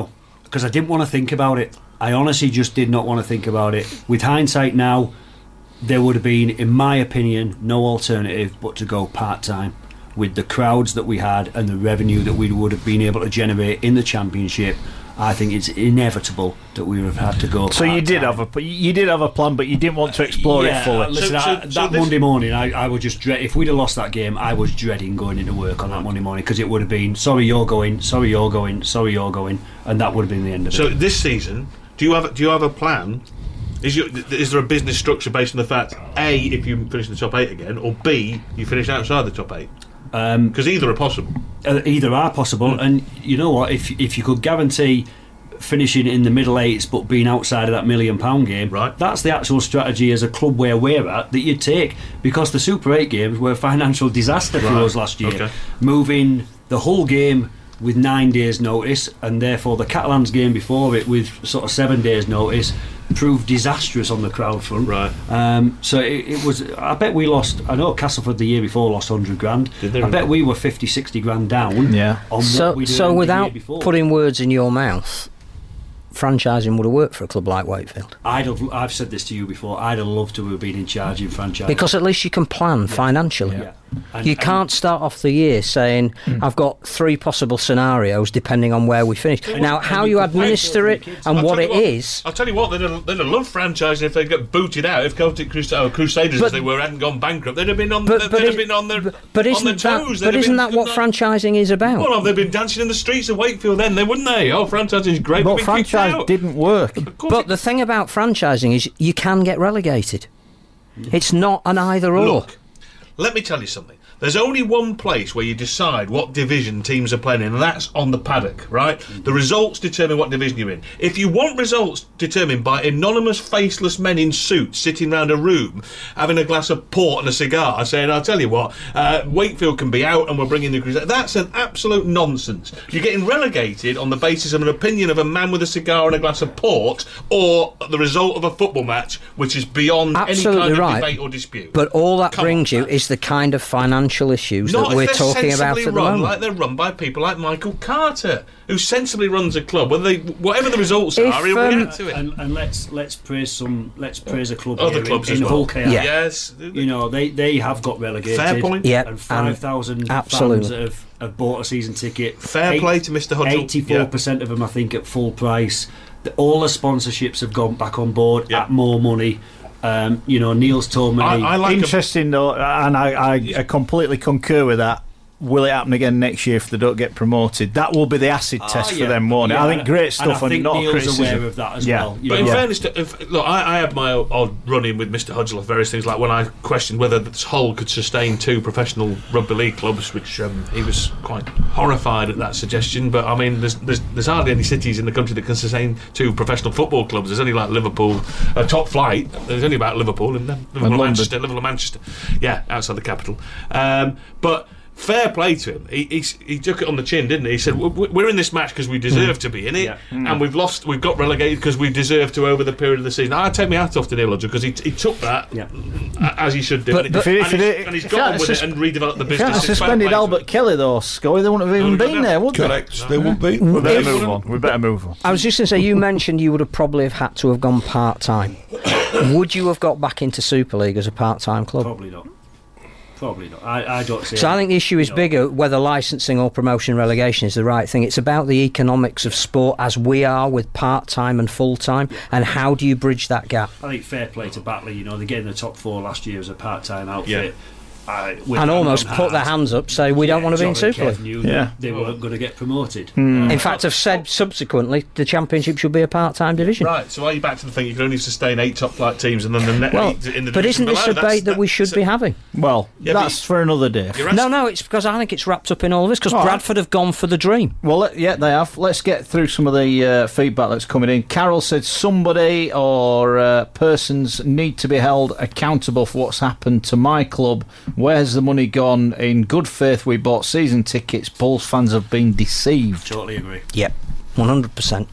because I didn't want to think about it. I honestly just did not want to think about it. With hindsight now, there would have been, in my opinion, no alternative but to go part-time. With the crowds that we had and the revenue that we would have been able to generate in the Championship, I think it's inevitable that we would have had to go. So you did have a you did have a plan, but you didn't want to explore yeah, it fully. Listen, So- so- I, so that this- Monday morning, I, I would just dread. If we'd have lost that game, I was dreading going into work on that Monday morning because it would have been sorry you're going, sorry you're going, sorry you're going, and that would have been the end of So it. this season, do you have do you have a plan? Is your, is there a business structure based on the fact A, if you finish in the top eight again, or B, you finish outside the top eight? Because um, either are possible. Uh, either are possible, mm. and you know what? If if you could guarantee finishing in the middle eights but being outside of that million pound game, right. that's the actual strategy as a club where we're at that you'd take, because the Super eight games were a financial disaster for right. us last year. Okay. Moving the whole game with nine days notice, and therefore the Catalans game before it with sort of seven days notice, proved disastrous on the crowd front. Right. Um, so it, it was. I bet we lost. I know Castleford the year before lost one hundred grand. Did they I really? bet we were fifty, sixty grand down. Yeah. On So, what we did so the without year before. putting words in your mouth, franchising would have worked for a club like Wakefield. I'd have. I've said this to you before. I'd have loved to have been in charge in franchise Because at least you can plan financially. Yeah. And, You and can't start off the year saying, I've got three possible scenarios depending on where we finish. Now, and how you you could administer wait it for the kids. and I'll what tell it you is. I'll tell you what, they'd have, they'd have loved franchising if they got booted out. If Celtic Crus- oh, Crusaders, But- as they were, hadn't gone bankrupt, they'd have been on. But, they'd but, have is- been on their but, but on isn't their that, toes. They'd but have isn't been- that what franchising is about? Well, they've been dancing in the streets of Wakefield then, they wouldn't they? Oh, franchising is great. But we've been kicked franchise out. didn't work. Of course But it- the thing about franchising is you can get relegated. It's not an either or. Look, let me tell you something. There's only one place where you decide what division teams are playing in, and that's on the paddock, right? The results determine what division you're in. If you want results determined by anonymous, faceless men in suits sitting round a room, having a glass of port and a cigar, saying, I'll tell you what, uh, Wakefield can be out and we're bringing the Crusaders, that's an absolute nonsense. You're getting relegated on the basis of an opinion of a man with a cigar and a glass of port, or the result of a football match, which is beyond Absolutely any kind right. of debate or dispute. But all that Come brings on, you man. is the kind of financial issues Not that we're if they're talking about sensibly at the run moment. like they're run by people like Michael Carter, who sensibly runs a club. Whether they, whatever the results If, are, he'll um, react to it. And, and let's let's praise some. Let's praise a club Other here clubs in, as in well. Hull K R. Yeah. Yes, You know they, they have got relegated. Fair point. Yeah, And five thousand fans absolutely. that have, have bought a season ticket. Fair play to Mister Hudgell. Eighty-four percent of them, I think, at full price. The, all the sponsorships have gone back on board Yeah. at more money. Um, you know, Neil's told me. I, I like a- Interesting though, and I, I, I completely concur with that. Will it happen again next year if they don't get promoted? That will be the acid test Oh, for yeah. them, won't it? Yeah, I think great stuff, and I think not a Neil's criticism. aware of that as Yeah. well. You But in know. fairness, to, if, look, I, I had my odd run-in with Mister Hudgell of various things, like when I questioned whether this Hull could sustain two professional rugby league clubs, which um, he was quite horrified at that suggestion. But I mean, there's, there's there's hardly any cities in the country that can sustain two professional football clubs. There's only like Liverpool, uh, top flight. There's only about Liverpool and then Liverpool and London. Manchester, Liverpool and Manchester. Yeah, outside the capital. Um, but. Fair play to him. He, he he took it on the chin, didn't he? He said, "W- "We're in this match because we deserve to be in it, Yeah. and we've lost. We've got relegated because we deserve to over the period of the season." I take my hat off to Neil Hudgell because he, he took that Yeah. a- as he should do, But- and, but he- if and, it- he's, and he's if got that on with sus- it and redeveloped the If business. they had It's fair suspended play to Albert him. Kelly though, Scully, they wouldn't have even would have been done there, that. would they? Correct. They won't be. We better If- move on. We better move on. I was just going to say, you mentioned you would have probably have had to have gone part-time. Would you have got back into Super League as a part-time club? Probably not. Probably not. I, I don't see. So I think the issue is No. bigger whether licensing or promotion relegation is the right thing. It's about the economics of sport as we are with part-time and full-time, and how do you bridge that gap? I think fair play to Batley. You know, they get in the top four last year as a part-time outfit. Yeah. Uh, with And hand almost on put their heart. hands up, say we don't want to be in John and Super Kev League. knew Yeah. that they weren't going to get promoted. Uh, In fact, have said subsequently the Championship should be a part-time division. Right, so are you back to the thing you can only sustain eight top flight teams and then the net Well, eight in the but division isn't this below? a debate that we should be having? Well, Yeah, but that's for another day. You're No, asking- no, it's because I think it's wrapped up in all this, because All right. Bradford have gone for the dream. Well, let- yeah, they have. Let's get through some of the uh, feedback that's coming in. Carol said somebody or uh, persons need to be held accountable for what's happened to my club. Where's the money gone? In good faith, we bought season tickets. Bulls fans have been deceived. Totally agree. Yep, one hundred percent.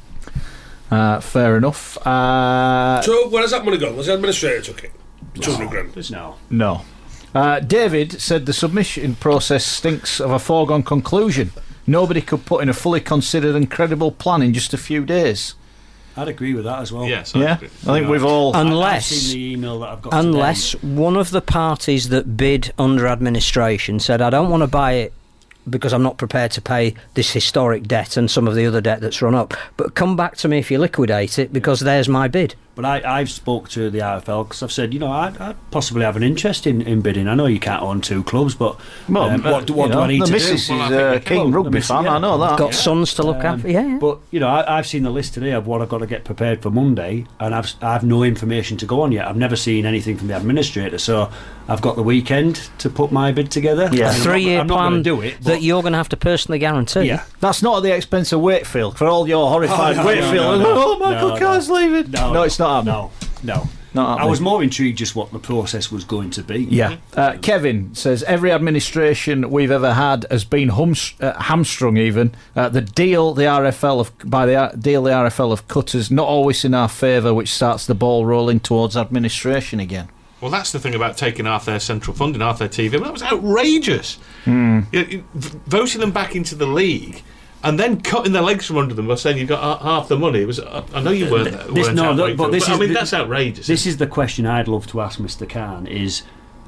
Uh, fair enough. Uh, So where has that money gone? Was the administrator took it? two hundred grand. No. no. Uh, David said the submission process stinks of a foregone conclusion. nobody could put in a fully considered and credible plan in just a few days. I'd agree with that as well. Yes, I Yeah, agree. I think we've all... Unless, I've seen the email that I've got unless today. one of the parties that bid under administration said, I don't want to buy it because I'm not prepared to pay this historic debt and some of the other debt that's run up, but come back to me if you liquidate it, because there's my bid. But I, I've spoke to the R F L because I've said, you know, I'd, I'd possibly have an interest in, in bidding. I know you can't own two clubs, but Well, um, uh, what, what you do know, I need the to missus do? is Well, I think a we can. keen Well, the rugby missus, fan, yeah. I know that. Got sons to look Um, after, yeah. yeah. But you know, I, I've seen the list today of what I've got to get prepared for Monday, and I've I've no information to go on yet. I've never seen anything from the administrator, so I've got the weekend to put my bid together. Yeah. A I mean, three-year I'm not, plan I'm not going to do it. that but- you're going to have to personally guarantee. yeah. That's not at the expense of Wakefield, for all your horrified Oh, no, no, Wakefield. no, no. oh, Michael No, Carr's no. leaving. No, it's not happening. No, no. Not I happening. was more intrigued just what the process was going to be. Yeah. Uh, Kevin says every administration we've ever had has been hums- uh, hamstrung. Even uh, the deal the R F L have, by the R- deal the R F L have cut is not always in our favour, which starts the ball rolling towards administration again. Well, that's the thing about taking half their central funding, half their T V. I mean, that was outrageous. Hmm. You know, you- v- voting them back into the league and then cutting their legs from under them by saying you've got ha- half the money. It was. I I know you weren't. there- This- weren't no, at no, Wakefield, but this I is mean, the- that's outrageous. This is the question I'd love to ask Mister Khan: is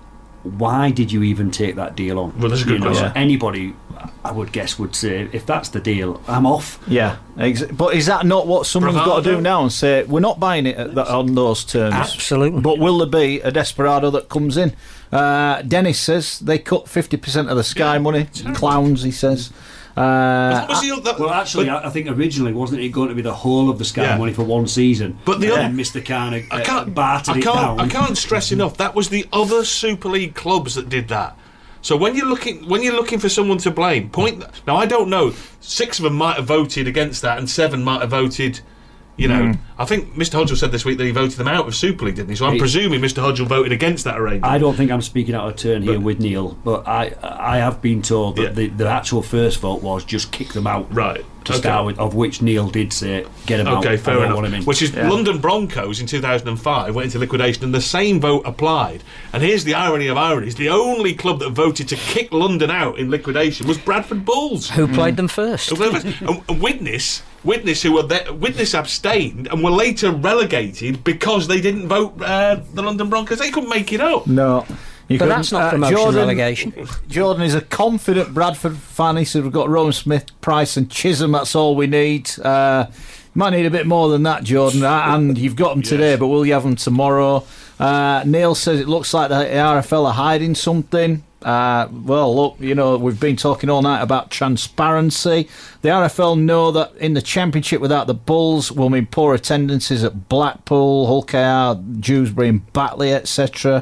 why did you even take that deal on? Well, that's a good You know, question. Anybody, I would guess, would say if that's the deal, I'm off. Yeah, ex- but is that not what someone's got to do Bravado. now and say we're not buying it at the, on those terms? Absolutely. But will there be a desperado that comes in? Uh, Dennis says they cut fifty percent of the Sky Yeah, money. terrible. Clowns, he says. Uh, What was the other- Well, actually, but- I I think originally wasn't it going to be the whole of the Sky Yeah. money for one season? But the and other- then Mister Khan uh, I can't, bartered I it can't, down. I can't stress enough. That was the other Super League clubs that did that. So when you're looking, when you're looking for someone to blame, point. Now I don't know. Six of them might have voted against that, and seven might have voted. You know, I think Mister Hodgell said this week that he voted them out of Super League, didn't he? So I'm He- presuming Mister Hodgell voted against that arrangement. I don't think I'm speaking out of turn here But- with Neil, but I I have been told that Yeah. the, the actual first vote was just kick them out Right. to Okay. start with, of which Neil did say get them out. Okay, I fair don't enough. want 'em in. Which is Yeah. London Broncos in two thousand five went into liquidation, and the same vote applied. And here's the irony of ironies: the only club that voted to kick London out in liquidation was Bradford Bulls. Who played them first? and, and Witness, Witness, who were there, Witness abstained and were later relegated because they didn't vote uh, the London Broncos. They couldn't make it up. no. You But couldn't. that's not Uh, promotion Jordan, relegation. Jordan is a confident Bradford fan. He said we've got Rowan Smith, Price, and Chisholm. That's all we need. Uh, might need a bit more than that, Jordan. Uh, and you've got them today, but will you have them tomorrow? Uh, Neil says it looks like the R F L are hiding something. Uh, well, look, you know, we've been talking all night about transparency. The R F L know that in the Championship without the Bulls will mean poor attendances at Blackpool, Hull K R, Dewsbury and Batley, et cetera.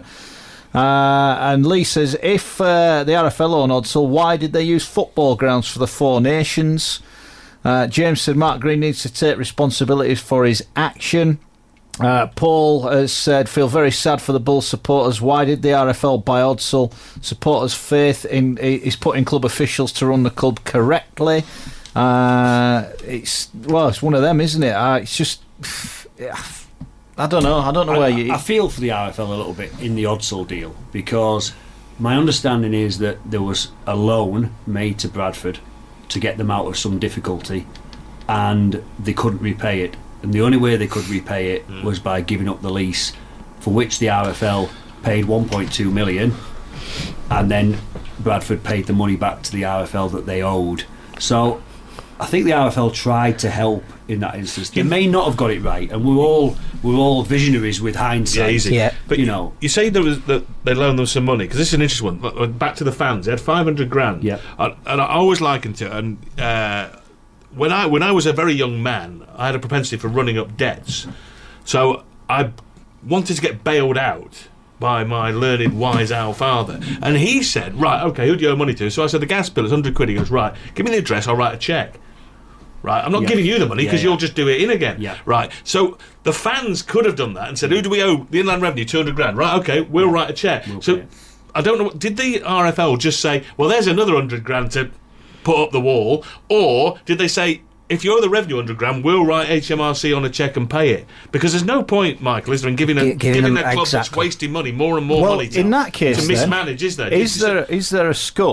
Uh, and Lee says, if uh, the R F L own Odsal, why did they use football grounds for the Four Nations? Uh, James said Mark Green needs to take responsibilities for his action. Uh, Paul has said, feel very sad for the Bulls supporters. Why did the R F L buy Odsal? Supporters' faith in is putting club officials to run the club correctly. Uh, it's well, it's one of them, isn't it? Uh, it's just, yeah, I don't know. I don't know I, where you. I feel for the R F L a little bit in the Odsal deal because my understanding is that there was a loan made to Bradford to get them out of some difficulty, and they couldn't repay it. And the only way they could repay it Mm. was by giving up the lease, for which the R F L paid one point two million, and then Bradford paid the money back to the R F L that they owed. So I think the R F L tried to help in that instance. They may not have got it right, and we're all we're all visionaries with hindsight. Yeah, easy. Yeah. But You you know. know, you say there was that they loaned them some money because this is an interesting one. Back to the fans, they had five hundred grand. Yeah. and, and I always likened it. And uh, when I when I was a very young man, I had a propensity for running up debts. So I wanted to get bailed out by my learned, wise owl father, and he said, "Right, okay, who do you owe money to?" So I said, "The gas bill is one hundred quid." He goes, "Right, give me the address. I'll write a cheque." Right, I'm not Yeah. giving you the money because Yeah, yeah. you'll just do it in again. Yeah. Right, so the fans could have done that and said, "Who do we owe the Inland Revenue? two hundred grand." Right, okay, we'll write a cheque. We'll so pay it. I don't know. Did the R F L just say, "Well, there's another hundred grand to put up the wall," or did they say, "If you owe the revenue hundred grand, we'll write H M R C on a cheque and pay it"? Because there's no point, Michael, is there, in giving a Gi- giving giving them- a club that's exactly. wasting money more and more Well, money to, in that case, to then, mismanage, is there? Is there is there a scope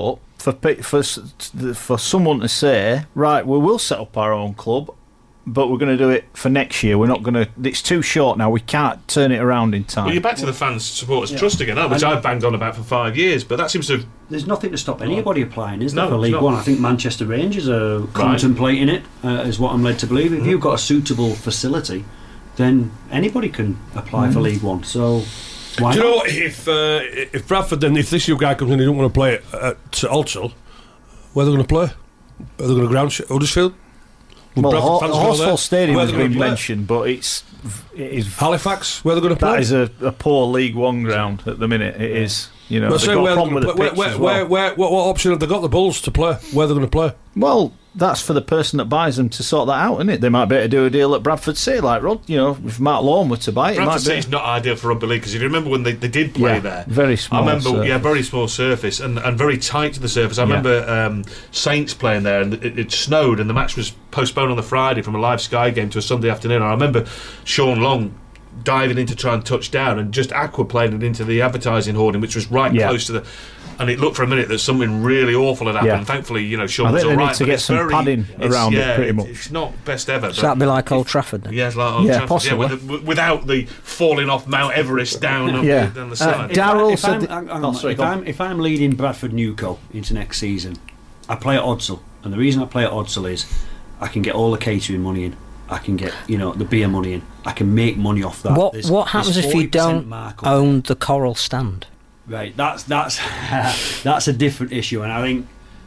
for pe- for s- for someone to say, right, we will set up our own club, but we're going to do it for next year. We're not going to. It's too short now. We can't turn it around in time. Well, you're back to the fans supporters Yeah. trust again, which I've banged on about for five years. But that seems to have There's nothing to stop anybody applying, is there, No, for it's League not. One? I think Manchester Rangers are contemplating it, uh, is what I'm led to believe. If you've got a suitable facility, then anybody can apply for League One. So why Do you not? know what, if uh, if Bradford then if this young guy comes in and he don't want to play at Altsall, where are they going to play? Are they going to ground sh- Huddersfield? Would Well, Bradford Hor- fans go there? Horsfall Stadium Where are has they gonna been play? mentioned, but it's it is Halifax, where are they going to play? that is a, a poor League One ground at the minute. It is, you know, Well, they've say got a where, problem with where, the where, pitch where, as well. where, where, what, what option have they got the Bulls to play? Where they're going to play? Well, that's for the person that buys them to sort that out, isn't it? They might be able to do a deal at Bradford City, like Rod. You know, if Mark Lawn were to buy it, it Bradford might be. City's not ideal for rugby league because if you remember when they, they did play Yeah, there, very small I remember, surface. yeah, very small surface and, and very tight to the surface. I Yeah. remember um, Saints playing there, and it, it snowed, and the match was postponed on the Friday from a live Sky game to a Sunday afternoon. And I remember Sean Long diving in to try and touch down and just aquaplaning it into the advertising hoarding, which was right Yeah. close to the. And it looked for a minute that something really awful had happened. Yeah. And thankfully, you know, I Sean think was they all need right. to but get it's some very- padding it's- around it, yeah, pretty it- much. It's not best ever. So but that'd be like Old Trafford then. yeah, it's like Old Yeah, Trafford, possibly. with the, without the falling off Mount Everest down, up, Yeah. down the Uh, side. If, I, Darryl if, said I'm, that- hang- hang Oh, on, sorry, if, go on. I'm, if I'm leading Bradford Newco into next season, I play at Odsal, and the reason I play at Odsal is I can get all the catering money in, I can get you know the beer money in, I can make money off that. What There's- What happens there's if you forty percent don't markup. own the Coral Stand? Right, that's that's that's a different issue, and I think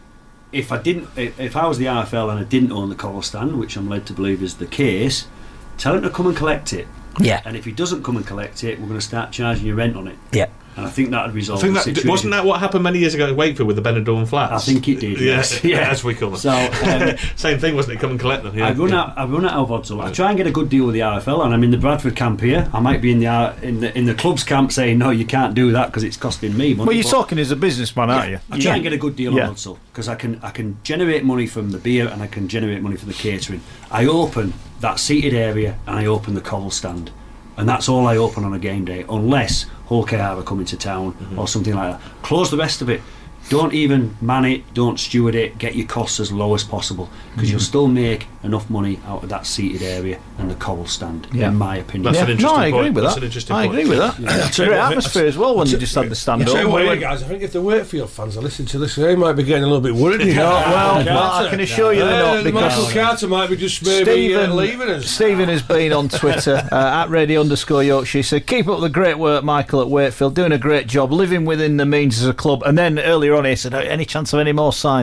if I didn't, if, if I was the R F L and I didn't own the Coral Stand, which I'm led to believe is the case, tell him to come and collect it. Yeah, And if he doesn't come and collect it, we're going to start charging you rent on it. yeah. And I think that'd resolve I think the that situation. wasn't that what happened many years ago at Wakefield with the Benidorm Flats. I think it did. Yeah, Yes. yeah, as we call them. So um, Same thing, wasn't it? Come and collect them. Yeah, I run yeah. out. I run out of Odsal. I try and get a good deal with the R F L, and I'm in the Bradford camp here. I might be in the R- in the in the club's camp saying no, you can't do that because it's costing me money. Well, you're but- talking as a businessman, aren't you? I try and get a good deal Yeah. on Odsal because I can I can generate money from the beer and I can generate money from the catering. I open that seated area and I open the Coral Stand, and that's all I open on a game day, unless Hull K R are coming to town Mm-hmm. or something like that. Close the rest of it. Don't even man it. Don't steward it. Get your costs as low as possible because you'll still make enough money out of that seated area and the Coral Stand. Yeah. In my opinion. That's Yeah. an interesting No, I agree point. with That's that. an interesting I point. agree with that. I'll tell you Great what, atmosphere as well when you just had the stand I tell you up. what, here, guys, I think if the Wakefield fans are listening to this, they might be getting a little bit worried. You know? well, well, I can assure you they're not, Uh, because Michael Carter might be just maybe uh, Stephen, leaving us. Stephen has been on Twitter uh, at radio underscore Yorkshire. He said, keep up the great work, Michael, at Wakefield, doing a great job, living within the means as a club. And then earlier on he said, any chance of any more signings?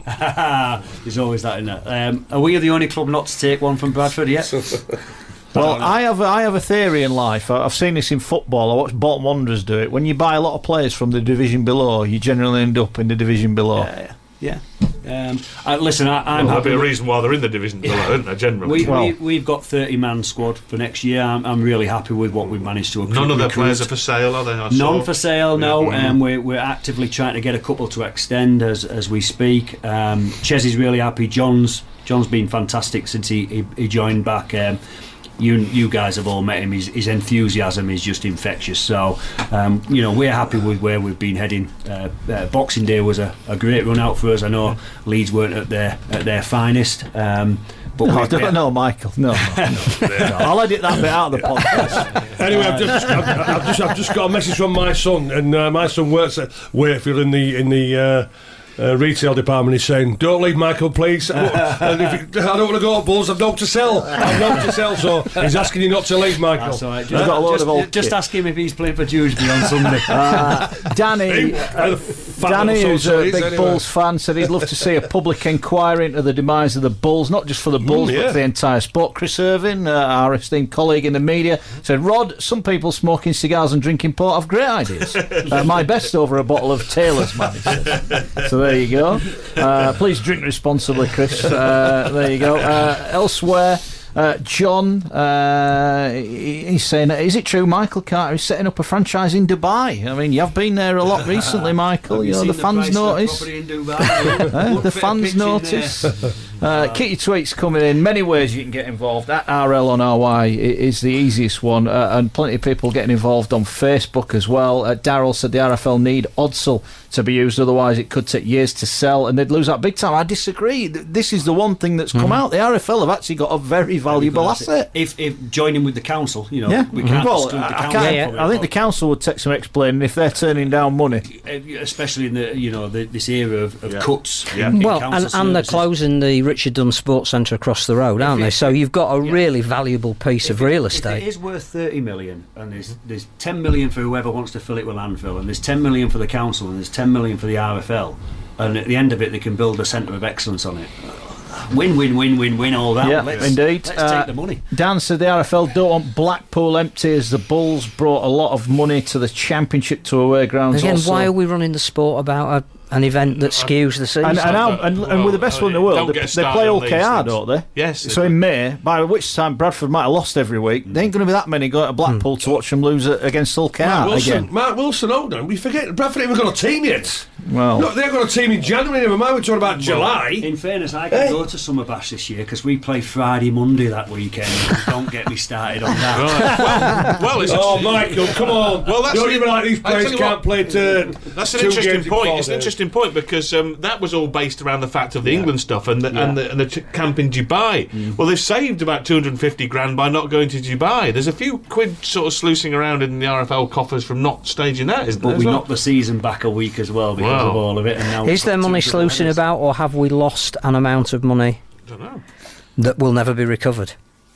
There's always that in there. Um, are we the only club not to take one from Bradford yet? Well, I have a, I have a theory in life. I- I've seen this in football. I watch Bolton Wanderers do it. When you buy a lot of players from the division below, you generally end up in the division below. Yeah, yeah. Um, uh, listen, I, I'm Well, there'll happy. be a with- reason why they're in the division below, isn't there, generally? We, Well- we, we've got thirty man squad for next year. I'm, I'm really happy with what we've managed to recruit. None of their recruit. players are for sale, are they? I saw. None for sale, no. Yeah. Um, we're, we're actively trying to get a couple to extend as as we speak. Um, Ches is really happy. John's John's been fantastic since he, he, he joined back. Um, you you guys have all met him. His, his enthusiasm is just infectious. So, um, you know, we're happy with where we've been heading. Uh, uh, Boxing Day was a, a great run out for us. I know Leeds weren't at their at their finest. Um, but No, I we- don't know, Michael. No, no, no, no. I'll edit that bit out of the podcast. Anyway, I've just, I've, I've just, I've just got a message from my son, and uh, my son works at Wakefield in the in the uh, uh, retail department. He's saying, "Don't leave, Michael, please. And if you, I don't want to go to Bulls. I've no to sell. I've no to sell." So he's asking you not to leave, Michael. That's all right. He's Just, got a load just, of old just kit. ask him if he's playing for Dewsbury on Sunday. Uh, Danny, Where the fat Danny, little who's so-so a is, big anyway. Bulls fan, said he'd love to see a public inquiry into the demise of the Bulls, not just for the Bulls, Mm, but yeah. for the entire sport. Chris Irvin, uh, our esteemed colleague in the media, said, Rod, some people smoking cigars and drinking port have great ideas. uh, my best over a bottle of Taylor's, man. he said. So there you go. Uh, please drink responsibly, Chris. Uh, there you go. Uh, elsewhere... Uh, John, uh, he- he's saying, is it true Michael Carter is setting up a franchise in Dubai? I mean, you've been there a lot recently, Michael. Have You know, seen the fans price of notice. property in Dubai? Eh, Won't the fit a fans pitch in there. notice. Uh, keep your tweets coming in. Many ways you can get involved. At R L on R Y is the easiest one, uh, and plenty of people getting involved on Facebook as well. Uh, Darryl said the R F L need Odsel to be used, otherwise it could take years to sell and they'd lose out big time. I disagree. This is the one thing that's come mm. out. The R F L have actually got a very valuable asset. If, if joining with the council, you know, yeah. we can't well, exclude the I, council. I, yeah, yeah. I think the council would take some explaining if they're turning down money, especially in the you know the, this era of, of yeah. cuts. Yeah. In well, and, and they're closing the Richard Dunn Sports Centre across the road, aren't if they? It, so you've got a yeah. really valuable piece if of real it, estate. If it is worth thirty million, and there's there's ten million for whoever wants to fill it with landfill, and there's ten million for the council, and there's ten million for the R F L, and at the end of it, they can build a centre of excellence on it. Win, win, win, win, win, all that. Yeah, let's, indeed. Let's uh, take the money. Dan said the R F L don't want Blackpool empty as the Bulls brought a lot of money to the Championship to away grounds. Again, also. why are we running the sport about a, an event that skews the season? And, and, how, and, well, and with the best one in the world, they, they play O K R, don't they? Yes. So in May, by which time Bradford might have lost every week, there ain't going to be that many going to Blackpool mm. to watch them lose against Hull K R Mark Wilson, again. Mark Wilson, hold on. We forget Bradford haven't got a team yet. Well, no, they've got a team in January. Never mind, we're talking about well, July. In fairness, I can hey. go to Summer Bash this year because we play Friday, Monday that weekend. Don't get me started on that. Right. well, well, it's oh, Michael, come on. Well, that's don't even like these players can't what, play to. That's an interesting point. It's an interesting point because um, that was all based around the fact of the yeah. England stuff and the, yeah. and the, and the t- camp in Dubai. Mm. Well, they've saved about two hundred fifty grand by not going to Dubai. There's a few quid sort of sluicing around in the R F L coffers from not staging that, isn't but there? But we well? knocked the season back a week as well because wow. of all of it. And now is there money sluicing about, or have we lost an amount of money I don't know. that will never be recovered?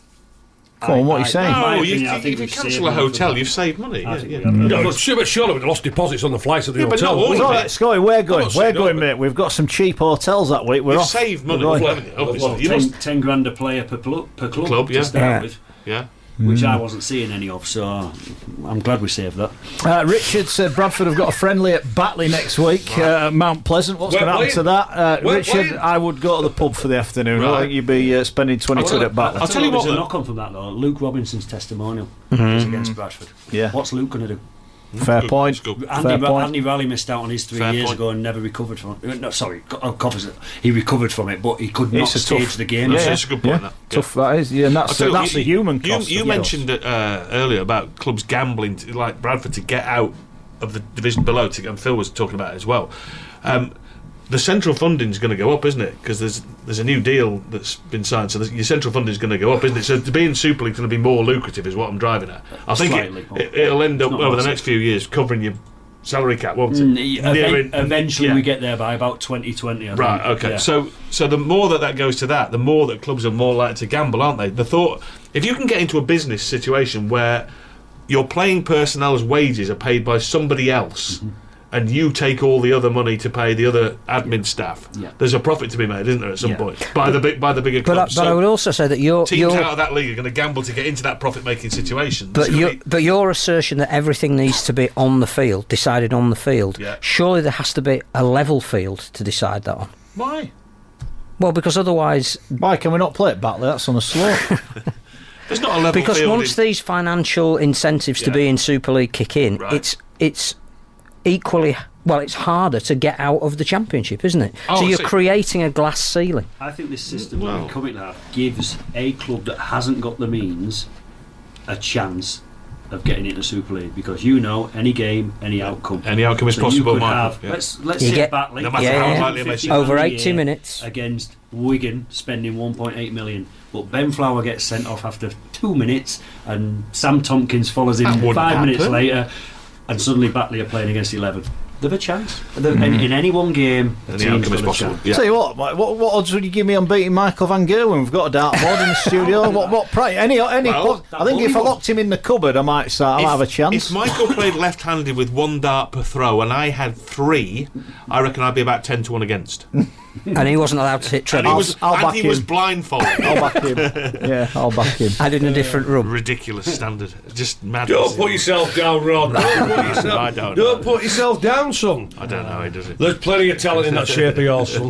Come on, what are you saying? No, no you, you, if you cancel a hotel, you've saved money. Yeah, yeah. No, but surely we've lost deposits on the flights of the yeah, hotel. But not right, Scotty, we're going. We're going, mate. We've got some cheap hotels that week. We're you've off. saved money, haven't you? Obviously, well, you ten, must ten grand a player per, pl- per club, club yeah. to start yeah. with. Yeah. Which mm. I wasn't seeing any of, so I'm glad we saved that. Uh, Richard said Bradford have got a friendly at Batley next week, right. uh, Mount Pleasant. What's going to happen to that? Uh, Richard, playing? I would go to the pub for the afternoon. Right. I think you'd be uh, spending twenty quid at Batley. I'll, I'll tell you what, there's a knock on from that though. Luke Robinson's testimonial mm-hmm. against Bradford. Yeah. What's Luke going to do? Fair Good. point. Andy, Fair Ra- point. Andy Raleigh missed out on his three Fair years point. ago and never recovered from it. No, sorry, co- covers it. He recovered from it, but he could not It's a stage tough- the game. Yeah, That's, yeah. that's a good point. Yeah. That. Tough that is. Yeah, and that's, you, that's you, a human you, cost. You, you mentioned it, uh, earlier about clubs gambling, to, like Bradford, to get out of the division below. To, and Phil was talking about it as well. Um, the central funding is going to go up, isn't it? Because there's there's a new deal that's been signed, so your central funding is going to go up, isn't it? So to be in Super League is going to be more lucrative, is what I'm driving at. I think Slightly, it, it, it'll end up not over the massive. next few years covering your salary cap, won't it? Mm, Near ev- eventually, yeah. we get there by about twenty twenty. I Right. think. Okay. Yeah. So so the more that that goes to that, the more that clubs are more likely to gamble, aren't they? The thought, if you can get into a business situation where your playing personnel's wages are paid by somebody else. Mm-hmm. And you take all the other money to pay the other admin yeah. staff. Yeah. There's a profit to be made, isn't there, at some Yeah. point by the big by the bigger But, I, clubs. but so I would also say that your teams your out of that league are going to gamble to get into that profit-making situation. but It's your gonna be- but your assertion that everything needs to be on the field, decided on the field. Yeah. Surely there has to be a level field to decide that on. Why? Well, because otherwise, Why can we not play at Batley? That's on a slope. There's not a level because field once in- these financial incentives to Yeah. be in Super League kick in, Right. it's it's equally. Well, it's harder to get out of the Championship, isn't it? Oh, so I you're see. creating a glass ceiling. I think this system Well. that we're coming at gives a club that hasn't got the means a chance of getting into Super League, because you know any game, any outcome. Any outcome is So possible, you could Michael. have, Yeah. Let's let's You say get- Batley, No matter Yeah, how yeah. lightly it may seem. Over a eighty year minutes. against Wigan, spending one point eight million. But Ben Flower gets sent off after two minutes, and Sam Tompkins follows him That wouldn't five minutes happen. later, and suddenly Batley are playing against eleven. They've a chance. They've, in, in any one game, the Any team's outcome is got a possible. chance. Yeah. Tell you what, Mike, what, what odds would you give me on beating Michael Van Gerwen? We've got a dartboard in the studio. What, what price? Any, any? Well, I think if I locked him in the cupboard, I might start. I'll have a chance. If Michael played left-handed with one dart per throw and I had three, I reckon I'd be about ten to one against. And he wasn't allowed to hit And treble. he was, I'll and back he was him. blindfolded. I'll back him. Yeah, I'll back him. I did in a different room. Ridiculous standard. Just mad. Don't put yourself down, Rod. Don't put yourself, I don't don't know. put yourself down, son. I don't know how he does it. There's plenty of talent in that shape of yours, son.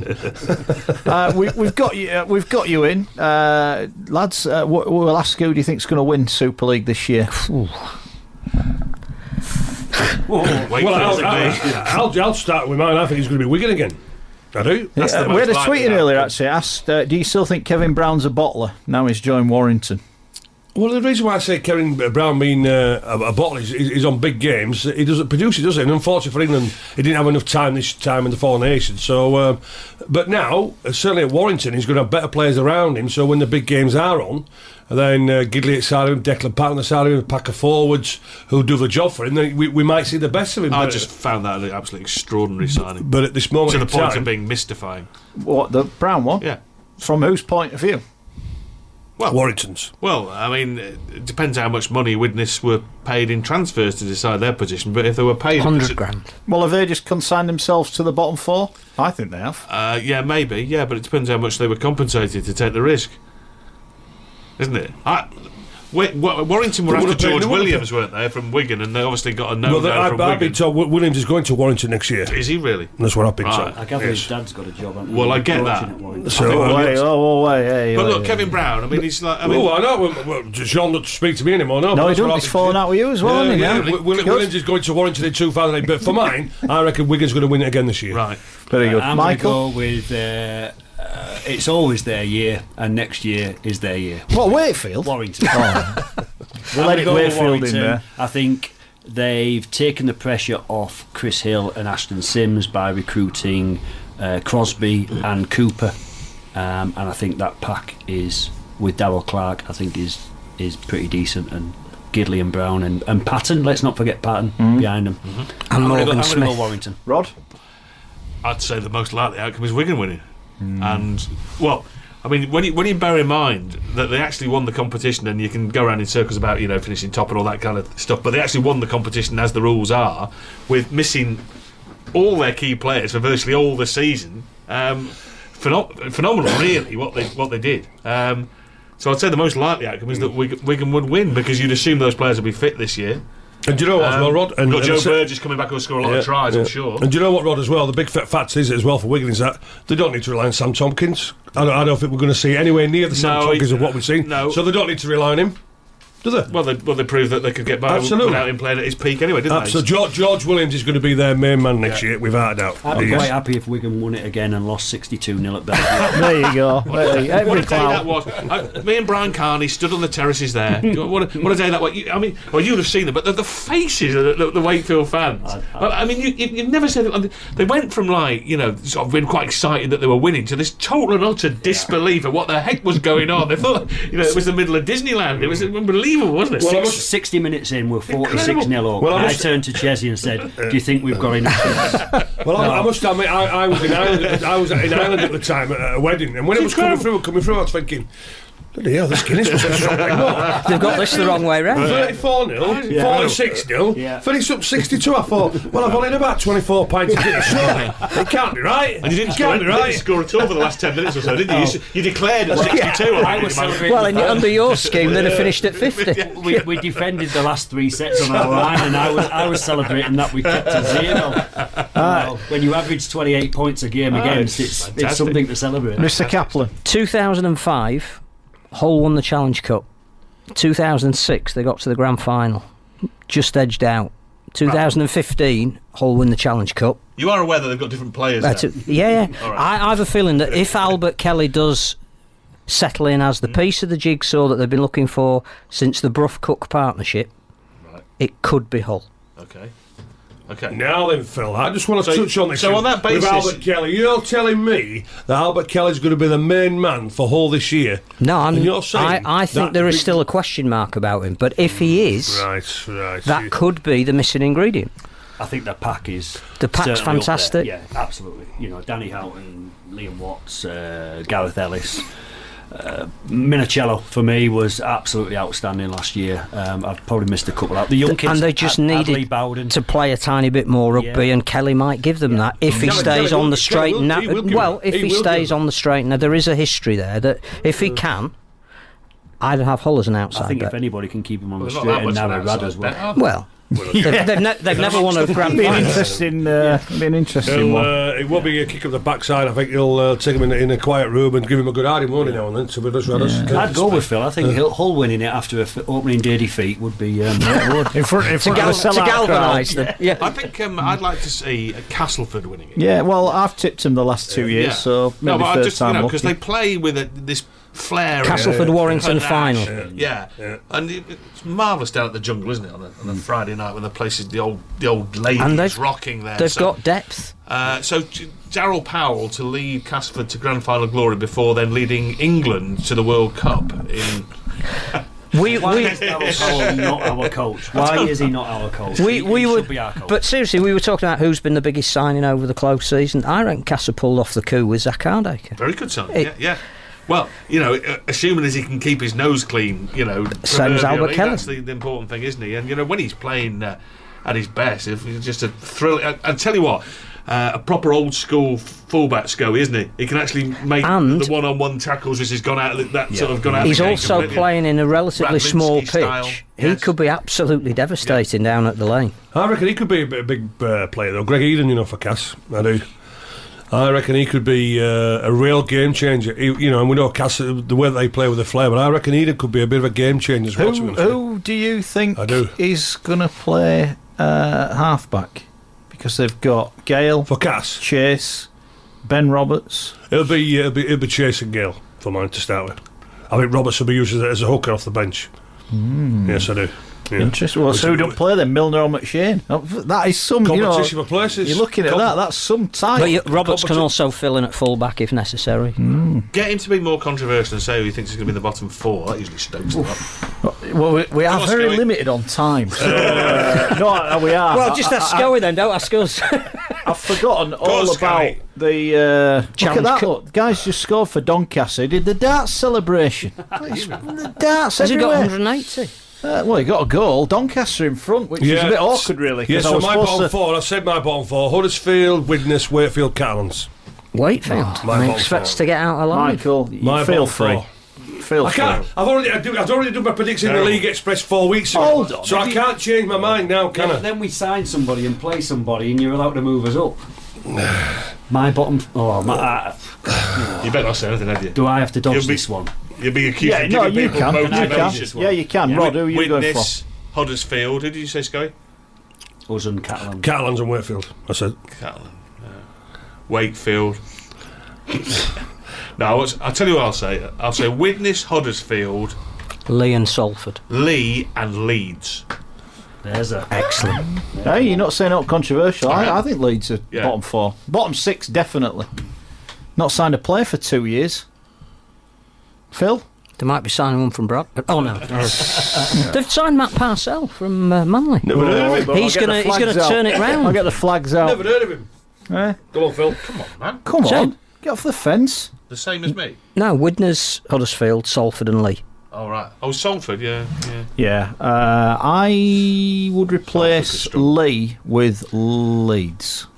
Uh, we, we've got you. Uh, we've got you in, uh, lads. Uh, we'll we'll ask who do you think's going to win Super League this year? Wait Well, for I'll, it to be. I'll, I'll, I'll start with mine. I think it's going to be Wigan again. I do. That's Yeah, the we had a most tweet likely in earlier outcome. actually asked, uh, do you still think Kevin Brown's a bottler now he's joined Warrington? Well, the reason why I say Kevin Brown being uh, a, a bottle is he's on big games. He doesn't produce it, does he? And unfortunately for England, he didn't have enough time this time in the Four Nations. So, um, but now, uh, certainly at Warrington, he's going to have better players around him. So when the big games are on, then uh, Gidley at side of him, Declan Pat on the side of him, a pack of forwards who do the job for him, then we, we might see the best of him. I but, just found that an absolutely extraordinary signing. But at this moment To the in point time, of being mystifying. What, the Brown one? Yeah. From whose point of view? Well, Warrington's. Well, I mean, it depends how much money Widnes were paid in transfers to decide their position. But if they were paid Hundred grand. Well, have they just consigned themselves to the bottom four? I think they have. uh, yeah, maybe, yeah, but it depends how much they were compensated to take the risk, isn't it? I, Wa- Wa- Warrington were They after would've paid- George they would've Williams, weren't they, from Wigan, and they obviously got a no Well, no I've, from I've been Wigan. told Wi- Williams is going to Warrington next year. Is he really? That's what I've been Right. told. I gather Yes. his dad's got a job. hasn't he? Well, I get Coaching that. at Warrington. So, Oh, uh, wait, oh, oh, wait, hey, But hey, look, hey. Kevin Brown. I mean, he's like. I mean, Oh, I know. Well, well, Sean doesn't speak to me anymore. No, No, but he that's what doesn't. I've He's been- falling out with you as well, Yeah, hasn't he, yeah. now? Wi- Will- Good. Williams is going to Warrington in two thousand eight, but for mine, I reckon Wigan's going to win it again this year. right. Very good. I'm Michael? going to go with uh, uh, it's always their year, and next year is their year. What, Wakefield? Warrington. We'll I'm let it gonna go with Wakefield in Warrington. there. I think they've taken the pressure off Chris Hill and Ashton Sims by recruiting uh, Crosby and Cooper, um, and I think that pack is with Darryl Clark. I think is is pretty decent, and Gidley and Brown and, and Patton. Let's not forget Patton behind them. And I'm gonna Morgan go, I'm gonna Smith. go Warrington. Rod? I'd say the most likely outcome is Wigan winning. And, well, I mean, when you, when you bear in mind that they actually won the competition, and you can go around in circles about, you know, finishing top and all that kind of stuff, but they actually won the competition as the rules are, with missing all their key players for virtually all the season. Um, pheno- phenomenal, really, what they what they did. Um, so I'd say the most likely outcome is that Wig- Wigan would win, because you'd assume those players would be fit this year. And do you know what, as well, Um, Rod? And We've got and Joe I said- Burgess coming back who'll score a lot of tries, yeah. I'm sure. And do you know what, Rod, as well? The big fat fact is as well for Wigan is that they don't need to rely on Sam Tompkins. I don't, I don't think we're going to see anywhere near the Sam No, Tompkins he- of what we've seen. no. So they don't need to rely on him, do they? Well, they, well, they proved that they could get by Absolutely. without him playing at his peak anyway, didn't Absolutely. George, George Williams is going to be their main man next Yeah. year, without a doubt. I'd be He is. quite happy if Wigan won it again and lost sixty-two nil at Belgium. There you go. There you- they? What Every a day that clown. was. Uh, me and Brian Carney stood on the terraces there. what, a, what a day that was. You, I mean, well, you'd have seen them, but the, the faces of the, the, the Wakefield fans. I- I- Well, I mean, you, you, you've never said that. They went from, like, you know, sort of being quite excited that they were winning to this total and utter disbelief of what the heck was going on. They thought, you know, it was the middle of Disneyland. It was unbelievable, wasn't it? Well, I Six, must- sixty minutes in, we're forty-six Incredible. nil up. Well, I and I must- turned to Chesney and said, "Do you think we've got enough?" Well, I, I must admit, I, I was in Ireland. At the, I was in Ireland at the time at a wedding, and when it was coming through, coming through, I was thinking, bloody hell, this Guinness was something. No. They've got this the wrong way round. thirty-four nil, forty-six nil, Yeah. finished up sixty-two. I thought, well, I've only had about twenty-four pints of Guinness. Surely, it can't be right. And you didn't it score, can't be you didn't right. score at all for the last ten minutes or so, did you? You, s- you declared at sixty-two. I was celebrating. Well, in, under your scheme, they'd have finished at fifty. we, we defended the last three sets on our line, and I was I was celebrating that we kept a zero. Well, when you average twenty-eight points a game against, it's it's fantastic. it's something to celebrate. Mister Kaplan. two thousand five, Hull won the Challenge Cup. two thousand six, they got to the grand final. Just edged out. two thousand fifteen, Hull win the Challenge Cup. You are aware that they've got different players That's there. it. Yeah, yeah. All right. I, I have a feeling that if Albert Kelly does settle in as the piece of the jigsaw that they've been looking for since the Brough Cook partnership, Right. it could be Hull. Okay. Okay. Now then, Phil, I just want to So- touch on this. so on that with basis- Albert Kelly, you're telling me that Albert Kelly's going to be the main man for Hull this year? No, I'm, And you're saying I, I think that there is big- still a question mark about him, but if he is, Right, right. that could be the missing ingredient. I think the pack is The pack's certainly up there. fantastic. Yeah, absolutely. You know, Danny Houghton, Liam Watts, uh, Gareth Ellis. Uh, Minicello for me was absolutely outstanding last year. Um, I've probably missed a couple out. The young kids, And they just Ad- needed Adley Bowden. to play a tiny bit more rugby, Yeah. and Kelly might give them that if he Kelly- stays Kelly on will- the Kelly straight will- and he will give well, it. if He he, will stays give it. on the straight and there is a history there that if he can, I'd have Hull as an outside I think bet. if anybody can keep him on Well, the they're straight not that and much of narrow an rad outside as well. bet, are they? Well, They've, they've, ne- they've never won a grand Be an final. interesting, uh, be an interesting He'll, one. uh, it will be a kick up the backside. I think he'll uh, take him in, in a quiet room and give him a good hiding, won't he, now and then? So we just yeah. I'd go with Phil. I think Hull Hull winning it after a f- opening day defeat would be um, yeah, would. in front, in front gal- of the to sellout galvanise crowd. them. Yeah. I think um, I'd like to see Castleford winning it. Yeah, well, I've tipped them the last two years, Yeah. so maybe no, but I third just you time know lucky. because they play with a, this flair, Castleford and Warrington panache. final. Yeah, Yeah. and it, it's marvellous down at the Jungle, isn't it? On a, on a Friday night when the place is the old the old ladies And they've- rocking there. They've so, got depth. Uh, so J- Darryl Powell to lead Castleford to grand final glory before then leading England to the World Cup in. We Why we is Darryl Powell not our coach? Why is he not our coach? we, He- we he would, should be our coach. but seriously, we were talking about who's been the biggest signing over the close season. I reckon Casa pulled off the coup with Zach Hardacre. Very good son. It- yeah, yeah. Well, you know, uh, assuming as he can keep his nose clean, you know, Same as Albert proverbially, Kelly. that's the, the important thing, isn't he? And you know, when he's playing uh, at his best, if it's just a thrill. I, I tell you what, uh, a proper old school fullback Scully, isn't he? He can actually make And- the one-on-one tackles as he's gone out. Of the, that sort of gone out. He's of the game also completely. playing in a relatively Radlinski small pitch. style, He yes. could be absolutely devastating down at the lane. I reckon he could be a, bit, a big uh, player, though. Greg Eden, you know, for Cass. I do. I reckon he could be uh, a real game changer. He, you know, and we know Cass, the way that they play with the flair, but I reckon Eden could be a bit of a game changer as well. to be Who, honest with you. who do you think I do. is going to play uh, halfback? Because they've got Gale, For Cass, Chase, Ben Roberts. it'll be, uh, it'll be, it'll be Chase and Gale for mine to start with. I think Roberts will be used as a, as a hooker off the bench. Yes, I do. Yeah. Interesting. Well, Which so who is- don't play then? Milner or McShane? Oh, That is some, you know, Competition for places. you're looking at Com- that, that's some type. But you, Roberts can competi- also fill in at full back if necessary. Get him to be more controversial and say who he thinks is going to be in the bottom four. That usually stokes him up. Well, we, we are on, very Scully. limited on time. So, uh, no, uh, we are. Well, just I, ask I, Scully then, don't ask us. I've forgotten all about Scully. the. Uh, look at Challenge that! co- Look, the guys just scored for Doncaster. He did the darts celebration. It's the darts Has he got everywhere. one hundred eighty? Uh, well, he got a goal. Doncaster in front, which is Yeah. a bit awkward, really. Yeah, 'cause I so was my supposed bottom to. four, I said my bottom four: Huddersfield, Widnes, Wakefield, Catalans. Wakefield. my and he bottom expects four. to get out alive. Michael, you My feel bottom free. four. Feel I free. can't. I've already, I do, I've already done my prediction in the Terrible. League Express four weeks ago. Hold on. So I can't change my mind now, can Yeah, I? but then we sign somebody and play somebody, and you're allowed to move us up. My bottom. Oh, my, uh, You better not say anything, have you? do I have to dodge You'll be- this one? You'll be accused Yeah, of no, giving you people can. You motivation. can. Yeah, you can. Yeah. Rod, who are you going for? Widnes, Huddersfield. Who did you say, Scully? Us and Catalan. Catalans and Wakefield. I said. Catalan. Uh, Wakefield. No, what's- I'll tell you what I'll say. I'll say Widnes, Huddersfield, Lee and Salford. Lee, and Leeds. There's a. Excellent. Hey, you're not saying out controversial. I am. I, I think Leeds are Yeah. bottom four. Bottom six, definitely. Not signed a player for two years. Phil? They might be signing one from Brad. Oh no, they've signed Matt Parcell from uh, Manly. Never heard of him. He's gonna he's gonna turn it round. I'll get the flags out. Never heard of him. Eh? Come on, Phil. Come on, man. Come Shame. on, get off the fence. The same as me. No, Widnes, Huddersfield, Salford, and Lee. All right. Oh, Salford. Yeah, yeah. Yeah, uh, I would replace Salford is strong. Lee with Leeds.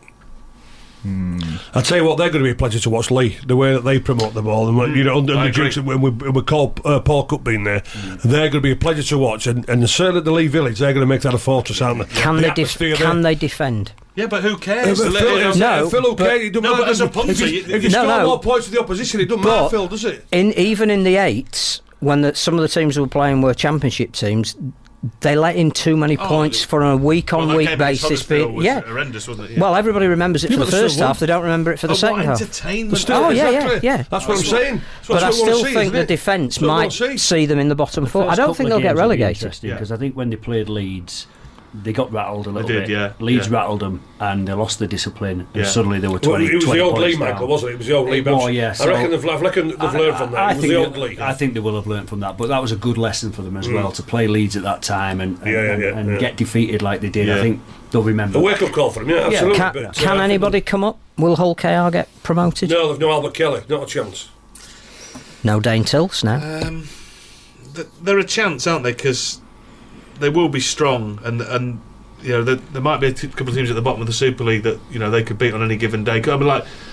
I tell you what, they're going to be a pleasure to watch. Lee, the way that they promote the ball, and what- you know, under I the agree. drinks when we, when we call uh, Paul Cup being there, they're going to be a pleasure to watch. And, and certainly the Lee Village, they're going to make that a fortress, aren't they? Can The they def- atmosphere can there. they defend? Yeah, but who Yeah, cares? but The Phil, little- No, Phil, okay, but- it doesn't No, matter, but as a does it? punter, if you, you- if you No, score no. more points to the opposition, it doesn't But- matter, Phil, does it? In even in the eights, when the, some of the teams who were playing were championship teams, they let in too many Oh, points for a week Well, on that week game against basis. Huddersfield Be, was yeah. horrendous, wasn't it? Yeah. Well, everybody remembers it Yeah, for but the they first still half. won. They don't remember it for the Oh, second what half. entertainment. But still, Oh, yeah, exactly. yeah, yeah. That's what I'm saying. That's But what I we still want to see, think isn't the it? defence That's what we might want to see. see them in the bottom four. I don't think they'll get relegated. Yeah. Because I think when they played Leeds, they got rattled a little did, bit. yeah, Leeds yeah. rattled them, and they lost the discipline. And Yeah. suddenly they were Well, twenty. it was the twenty old Lee, points Michael, down. wasn't it? It was the old Lee. It was, yeah, I so- reckon they've, I reckon they've learned from that. I It was think the old they- Lee. I think they will have learnt from that, but that was a good lesson for them as well to play Leeds at that time and, and, Yeah, yeah, and, yeah, and yeah. get defeated like they did. Yeah. I think they'll remember. A wake-up call for them, yeah, absolutely. Can, but, uh, can anybody come up? Will Hull K R get promoted? No, they've no Albert Kelly. Not a chance. No Dane Tills now. Um, th- they're a chance, aren't they? Because they will be strong, and and you know there, there might be a t- couple of teams at the bottom of the Super League that you know they could beat on any given day. I mean, like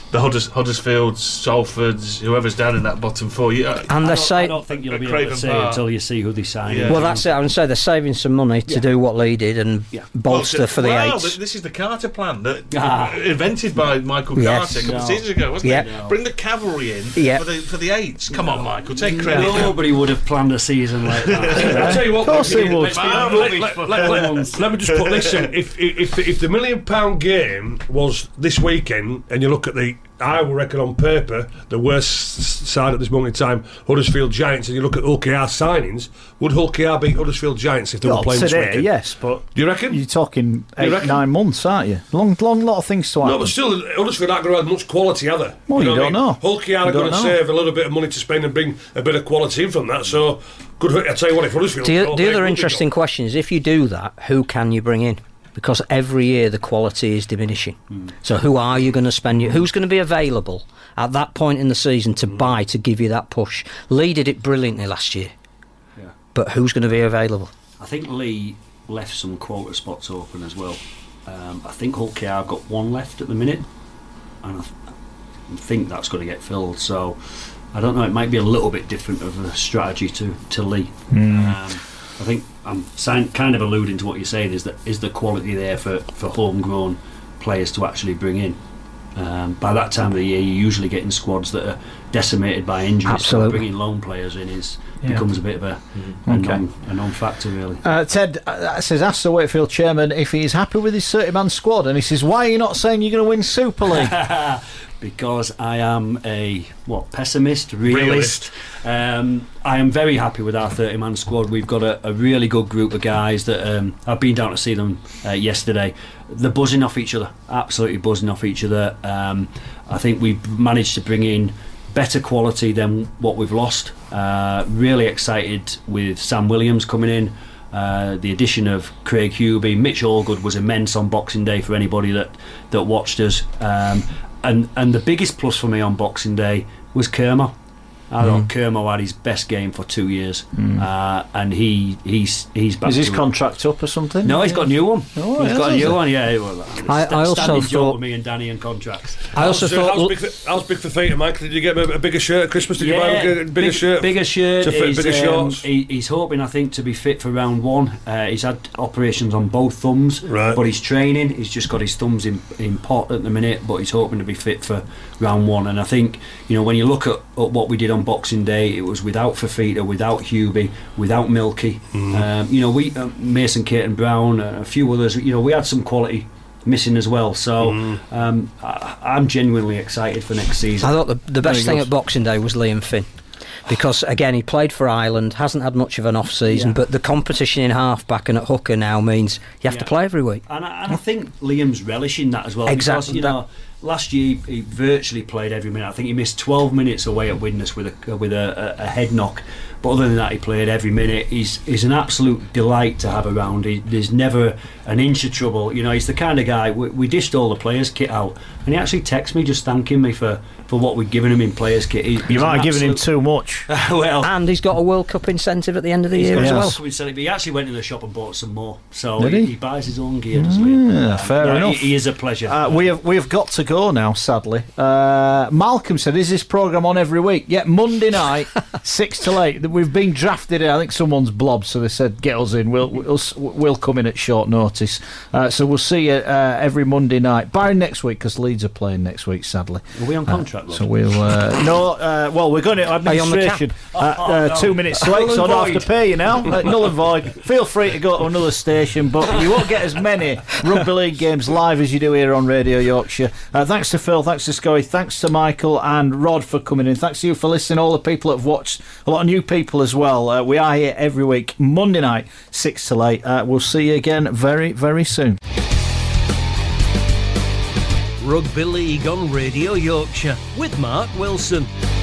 the Hudders, Huddersfields, Salfords, whoever's down in that bottom four. Yeah, And I they're don't, I saying, don't think you'll at be able Craven to say Park. until you see who they sign. Yeah. well, that's it. I would say they're saving some money to Yeah. do what Lee did and Yeah. bolster Well, for the wow, eights. th- This is the Carter plan that Ah. invented by Michael Yes. Carter a couple No. of seasons ago, wasn't Yeah. it? No. Bring the cavalry in Yeah. for the for the eights. Come on, Michael, take credit. Nobody would have planned a season like that. I'll tell you what. Of course let they me- would. let- let- let- let- let- Let me just put this in. If if if the million pound game was this weekend, and you look at the, I would reckon on paper the worst s- side at this moment in time, Huddersfield Giants, and you look at Hull K R signings, would Hull K R beat Huddersfield Giants if they were Well, playing this today, weekend? yes, but Do you reckon? you're talking eight, reckon? nine months, aren't you? Long, long lot of things to happen. No, but still, Huddersfield aren't going to have much quality, are they? Well, you what I don't mean? know. Hull K R You are going don't to know. save a little bit of money to spend and bring a bit of quality in from that. So, good. I tell you what, if Huddersfield, The, oh, the they other would be interesting question is, if you do that, who can you bring in? Because every year the quality is diminishing. So who are you going to spend? Your, who's going to be available at that point in the season to buy to give you that push? Lee did it brilliantly last year. Yeah. But who's going to be available? I think Lee left some quota spots open as well. Um, I think Hull K R have got one left at the minute, and I, th- I think that's going to get filled. So I don't know. It might be a little bit different of a strategy to to Lee. Um, I think I'm sign, kind of alluding to what you're saying. Is that is the quality there for for homegrown players to actually bring in? Um, by that time of the year, you're usually getting squads that are decimated by injuries. Absolutely. So bringing loan players in is Yeah. becomes a bit of a, a, Okay. non, a non-factor, really. Uh, Ted uh, says, ask the Wakefield chairman if he is happy with his thirty-man squad, and he says, why are you not saying you're going to win Super League? Because I am a what pessimist, realist. Um, I am very happy with our thirty-man squad. We've got a, a really good group of guys that um, I've been down to see them uh, yesterday. They're buzzing off each other, absolutely buzzing off each other. Um, I think we've managed to bring in better quality than what we've lost. Uh, really excited with Sam Williams coming in. Uh, the addition of Craig Hubie, Mitch Allgood was immense on Boxing Day for anybody that that watched us. Um, and and the biggest plus for me on Boxing Day was Kermo. I thought Kermo had his best game for two years, uh, and he he's he's back. Is his to it. contract up or something? No, he's got a new one. Oh, he's yeah, got a has new he? one. Yeah, well, I- I also standing joke thought- with me and Danny and contracts. I also How's, uh, thought. how's, big for, how's big for Theta, Michael? Did you get him a, a bigger shirt at Christmas? Did you buy him a bigger big- shirt? Bigger shirt. to fit He's, bigger um, shorts? he, he's hoping, I think, to be fit for round one. Uh, he's had operations on both thumbs, Right. but he's training. He's just got his thumbs in, in pot at the minute, but he's hoping to be fit for round one. And I think, you know, when you look at, at what we did on Boxing Day, it was without Fafita, without Hubie, without Milky. Mm. Um, you know, we uh, Mason Caton Brown, uh, a few others. You know, we had some quality missing as well. So Mm. um, I, I'm genuinely excited for next season. I thought the, the best Very thing good. at Boxing Day was Liam Finn. Because again, he played for Ireland, hasn't had much of an off season, Yeah. but the competition in half-back and at hooker now means you have to Yeah. play every week. And I, and I think Liam's relishing that as well. Exactly, Because, you that- know, last year he virtually played every minute. I think he missed twelve minutes away at Widnes with a with a, a, a head knock. But other than that, he played every minute. He's he's an absolute delight to have around. He, there's never an inch of trouble. You know, he's the kind of guy. We, we dished all the players' kit out, and he actually texted me just thanking me for, for what we'd given him in players' kit. He, You he's might an have given him absolute- too much. well. And he's got a World Cup incentive at the end of the He's year got as some well. sweet selling, but he actually went to the shop and bought some more. So Did he? he? he buys his own gear, does Liam. Yeah, Um, fair yeah, enough. He, he is a pleasure. Uh, we have we have got to go now, sadly. Uh, Malcolm said, "Is this programme on every week?" Yeah, Monday night, six till eight. We've been drafted in. I think someone's blobbed, so they said, "Get us in. We'll we'll, we'll come in at short notice." Uh, so we'll see you uh, every Monday night. Barring next week, because Leeds are playing next week, sadly. Are we on contract, Rod? So we'll uh, no. Uh, well, we're going to Are you on the administration. Oh, Uh, oh, uh, no. Two minutes Null late, and so I don't have void. to pay you now. Uh, null and void. Feel free to go to another station, but you won't get as many rugby league games live as you do here on Radio Yorkshire. Uh, thanks to Phil, thanks to Scully, thanks to Michael and Rod for coming in. Thanks to you for listening. All the people that have watched, a lot of new people as well. Uh, we are here every week, Monday night, six till eight. Uh, we'll see you again very, very soon. Rugby League on Radio Yorkshire with Mark Wilson.